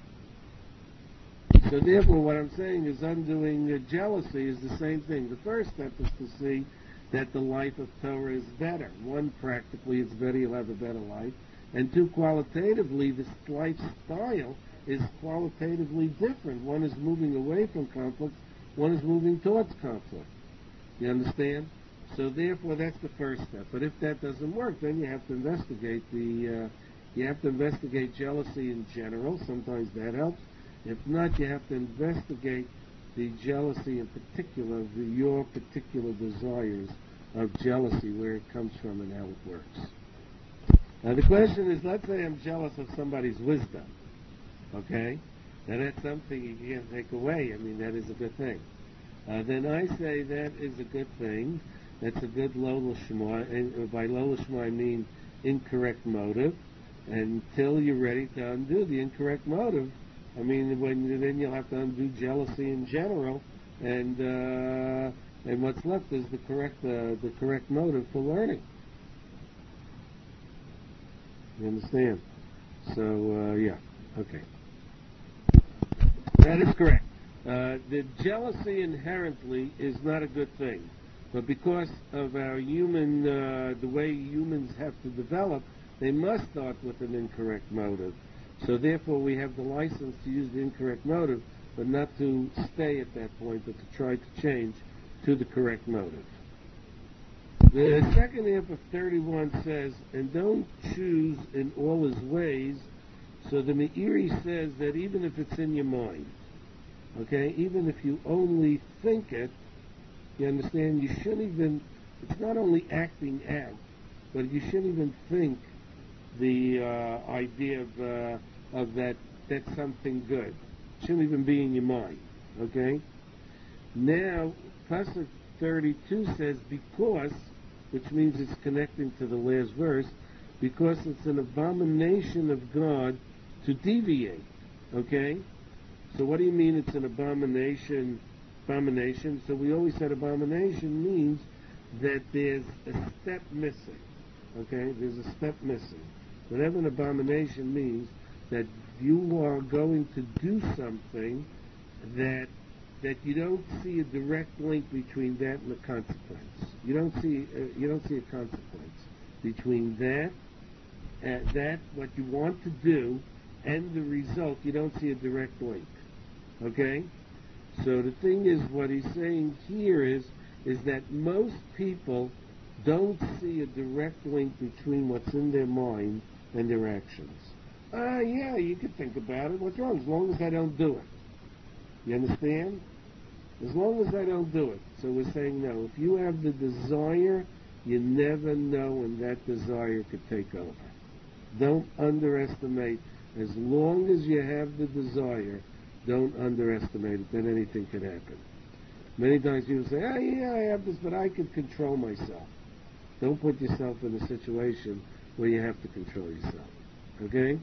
that. So therefore, what I'm saying is undoing uh, jealousy is the same thing. The first step is to see that the life of Torah is better. One, practically, it's better, you'll have a better life. And two, qualitatively, this lifestyle is qualitatively different. One is moving away from conflict, one is moving towards conflict. You understand? So therefore, that's the first step. But if that doesn't work, then you have to investigate the, uh, you have to investigate jealousy in general. Sometimes that helps. If not, you have to investigate the jealousy in particular, the, your particular desires of jealousy, where it comes from and how it works. Now the question is, let's say I'm jealous of somebody's wisdom, okay? Now that's something you can't take away. I mean, that is a good thing. Uh, then I say that is a good thing. That's a good lo lishma. And by lo lishma I mean incorrect motive. Until you're ready to undo the incorrect motive, I mean, when then you'll have to undo jealousy in general, and uh, and what's left is the correct uh, the correct motive for learning. You understand? So uh, yeah, okay, that is correct. Uh, the jealousy inherently is not a good thing, but because of our human, uh, the way humans have to develop, they must start with an incorrect motive. So therefore we have the license to use the incorrect motive, but not to stay at that point, but to try to change to the correct motive. The second half of thirty-one says, and don't choose in all his ways. So the Meiri says that even if it's in your mind, okay, even if you only think it, you understand, you shouldn't even, it's not only acting out, but you shouldn't even think the uh, idea of, uh, of that, that's something good. It shouldn't even be in your mind, okay? Now, Pasuk thirty-two says, because, which means it's connecting to the last verse, because it's an abomination of God to deviate, okay? So what do you mean it's an abomination? Abomination. So we always said abomination means that there's a step missing. Okay, there's a step missing. Whatever an abomination means, that you are going to do something that that you don't see a direct link between that and the consequence. You don't see uh, you don't see a consequence between that and that what you want to do and the result, you don't see a direct link. Okay? So the thing is, what he's saying here is, is that most people don't see a direct link between what's in their mind and their actions. Ah, uh, yeah, you can think about it. What's wrong? As long as I don't do it. You understand? As long as I don't do it. So we're saying no. If you have the desire, you never know when that desire could take over. Don't underestimate. As long as you have the desire, don't underestimate it. Then anything could happen. Many times people say, oh yeah, I have this, but I can control myself. Don't put yourself in a situation where you have to control yourself. Okay?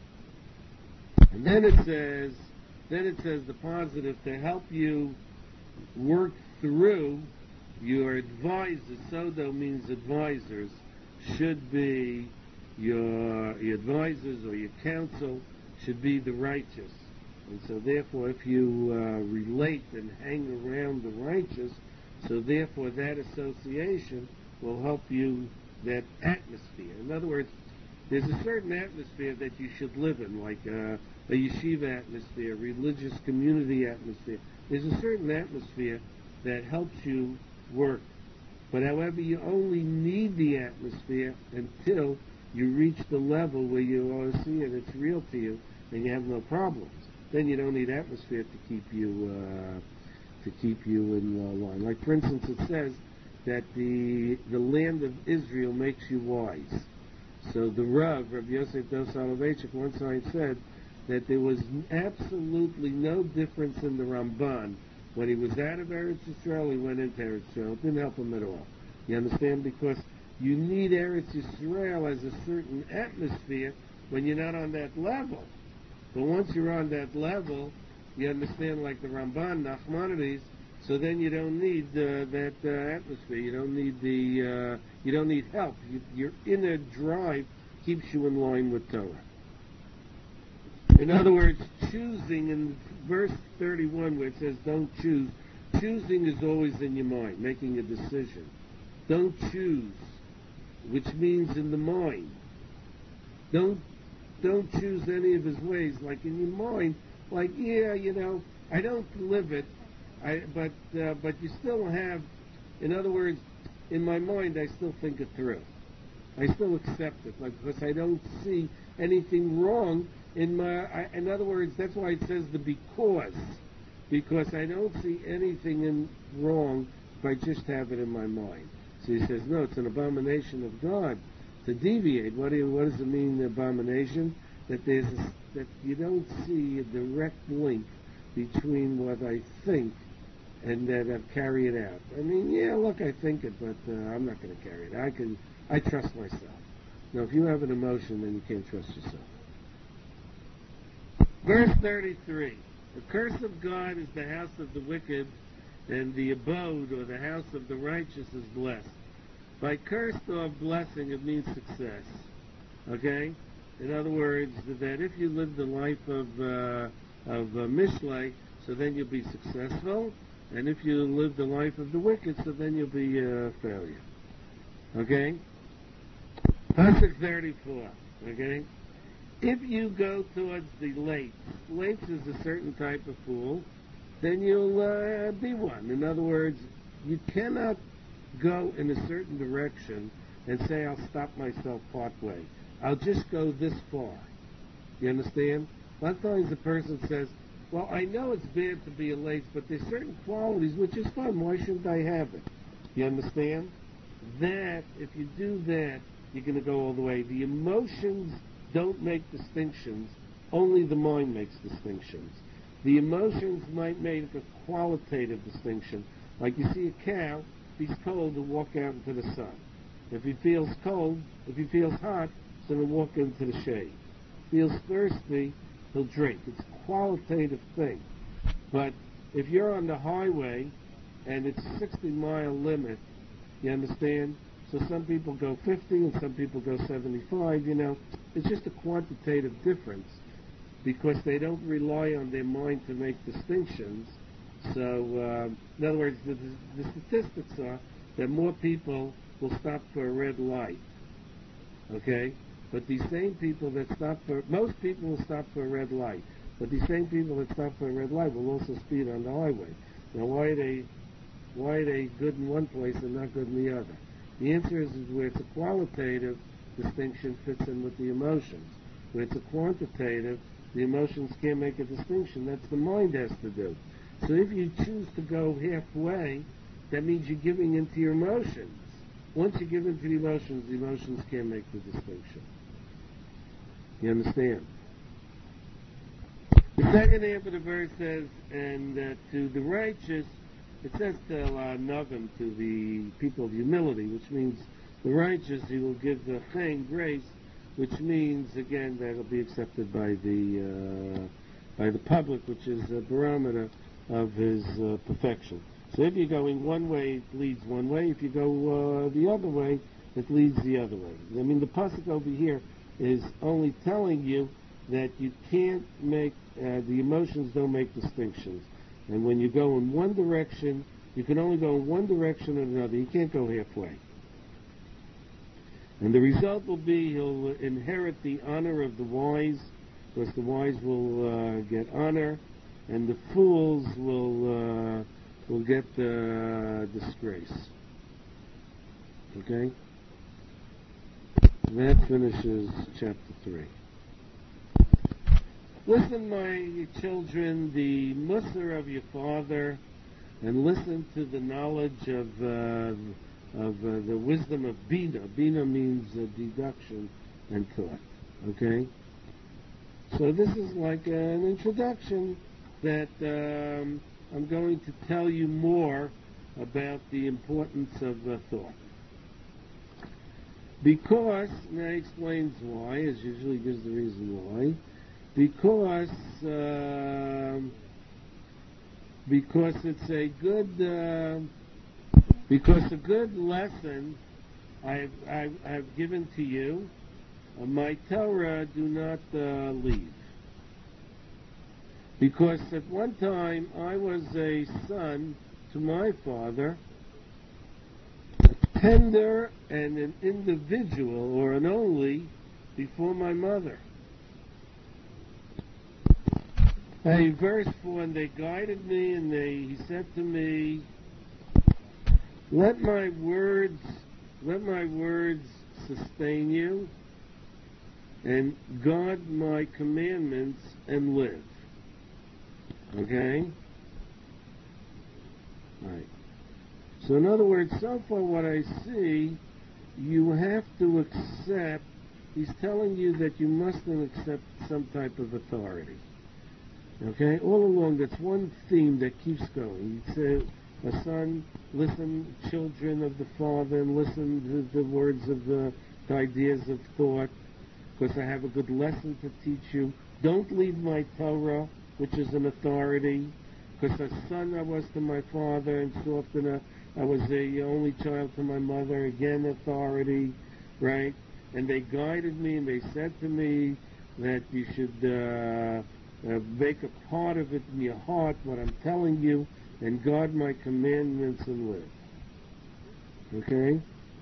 And then it says, then it says the positive, to help you work through your advisors. Sodo means advisors, should be your, your advisors or your counsel should be the righteous. And so therefore, if you uh, relate and hang around the righteous, so therefore that association will help you, that atmosphere. In other words, there's a certain atmosphere that you should live in, like uh, a yeshiva atmosphere, religious community atmosphere. There's a certain atmosphere that helps you work. But however, you only need the atmosphere until you reach the level where you all see it, it's real to you, and you have no problems. Then you don't need atmosphere to keep you uh, to keep you in uh, line. Like for instance, it says that the the land of Israel makes you wise. So the Rav, Rav Yosef Dov Soloveitchik, one time said that there was absolutely no difference in the Ramban. When he was out of Eretz Yisrael, he went into Eretz Yisrael. It didn't help him at all. You understand? Because you need Eretz Yisrael as a certain atmosphere when you're not on that level. But once you're on that level, you understand, like the Ramban, Nachmanides, so then you don't need uh, that uh, atmosphere. You don't need the, uh, you don't need help. You, your inner drive keeps you in line with Torah. In other words, choosing, in verse thirty-one where it says don't choose, choosing is always in your mind, making a decision. Don't choose, which means in the mind. Don't don't choose any of his ways, like in your mind, like, yeah, you know, I don't live it, I, but uh, but you still have, in other words, in my mind, I still think it through. I still accept it, like, because I don't see anything wrong in my, I, in other words, that's why it says the because, because I don't see anything in wrong if I just have it in my mind. So he says, no, it's an abomination of God to deviate. What, do you, what does it mean, abomination? That there's a, that you don't see a direct link between what I think and that I've carried it out. I mean, yeah, look, I think it, but uh, I'm not going to carry it. I can, I trust myself. Now, if you have an emotion, then you can't trust yourself. Verse thirty-three. The curse of God is the house of the wicked, and the abode or the house of the righteous is blessed. By cursed or blessing, it means success. Okay? In other words, that if you live the life of uh, of uh, Mishlei, so then you'll be successful, and if you live the life of the wicked, so then you'll be a uh, failure. Okay? Pasuk thirty-four. Okay? If you go towards the lakes, lakes is a certain type of fool, then you'll uh, be one. In other words, you cannot go in a certain direction and say, I'll stop myself partway. I'll just go this far. You understand? A lot of times a person says, well, I know it's bad to be a lake, but there's certain qualities which is fun. Why shouldn't I have it? You understand? That, if you do that, you're going to go all the way. The emotions don't make distinctions. Only the mind makes distinctions. The emotions might make a qualitative distinction. Like you see a cow, if he's cold, he'll walk out into the sun. If he feels cold, if he feels hot, so he'll walk into the shade. If he feels thirsty, he'll drink. It's a qualitative thing. But if you're on the highway and it's a sixty mile limit, you understand? So some people go fifty and some people go seventy-five, you know. It's just a quantitative difference because they don't rely on their mind to make distinctions. So, uh, in other words, the, the statistics are that more people will stop for a red light, okay? But these same people that stop for, most people will stop for a red light, but these same people that stop for a red light will also speed on the highway. Now, why are they, why are they good in one place and not good in the other? The answer is, is where it's a qualitative distinction fits in with the emotions. Where it's a quantitative, the emotions can't make a distinction. That's the mind has to do. So if you choose to go halfway, that means you're giving into your emotions. Once you give into the emotions, the emotions can't make the distinction. You understand? The second half of the verse says, and uh, to the righteous, it says to uh, Navim, to the people of humility, which means the righteous, he will give the chen, grace, which means, again, that it'll be accepted by the uh, by the public, which is a barometer of his uh, perfection. So if you're going one way, it leads one way. If you go uh, the other way, it leads the other way. I mean, the pasuk over here is only telling you that you can't make, uh, the emotions don't make distinctions. And when you go in one direction, you can only go in one direction or another. You can't go halfway. And the result will be he'll inherit the honor of the wise, because the wise will uh, get honor, and the fools will uh, will get uh, disgrace. Okay? That finishes chapter three. Listen, my children, the mussar of your father, and listen to the knowledge of uh, of uh, the wisdom of Bina. Bina means uh, deduction and thought. Okay? So this is like an introduction that um, I'm going to tell you more about the importance of uh, thought. Because, and that explains why, as usually gives the reason why, because um because it's a good uh, because a good lesson I've, I've, I've given to you, uh, my Torah do not uh, leave. Because at one time I was a son to my father, tender and an individual, or an only, before my mother. A verse for when they guided me and they he said to me, let my words let my words sustain you, and guard my commandments and live. Okay? Right. So in other words, so far what I see, you have to accept, he's telling you that you mustn't accept some type of authority. Okay? All along, that's one theme that keeps going. He said, a son, listen, children of the father, and listen to the words of the, the ideas of thought, because I have a good lesson to teach you. Don't leave my Torah, which is an authority, because a son I was to my father, and so often a, I was the only child to my mother, again authority, right? And they guided me, and they said to me that you should uh, uh, make a part of it in your heart, what I'm telling you, and guard my commandments and live. Okay?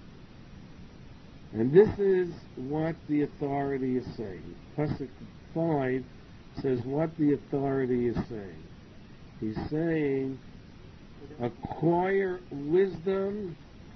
And this is what the authority is saying. Pasuk five says what the authority is saying. He's saying, acquire wisdom,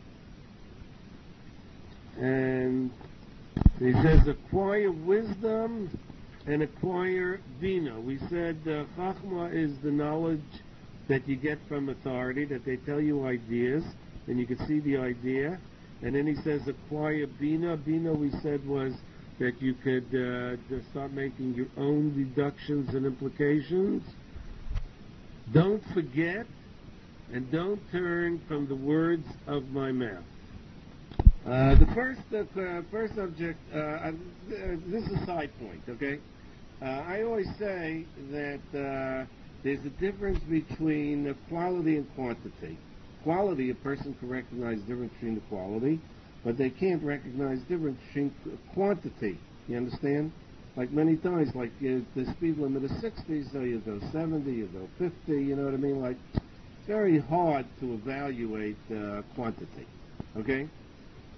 and he says acquire wisdom and acquire bina. We said uh, chachma is the knowledge that you get from authority, that they tell you ideas, and you can see the idea. And then he says acquire bina. Bina, we said, was that you could uh, just start making your own deductions and implications. Don't forget, and don't turn from the words of my mouth. Uh, the first uh, first subject, uh, uh, this is a side point, okay? Uh, I always say that uh, there's a difference between uh, quality and quantity. Quality, a person can recognize the difference between the quality, but they can't recognize the difference between quantity. You understand? Like many times, like uh, the speed limit is sixty, so you go seventy, you go fifty, you know what I mean? Like, it's very hard to evaluate uh, quantity, okay?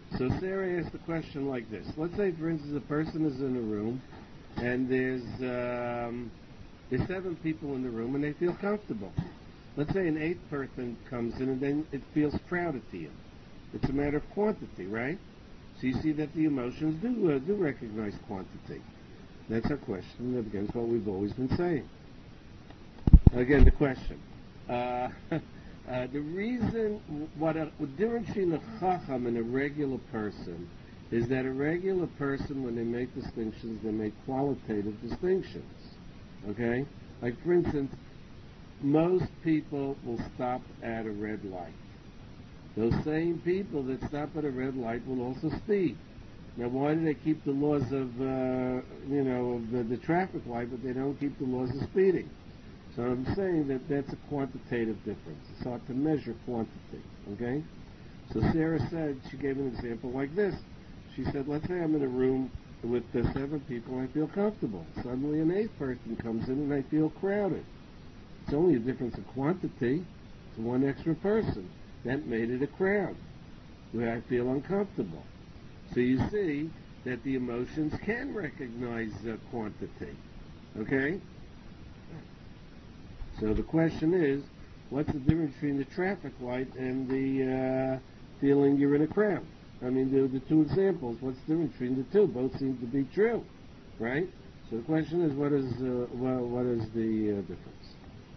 So Sarah asked the question like this. Let's say, for instance, a person is in a room, and there's um, there's seven people in the room, and they feel comfortable. Let's say an eighth person comes in, and then it feels crowded to you. It's a matter of quantity, right? So you see that the emotions do uh, do recognize quantity. That's our question against what we've always been saying. Again, the question. Uh, Uh, the reason, what a what difference between a chacham and a regular person is that a regular person, when they make distinctions, they make qualitative distinctions. Okay? Like, for instance, most people will stop at a red light. Those same people that stop at a red light will also speed. Now, why do they keep the laws of, uh, you know, of the, the traffic light, but they don't keep the laws of speeding? So I'm saying that that's a quantitative difference. It's hard to measure quantity, okay? So Sarah said, she gave an example like this. She said, let's say I'm in a room with uh, seven people and I feel comfortable. Suddenly an eighth person comes in and I feel crowded. It's only a difference of quantity to one extra person. That made it a crowd where I feel uncomfortable. So you see that the emotions can recognize uh, quantity, okay? So the question is, what's the difference between the traffic light and the uh, feeling you're in a crowd? I mean, the, the two examples, what's the difference between the two? Both seem to be true, right? So the question is, what is uh, well, what is the uh, difference?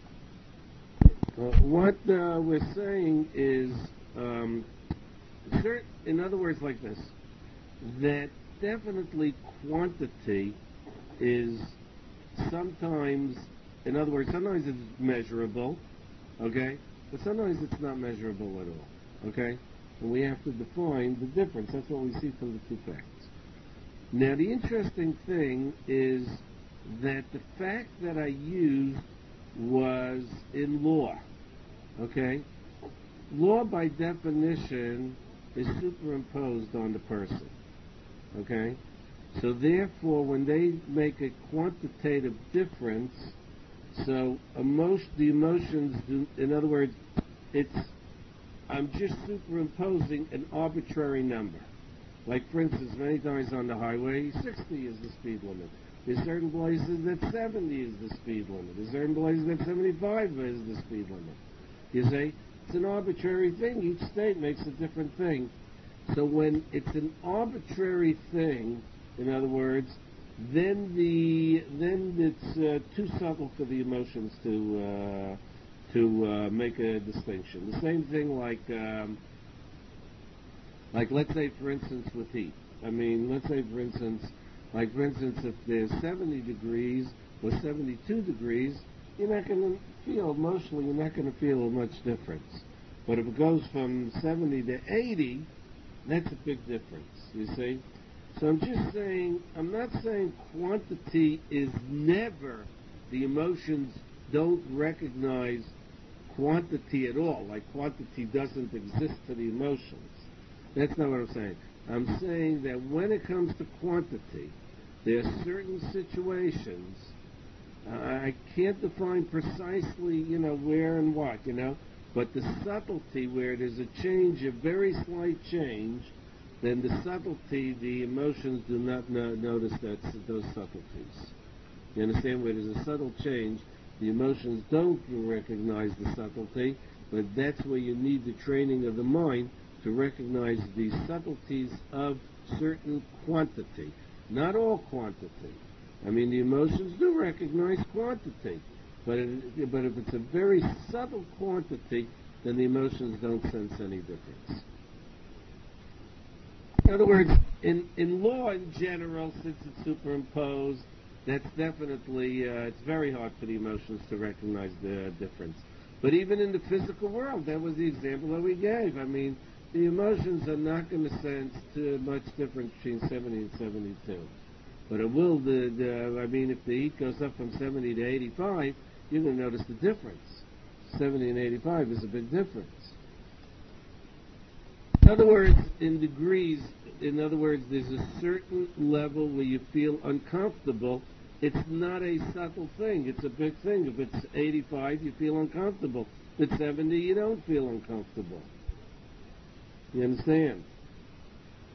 Uh, what uh, we're saying is, um, cert- in other words, like this, that definitely quantity is sometimes, in other words, sometimes it's measurable, okay? But sometimes it's not measurable at all, okay? And we have to define the difference. That's what we see from the two facts. Now, the interesting thing is that the fact that I used was in law, okay? Law, by definition, is superimposed on the person, okay? So therefore, when they make a quantitative difference, so emotion, the emotions do, in other words, it's, I'm just superimposing an arbitrary number. Like, for instance, many times on the highway, sixty is the speed limit. There's certain places that seventy is the speed limit. There's certain places that seventy-five is the speed limit. You see? It's an arbitrary thing. Each state makes a different thing. So when it's an arbitrary thing, in other words, then the then it's uh, too subtle for the emotions to uh, to uh, make a distinction. The same thing like um, like let's say, for instance, with heat. I mean, let's say, for instance, like for instance, if there's seventy degrees or seventy-two degrees, you're not going to feel emotionally. You're not going to feel much difference. But if it goes from seventy to eighty, that's a big difference. You see. So I'm just saying, I'm not saying quantity is never, the emotions don't recognize quantity at all, like quantity doesn't exist for the emotions. That's not what I'm saying. I'm saying that when it comes to quantity, there are certain situations, uh, I can't define precisely, you know, where and what, you know, but the subtlety where there's a change, a very slight change, then the subtlety, the emotions do not no- notice that, those subtleties. You understand? Where there's a subtle change, the emotions don't recognize the subtlety, but that's where you need the training of the mind to recognize the subtleties of certain quantity. Not all quantity. I mean, the emotions do recognize quantity, but it, but if it's a very subtle quantity, then the emotions don't sense any difference. In other words, in, in law in general, since it's superimposed, that's definitely, uh, it's very hard for the emotions to recognize the difference. But even in the physical world, that was the example that we gave. I mean, the emotions are not going to sense too much difference between seventy and seventy-two. But it will, the, the, I mean, if the heat goes up from seventy to eighty-five, you're going to notice the difference. seventy and eighty-five is a big difference. In other words, in degrees, in other words, there's a certain level where you feel uncomfortable. It's not a subtle thing. It's a big thing. If it's eighty-five, you feel uncomfortable. If it's seventy, you don't feel uncomfortable. You understand?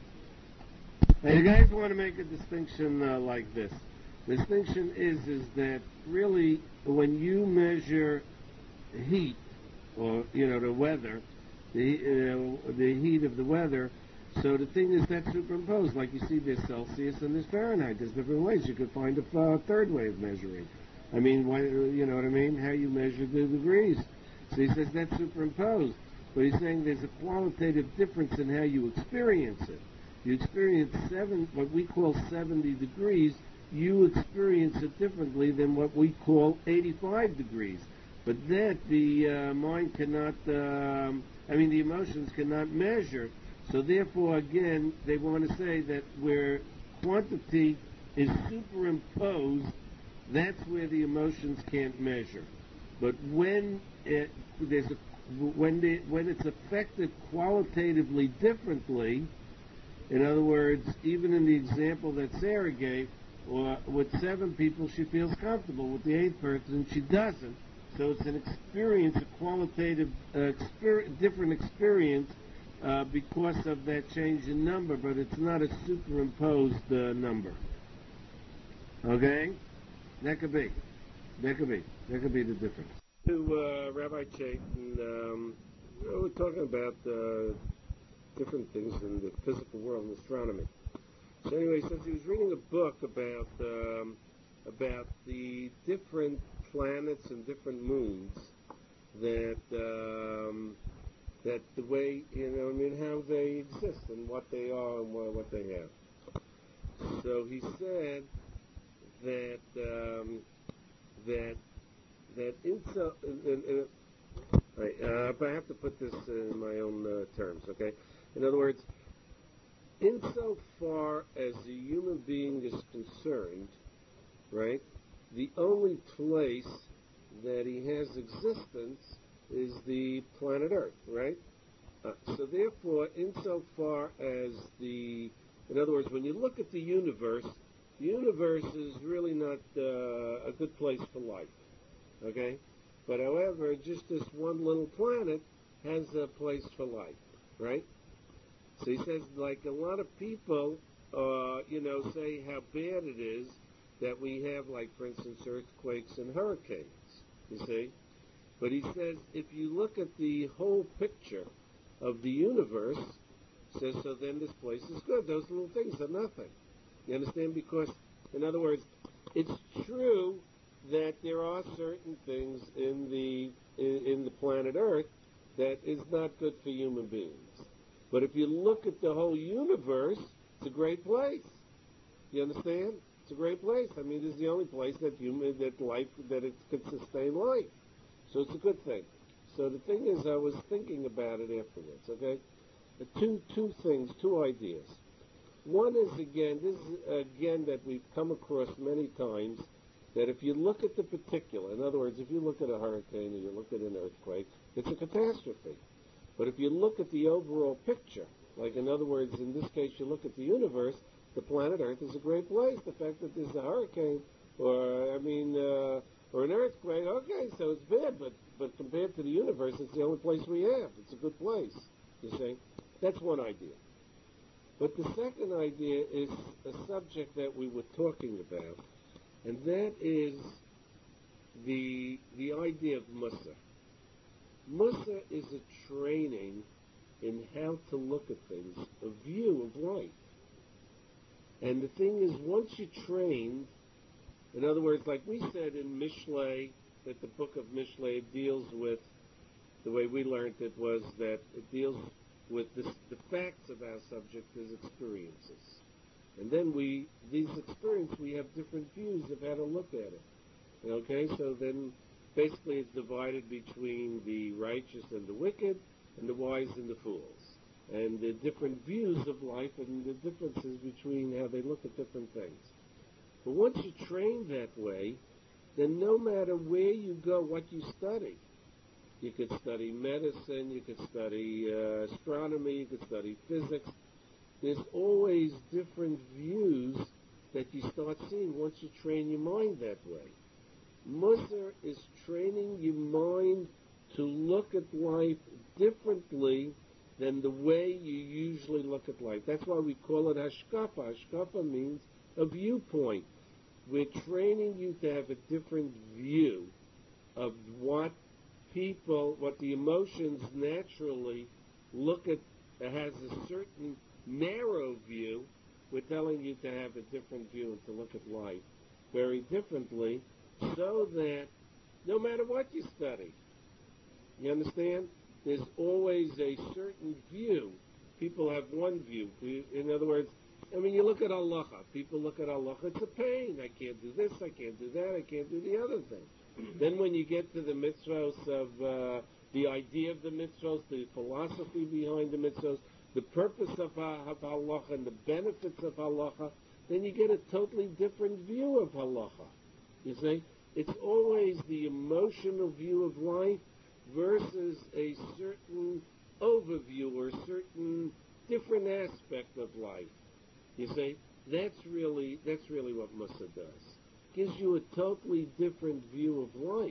Now, you guys want to make a distinction uh, like this. The distinction is is that really when you measure heat, or you know the weather, the uh, the heat of the weather. So the thing is that's superimposed. Like you see, there's Celsius and there's Fahrenheit. There's different ways. You could find a uh, third way of measuring. I mean, why, you know what I mean? How you measure the degrees. So he says that's superimposed. But he's saying there's a qualitative difference in how you experience it. You experience seven, what we call seventy degrees. You experience it differently than what we call eighty-five degrees. But that the uh, mind cannot, um, I mean, the emotions cannot measure. So therefore, again, they want to say that where quantity is superimposed, that's where the emotions can't measure. But when it, there's a, when the, when it's affected qualitatively differently, in other words, even in the example that Sarah gave, or with seven people she feels comfortable, with the eighth person she doesn't. So it's an experience, a qualitative, uh, exper- different experience uh, because of that change in number, but it's not a superimposed uh, number. Okay? That could be. That could be. That could be the difference. To uh, Rabbi Chaitin, um, you know, we're talking about uh, different things in the physical world and astronomy. So anyway, since he was reading a book about um, about the different planets and different moons, that um, that the way, you know, I mean, how they exist and what they are and what, what they have. So he said that um, that that in so, in, in, right, uh, but I have to put this in my own uh, terms, okay? In other words, insofar as the human being is concerned, right, the only place that he has existence is the planet Earth, right? Uh, so therefore, insofar as the, in other words, when you look at the universe, the universe is really not uh, a good place for life, okay? But however, just this one little planet has a place for life, right? So he says, like a lot of people, uh, you know, say how bad it is that we have, like, for instance, earthquakes and hurricanes, you see? But he says, if you look at the whole picture of the universe, says, so then this place is good. Those little things are nothing. You understand? Because, in other words, it's true that there are certain things in the in, in the planet Earth that is not good for human beings. But if you look at the whole universe, it's a great place. You understand? It's a great place. I mean, it's the only place that human, that life, that it could sustain life. So it's a good thing. So the thing is, I was thinking about it afterwards, okay? Uh, two, two things, two ideas. One is, again, this is, again, that we've come across many times, that if you look at the particular, in other words, if you look at a hurricane or you look at an earthquake, it's a catastrophe. But if you look at the overall picture, like in other words, in this case, you look at the universe, the planet Earth is a great place. The fact that there's a hurricane, or, I mean, uh, or an earthquake, okay, so it's bad, but, but compared to the universe, it's the only place we have. It's a good place, you see. That's one idea. But the second idea is a subject that we were talking about, and that is the, the idea of Mussar. Mussar is a training in how to look at things, a view of life. And the thing is, once you're trained, in other words, like we said in Mishlei, that the book of Mishlei deals with, the way we learned it was that it deals with this, the facts of our subject as experiences. And then we, these experiences, we have different views of how to look at it. Okay, so then basically it's divided between the righteous and the wicked, and the wise and the fools. And the different views of life and the differences between how they look at different things. But once you're trained that way, then no matter where you go, what you study, you could study medicine, you could study uh, astronomy, you could study physics, there's always different views that you start seeing once you train your mind that way. Mussar is training your mind to look at life differently than the way you usually look at life. That's why we call it hashkafa. Hashkafa means a viewpoint. We're training you to have a different view of what people, what the emotions naturally look at, has a certain narrow view. We're telling you to have a different view and to look at life very differently, so that no matter what you study, you understand, there's always a certain view. People have one view. In other words, I mean, you look at halacha. People look at halacha. It's a pain. I can't do this. I can't do that. I can't do the other thing. Then when you get to the mitzvos of uh, the idea of the mitzvos, the philosophy behind the mitzvos, the purpose of, uh, of halacha and the benefits of halacha, then you get a totally different view of halacha. You see? It's always the emotional view of life versus a certain overview or certain different aspect of life. You see? That's really, that's really what Mussar does. Gives you a totally different view of life.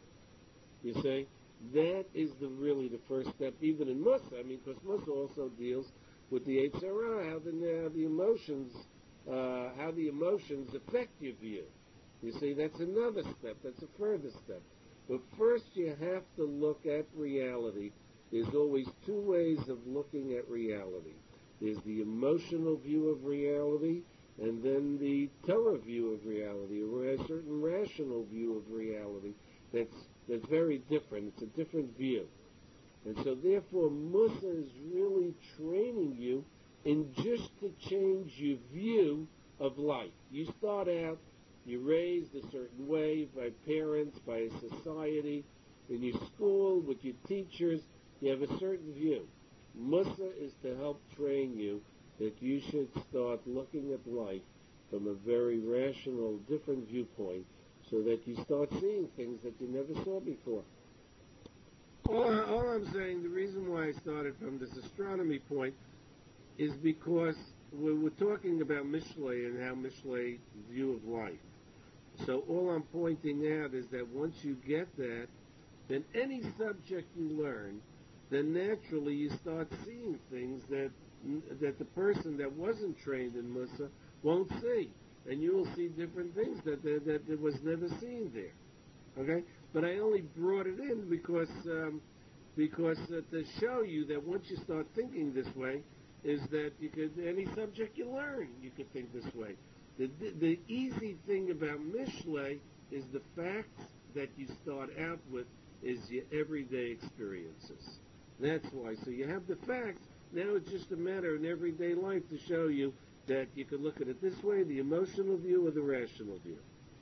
You see? That is the really the first step, even in Mussar. I mean, because Mussar also deals with the Yetzer Hara, how the, how the emotions, uh, how the emotions affect your view. You see, that's another step. That's a further step. But first, you have to look at reality. There's always two ways of looking at reality. There's the emotional view of reality, and then the Torah view of reality, or a certain rational view of reality. That's that's very different. It's a different view. And so therefore, Mussar is really training you in just to change your view of life. You start out, you're raised a certain way by parents, by a society, in your school, with your teachers, you have a certain view. Mussar is to help train you that you should start looking at life from a very rational, different viewpoint, so that you start seeing things that you never saw before. All, all I'm saying, the reason why I started from this astronomy point is because we're, we're talking about Mishlei and how Mishlei view of life. So all I'm pointing out is that once you get that, then any subject you learn, then naturally you start seeing things that that the person that wasn't trained in Mussar won't see. And you will see different things that, that, that, that was never seen there. Okay? But I only brought it in because um, because uh, to show you that once you start thinking this way, is that you could, any subject you learn, you could think this way. The, the, the easy thing about Mishlei is the facts that you start out with is your everyday experiences. That's why. So you have the facts. Now it's just a matter in everyday life to show you that you can look at it this way, the emotional view or the rational view.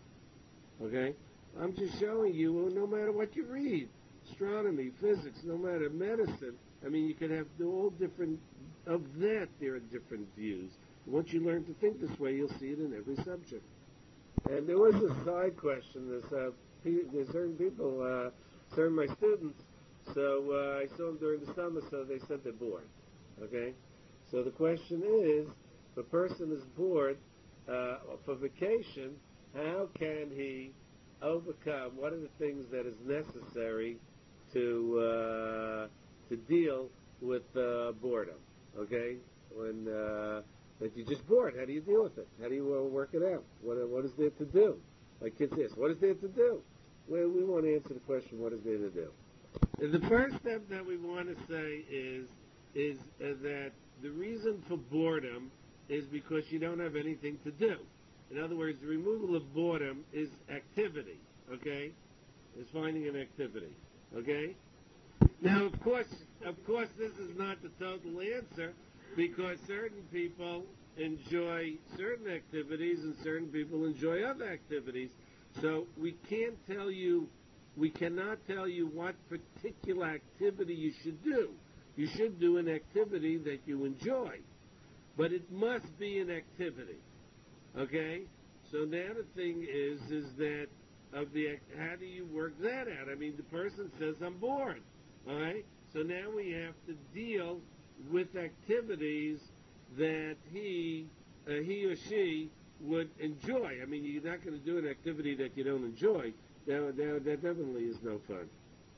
Okay? I'm just showing you, well, no matter what you read, astronomy, physics, no matter medicine, I mean, you can have all different, of that there are different views. Once you learn to think this way, you'll see it in every subject. And there was a side question. There's, uh, pe- there's certain people, uh, certain my students, so uh, I saw them during the summer, so they said they're bored. Okay? So the question is, if a person is bored uh, for vacation, how can he overcome, what are the things that is necessary to uh, to deal with uh, boredom? Okay? When uh, that you're just bored, how do you deal with it? How do you uh, work it out? What, what is there to do? Like kids ask, what is there to do? Well, we want to answer the question, what is there to do? The first step that we want to say is is uh, that the reason for boredom is because you don't have anything to do. In other words, the removal of boredom is activity, okay? Is finding an activity, okay? Now, of course, of course, this is not the total answer, because certain people enjoy certain activities and certain people enjoy other activities. So we can't tell you, we cannot tell you what particular activity you should do. You should do an activity that you enjoy, but it must be an activity, okay? So now the thing is, is that of the, how do you work that out? I mean, the person says, I'm bored, all right? So now we have to deal with activities that he, uh, he or she would enjoy. I mean, you're not going to do an activity that you don't enjoy. That, that, that definitely is no fun.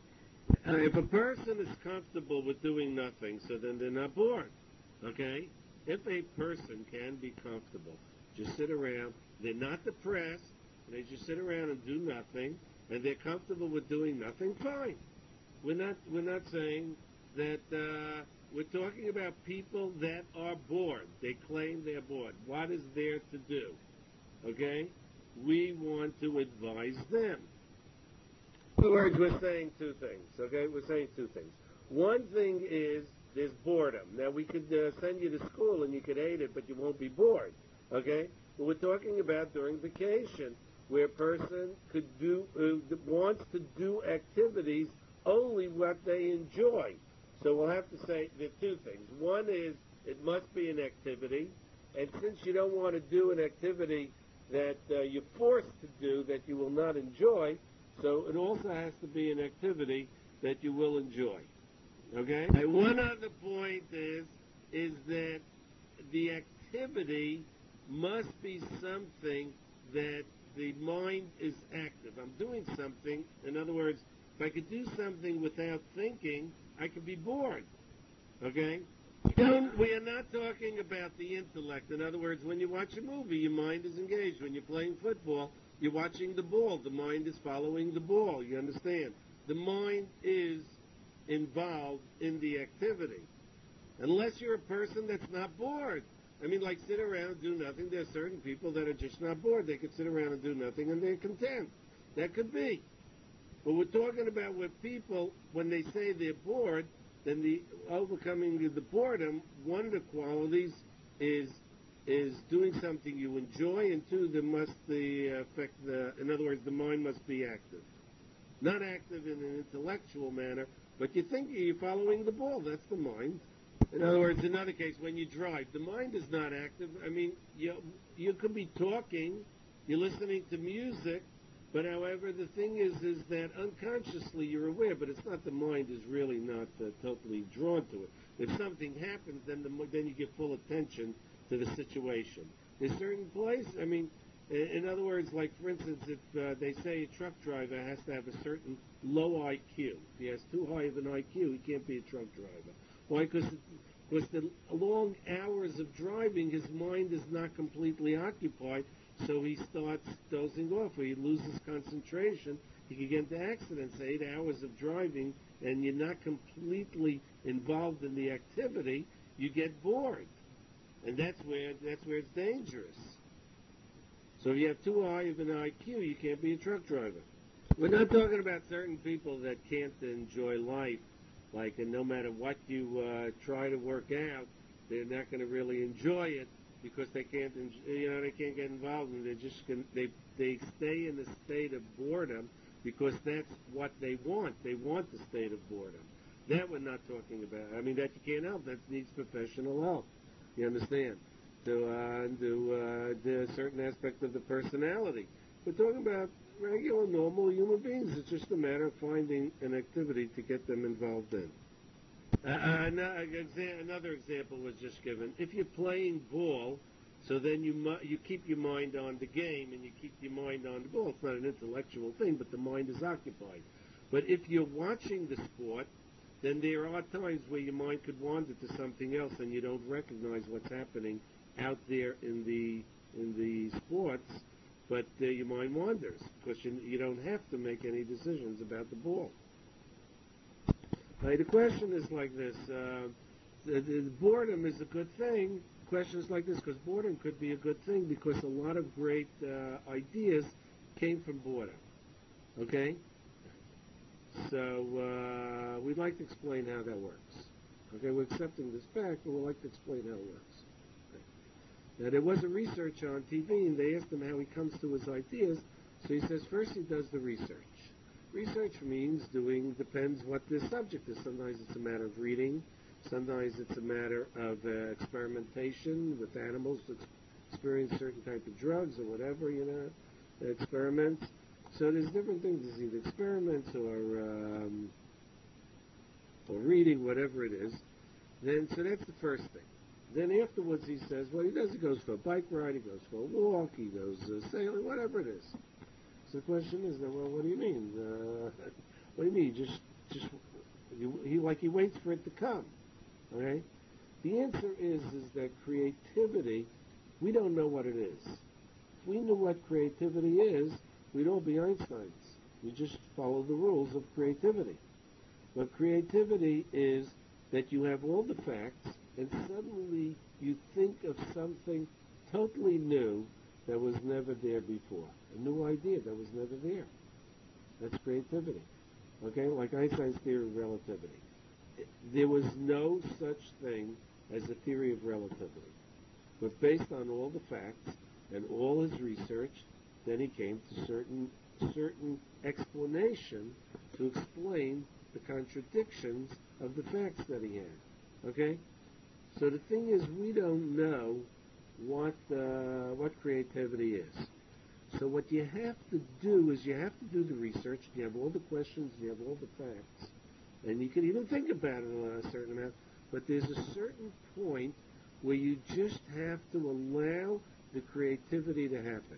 Uh, if a person is comfortable with doing nothing, so then they're not bored. Okay? If a person can be comfortable, just sit around, they're not depressed, they just sit around and do nothing, and they're comfortable with doing nothing, fine. We're not we're not saying that uh, we're talking about people that are bored. They claim they're bored. What is there to do? Okay? We want to advise them. In other words, we're saying two things. Okay? We're saying two things. One thing is there's boredom. Now, we could uh, send you to school and you could hate it, but you won't be bored. Okay? But we're talking about during vacation, where a person could do uh, wants to do activities only what they enjoy. So we'll have to say there are two things. One is it must be an activity, and since you don't want to do an activity that uh, you're forced to do that you will not enjoy, so it also has to be an activity that you will enjoy. Okay? And one other point is is that the activity must be something that the mind is active. I'm doing something. In other words, if I could do something without thinking, I could be bored. Okay? Don't, we are not talking about the intellect. In other words, when you watch a movie, your mind is engaged. When you're playing football, you're watching the ball. The mind is following the ball. You understand? The mind is involved in the activity. Unless you're a person that's not bored. I mean, like sit around and do nothing. There are certain people that are just not bored. They could sit around and do nothing and they're content. That could be. But we're talking about with people, when they say they're bored, then the overcoming the boredom, one of the qualities is is doing something you enjoy, and two, there must the affect the, in other words, the mind must be active. Not active in an intellectual manner, but you're thinking, you're following the ball. That's the mind. In other words, in another case, when you drive, the mind is not active. I mean, you you could be talking, you're listening to music, but however, the thing is, is that unconsciously you're aware, but it's not the mind is really not uh, totally drawn to it. If something happens, then the, then you give full attention to the situation. There's certain place, I mean, in, in other words, like for instance, if uh, they say a truck driver has to have a certain low I Q. If he has too high of an I Q, he can't be a truck driver. Why? Because because the long hours of driving, his mind is not completely occupied, so he starts dozing off, or he loses concentration. He can get into accidents. Eight hours of driving, and you're not completely involved in the activity, you get bored, and that's where that's where it's dangerous. So if you have too high of an I Q, you can't be a truck driver. We're not talking about certain people that can't enjoy life. Like, and no matter what you uh, try to work out, they're not going to really enjoy it because they can't, you know, they can't get involved, and they just can, they they stay in a state of boredom because that's what they want. They want the state of boredom. That we're not talking about. I mean, that you can't help. That needs professional help. You understand? To uh, to uh, the certain aspect of the personality. We're talking about regular, normal human beings. It's just a matter of finding an activity to get them involved in. Uh, another example was just given. If you're playing ball, so then you mu- you keep your mind on the game and you keep your mind on the ball. It's not an intellectual thing, but the mind is occupied. But if you're watching the sport, then there are times where your mind could wander to something else and you don't recognize what's happening out there in the in the sports. But uh, your mind wanders because you, you don't have to make any decisions about the ball. Right, the question is like this. Uh, the, the boredom is a good thing. Questions like this, because boredom could be a good thing because a lot of great uh, ideas came from boredom. Okay? So uh, we'd like to explain how that works. Okay, we're accepting this fact, but we'd like to explain how it works. Now, there was a research on T V, and they asked him how he comes to his ideas. So he says first he does the research. Research means doing, depends what the subject is. Sometimes it's a matter of reading. Sometimes it's a matter of uh, experimentation with animals to ex- experience certain type of drugs or whatever, you know, experiments. So there's different things. There's either experiments or, um, or reading, whatever it is. Then, so that's the first thing. Then afterwards he says, what he does, he goes for a bike ride, he goes for a walk, he goes uh, sailing, whatever it is. So the question is, then, well, what do you mean? Uh, what do you mean? Just just He, he like he waits for it to come. Okay? The answer is is that creativity, we don't know what it is. If we knew what creativity is, we'd all be Einsteins. We just follow the rules of creativity. But creativity is that you have all the facts and suddenly you think of something totally new that was never there before. A new idea that was never there. That's creativity. Okay? Like Einstein's theory of relativity. There was no such thing as a theory of relativity. But based on all the facts and all his research, then he came to certain certain explanation to explain the contradictions of the facts that he had. Okay? So the thing is, we don't know what uh, what creativity is. So what you have to do is you have to do the research. You have all the questions, you have all the facts, and you can even think about it a certain amount. But there's a certain point where you just have to allow the creativity to happen.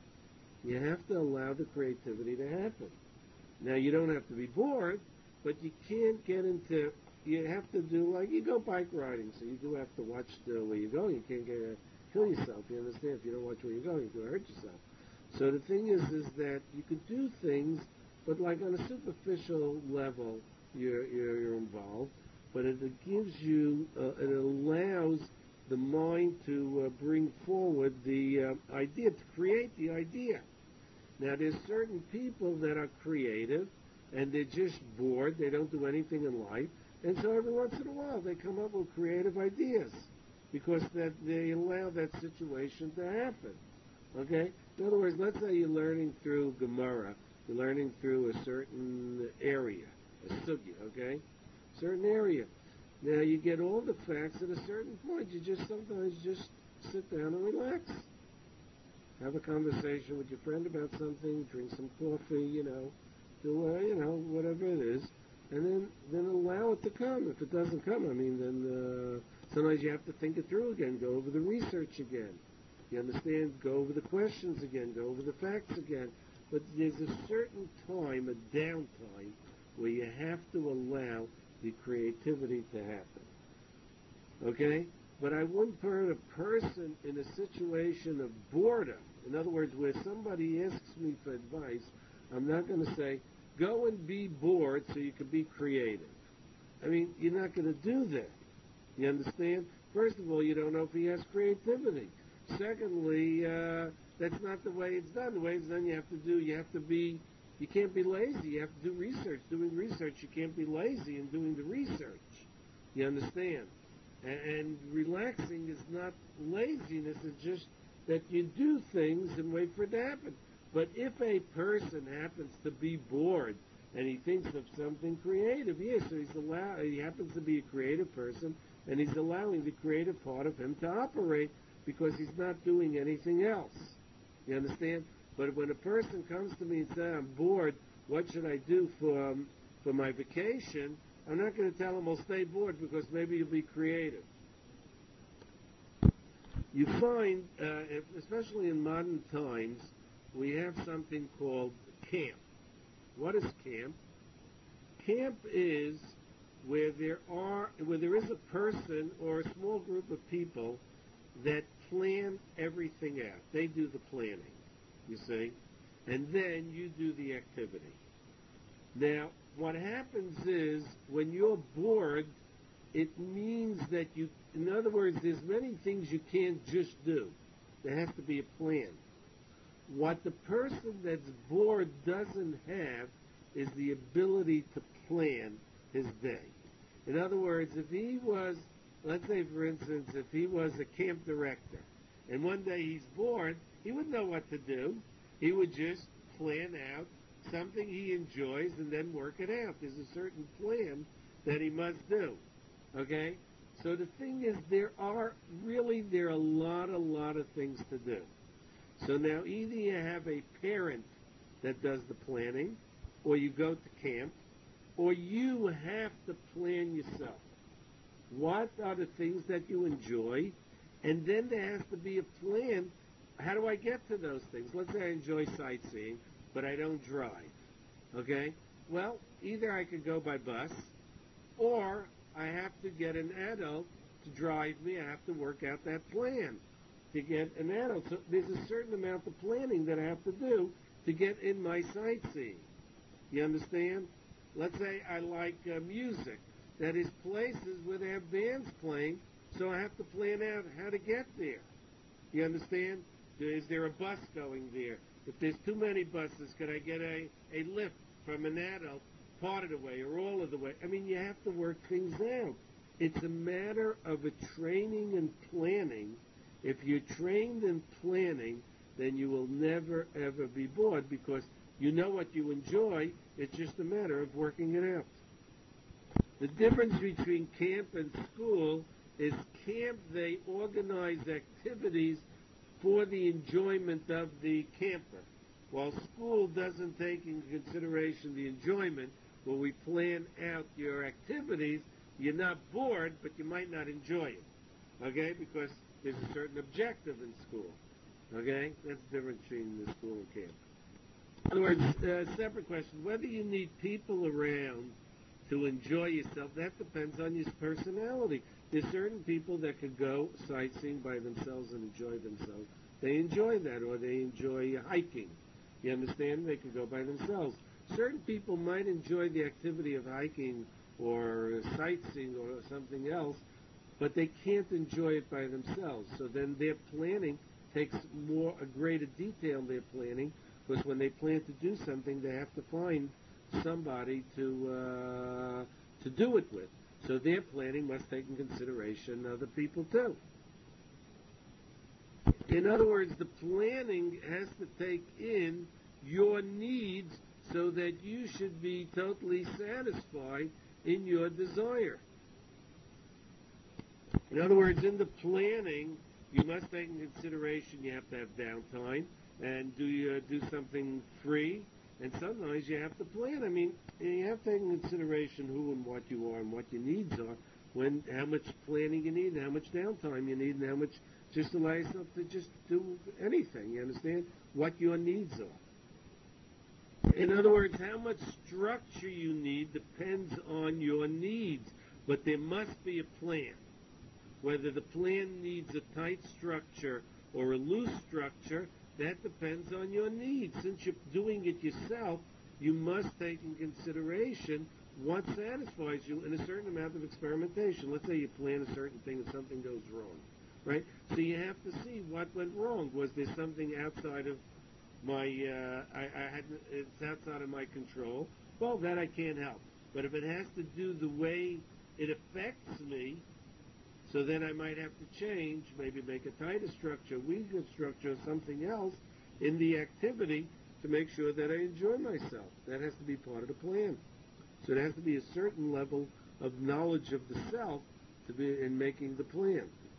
You have to allow the creativity to happen. Now, you don't have to be bored, but you can't get into, you have to do, like, you go bike riding, so you do have to watch the, where you're going. You can't get, uh, kill yourself, you understand? If you don't watch where you're going, you can hurt yourself. So the thing is, is that you can do things, but like on a superficial level, you're, you're, you're involved, but it, it gives you, uh, it allows the mind to uh, bring forward the uh, idea, to create the idea. Now, there's certain people that are creative, and they're just bored, they don't do anything in life, and so every once in a while they come up with creative ideas, because that they allow that situation to happen. Okay? In other words, let's say you're learning through Gemara, you're learning through a certain area, a sugya, okay? Certain area. Now, you get all the facts at a certain point. You just sometimes just sit down and relax. Have a conversation with your friend about something, drink some coffee, you know, do, uh, you know, whatever it is, and then, then allow it to come. If it doesn't come, I mean, then uh, sometimes you have to think it through again, go over the research again. You understand? Go over the questions again, go over the facts again. But there's a certain time, a downtime, where you have to allow the creativity to happen. Okay? But I wouldn't put a person in a situation of boredom. In other words, where somebody asks me for advice, I'm not going to say, go and be bored so you can be creative. I mean, you're not going to do that. You understand? First of all, you don't know if he has creativity. Secondly, uh, that's not the way it's done. The way it's done, you have to do, you have to be, you can't be lazy. You have to do research. Doing research, you can't be lazy in doing the research. You understand? And, and relaxing is not laziness. It's just that you do things and wait for it to happen. But if a person happens to be bored and he thinks of something creative, yes, so he's allow, he happens to be a creative person, and he's allowing the creative part of him to operate because he's not doing anything else. You understand? But when a person comes to me and says, I'm bored, what should I do for, um, for my vacation? I'm not going to tell him, well, stay bored because maybe you'll be creative. You find, uh, if, especially in modern times, we have something called camp. What is camp? Camp is where there are, where there is a person or a small group of people that plan everything out. They do the planning, you see, and then you do the activity. Now, what happens is when you're bored, it means that you, in other words, there's many things you can't just do. There has to be a plan. What the person that's bored doesn't have is the ability to plan his day. In other words, if he was, let's say, for instance, if he was a camp director, and one day he's bored, he wouldn't know what to do. He would just plan out something he enjoys and then work it out. There's a certain plan that he must do. Okay? So the thing is, there are really, there are a lot, a lot of things to do. So now either you have a parent that does the planning, or you go to camp, or you have to plan yourself. What are the things that you enjoy? And then there has to be a plan. How do I get to those things? Let's say I enjoy sightseeing, but I don't drive. Okay? Well, either I could go by bus, or I have to get an adult to drive me. I have to work out that plan to get an adult. So there's a certain amount of planning that I have to do to get in my sightseeing. You understand? Let's say I like uh, music. That is places where they have bands playing, so I have to plan out how to get there. You understand? Is there a bus going there? If there's too many buses, could I get a, a lift from an adult part of the way or all of the way? I mean, you have to work things out. It's a matter of a training and planning. If you're trained in planning, then you will never, ever be bored because you know what you enjoy. It's just a matter of working it out. The difference between camp and school is camp, they organize activities for the enjoyment of the camper, while school doesn't take into consideration the enjoyment. When we plan out your activities, you're not bored, but you might not enjoy it, okay, because there's a certain objective in school, okay? That's the difference between the school and camp. In other words, uh, separate question, whether you need people around to enjoy yourself, that depends on your personality. There's certain people that could go sightseeing by themselves and enjoy themselves. They enjoy that, or they enjoy hiking. You understand? They could go by themselves. Certain people might enjoy the activity of hiking or sightseeing or something else, but they can't enjoy it by themselves. So then their planning takes more, a greater detail in their planning, because when they plan to do something, they have to find somebody to uh, to do it with. So their planning must take in consideration other people too. In other words, the planning has to take in your needs so that you should be totally satisfied in your desire. In other words, in the planning, you must take in consideration you have to have downtime, and do you do something free? And sometimes you have to plan. I mean, you have to take in consideration who and what you are and what your needs are, when how much planning you need, and how much downtime you need, and how much just allow yourself to just do anything. You understand what your needs are. In other words, how much structure you need depends on your needs, but there must be a plan. Whether the plan needs a tight structure or a loose structure, that depends on your needs. Since you're doing it yourself, you must take in consideration what satisfies you in a certain amount of experimentation. Let's say you plan a certain thing and something goes wrong, right? So you have to see what went wrong. Was there something outside of my, uh, I, I had, it's outside of my control? Well, that I can't help. But if it has to do the way it affects me, so then I might have to change, maybe make a tighter structure, weaker structure, or something else in the activity to make sure that I enjoy myself. That has to be part of the plan. So there has to be a certain level of knowledge of the self to be in making the plan.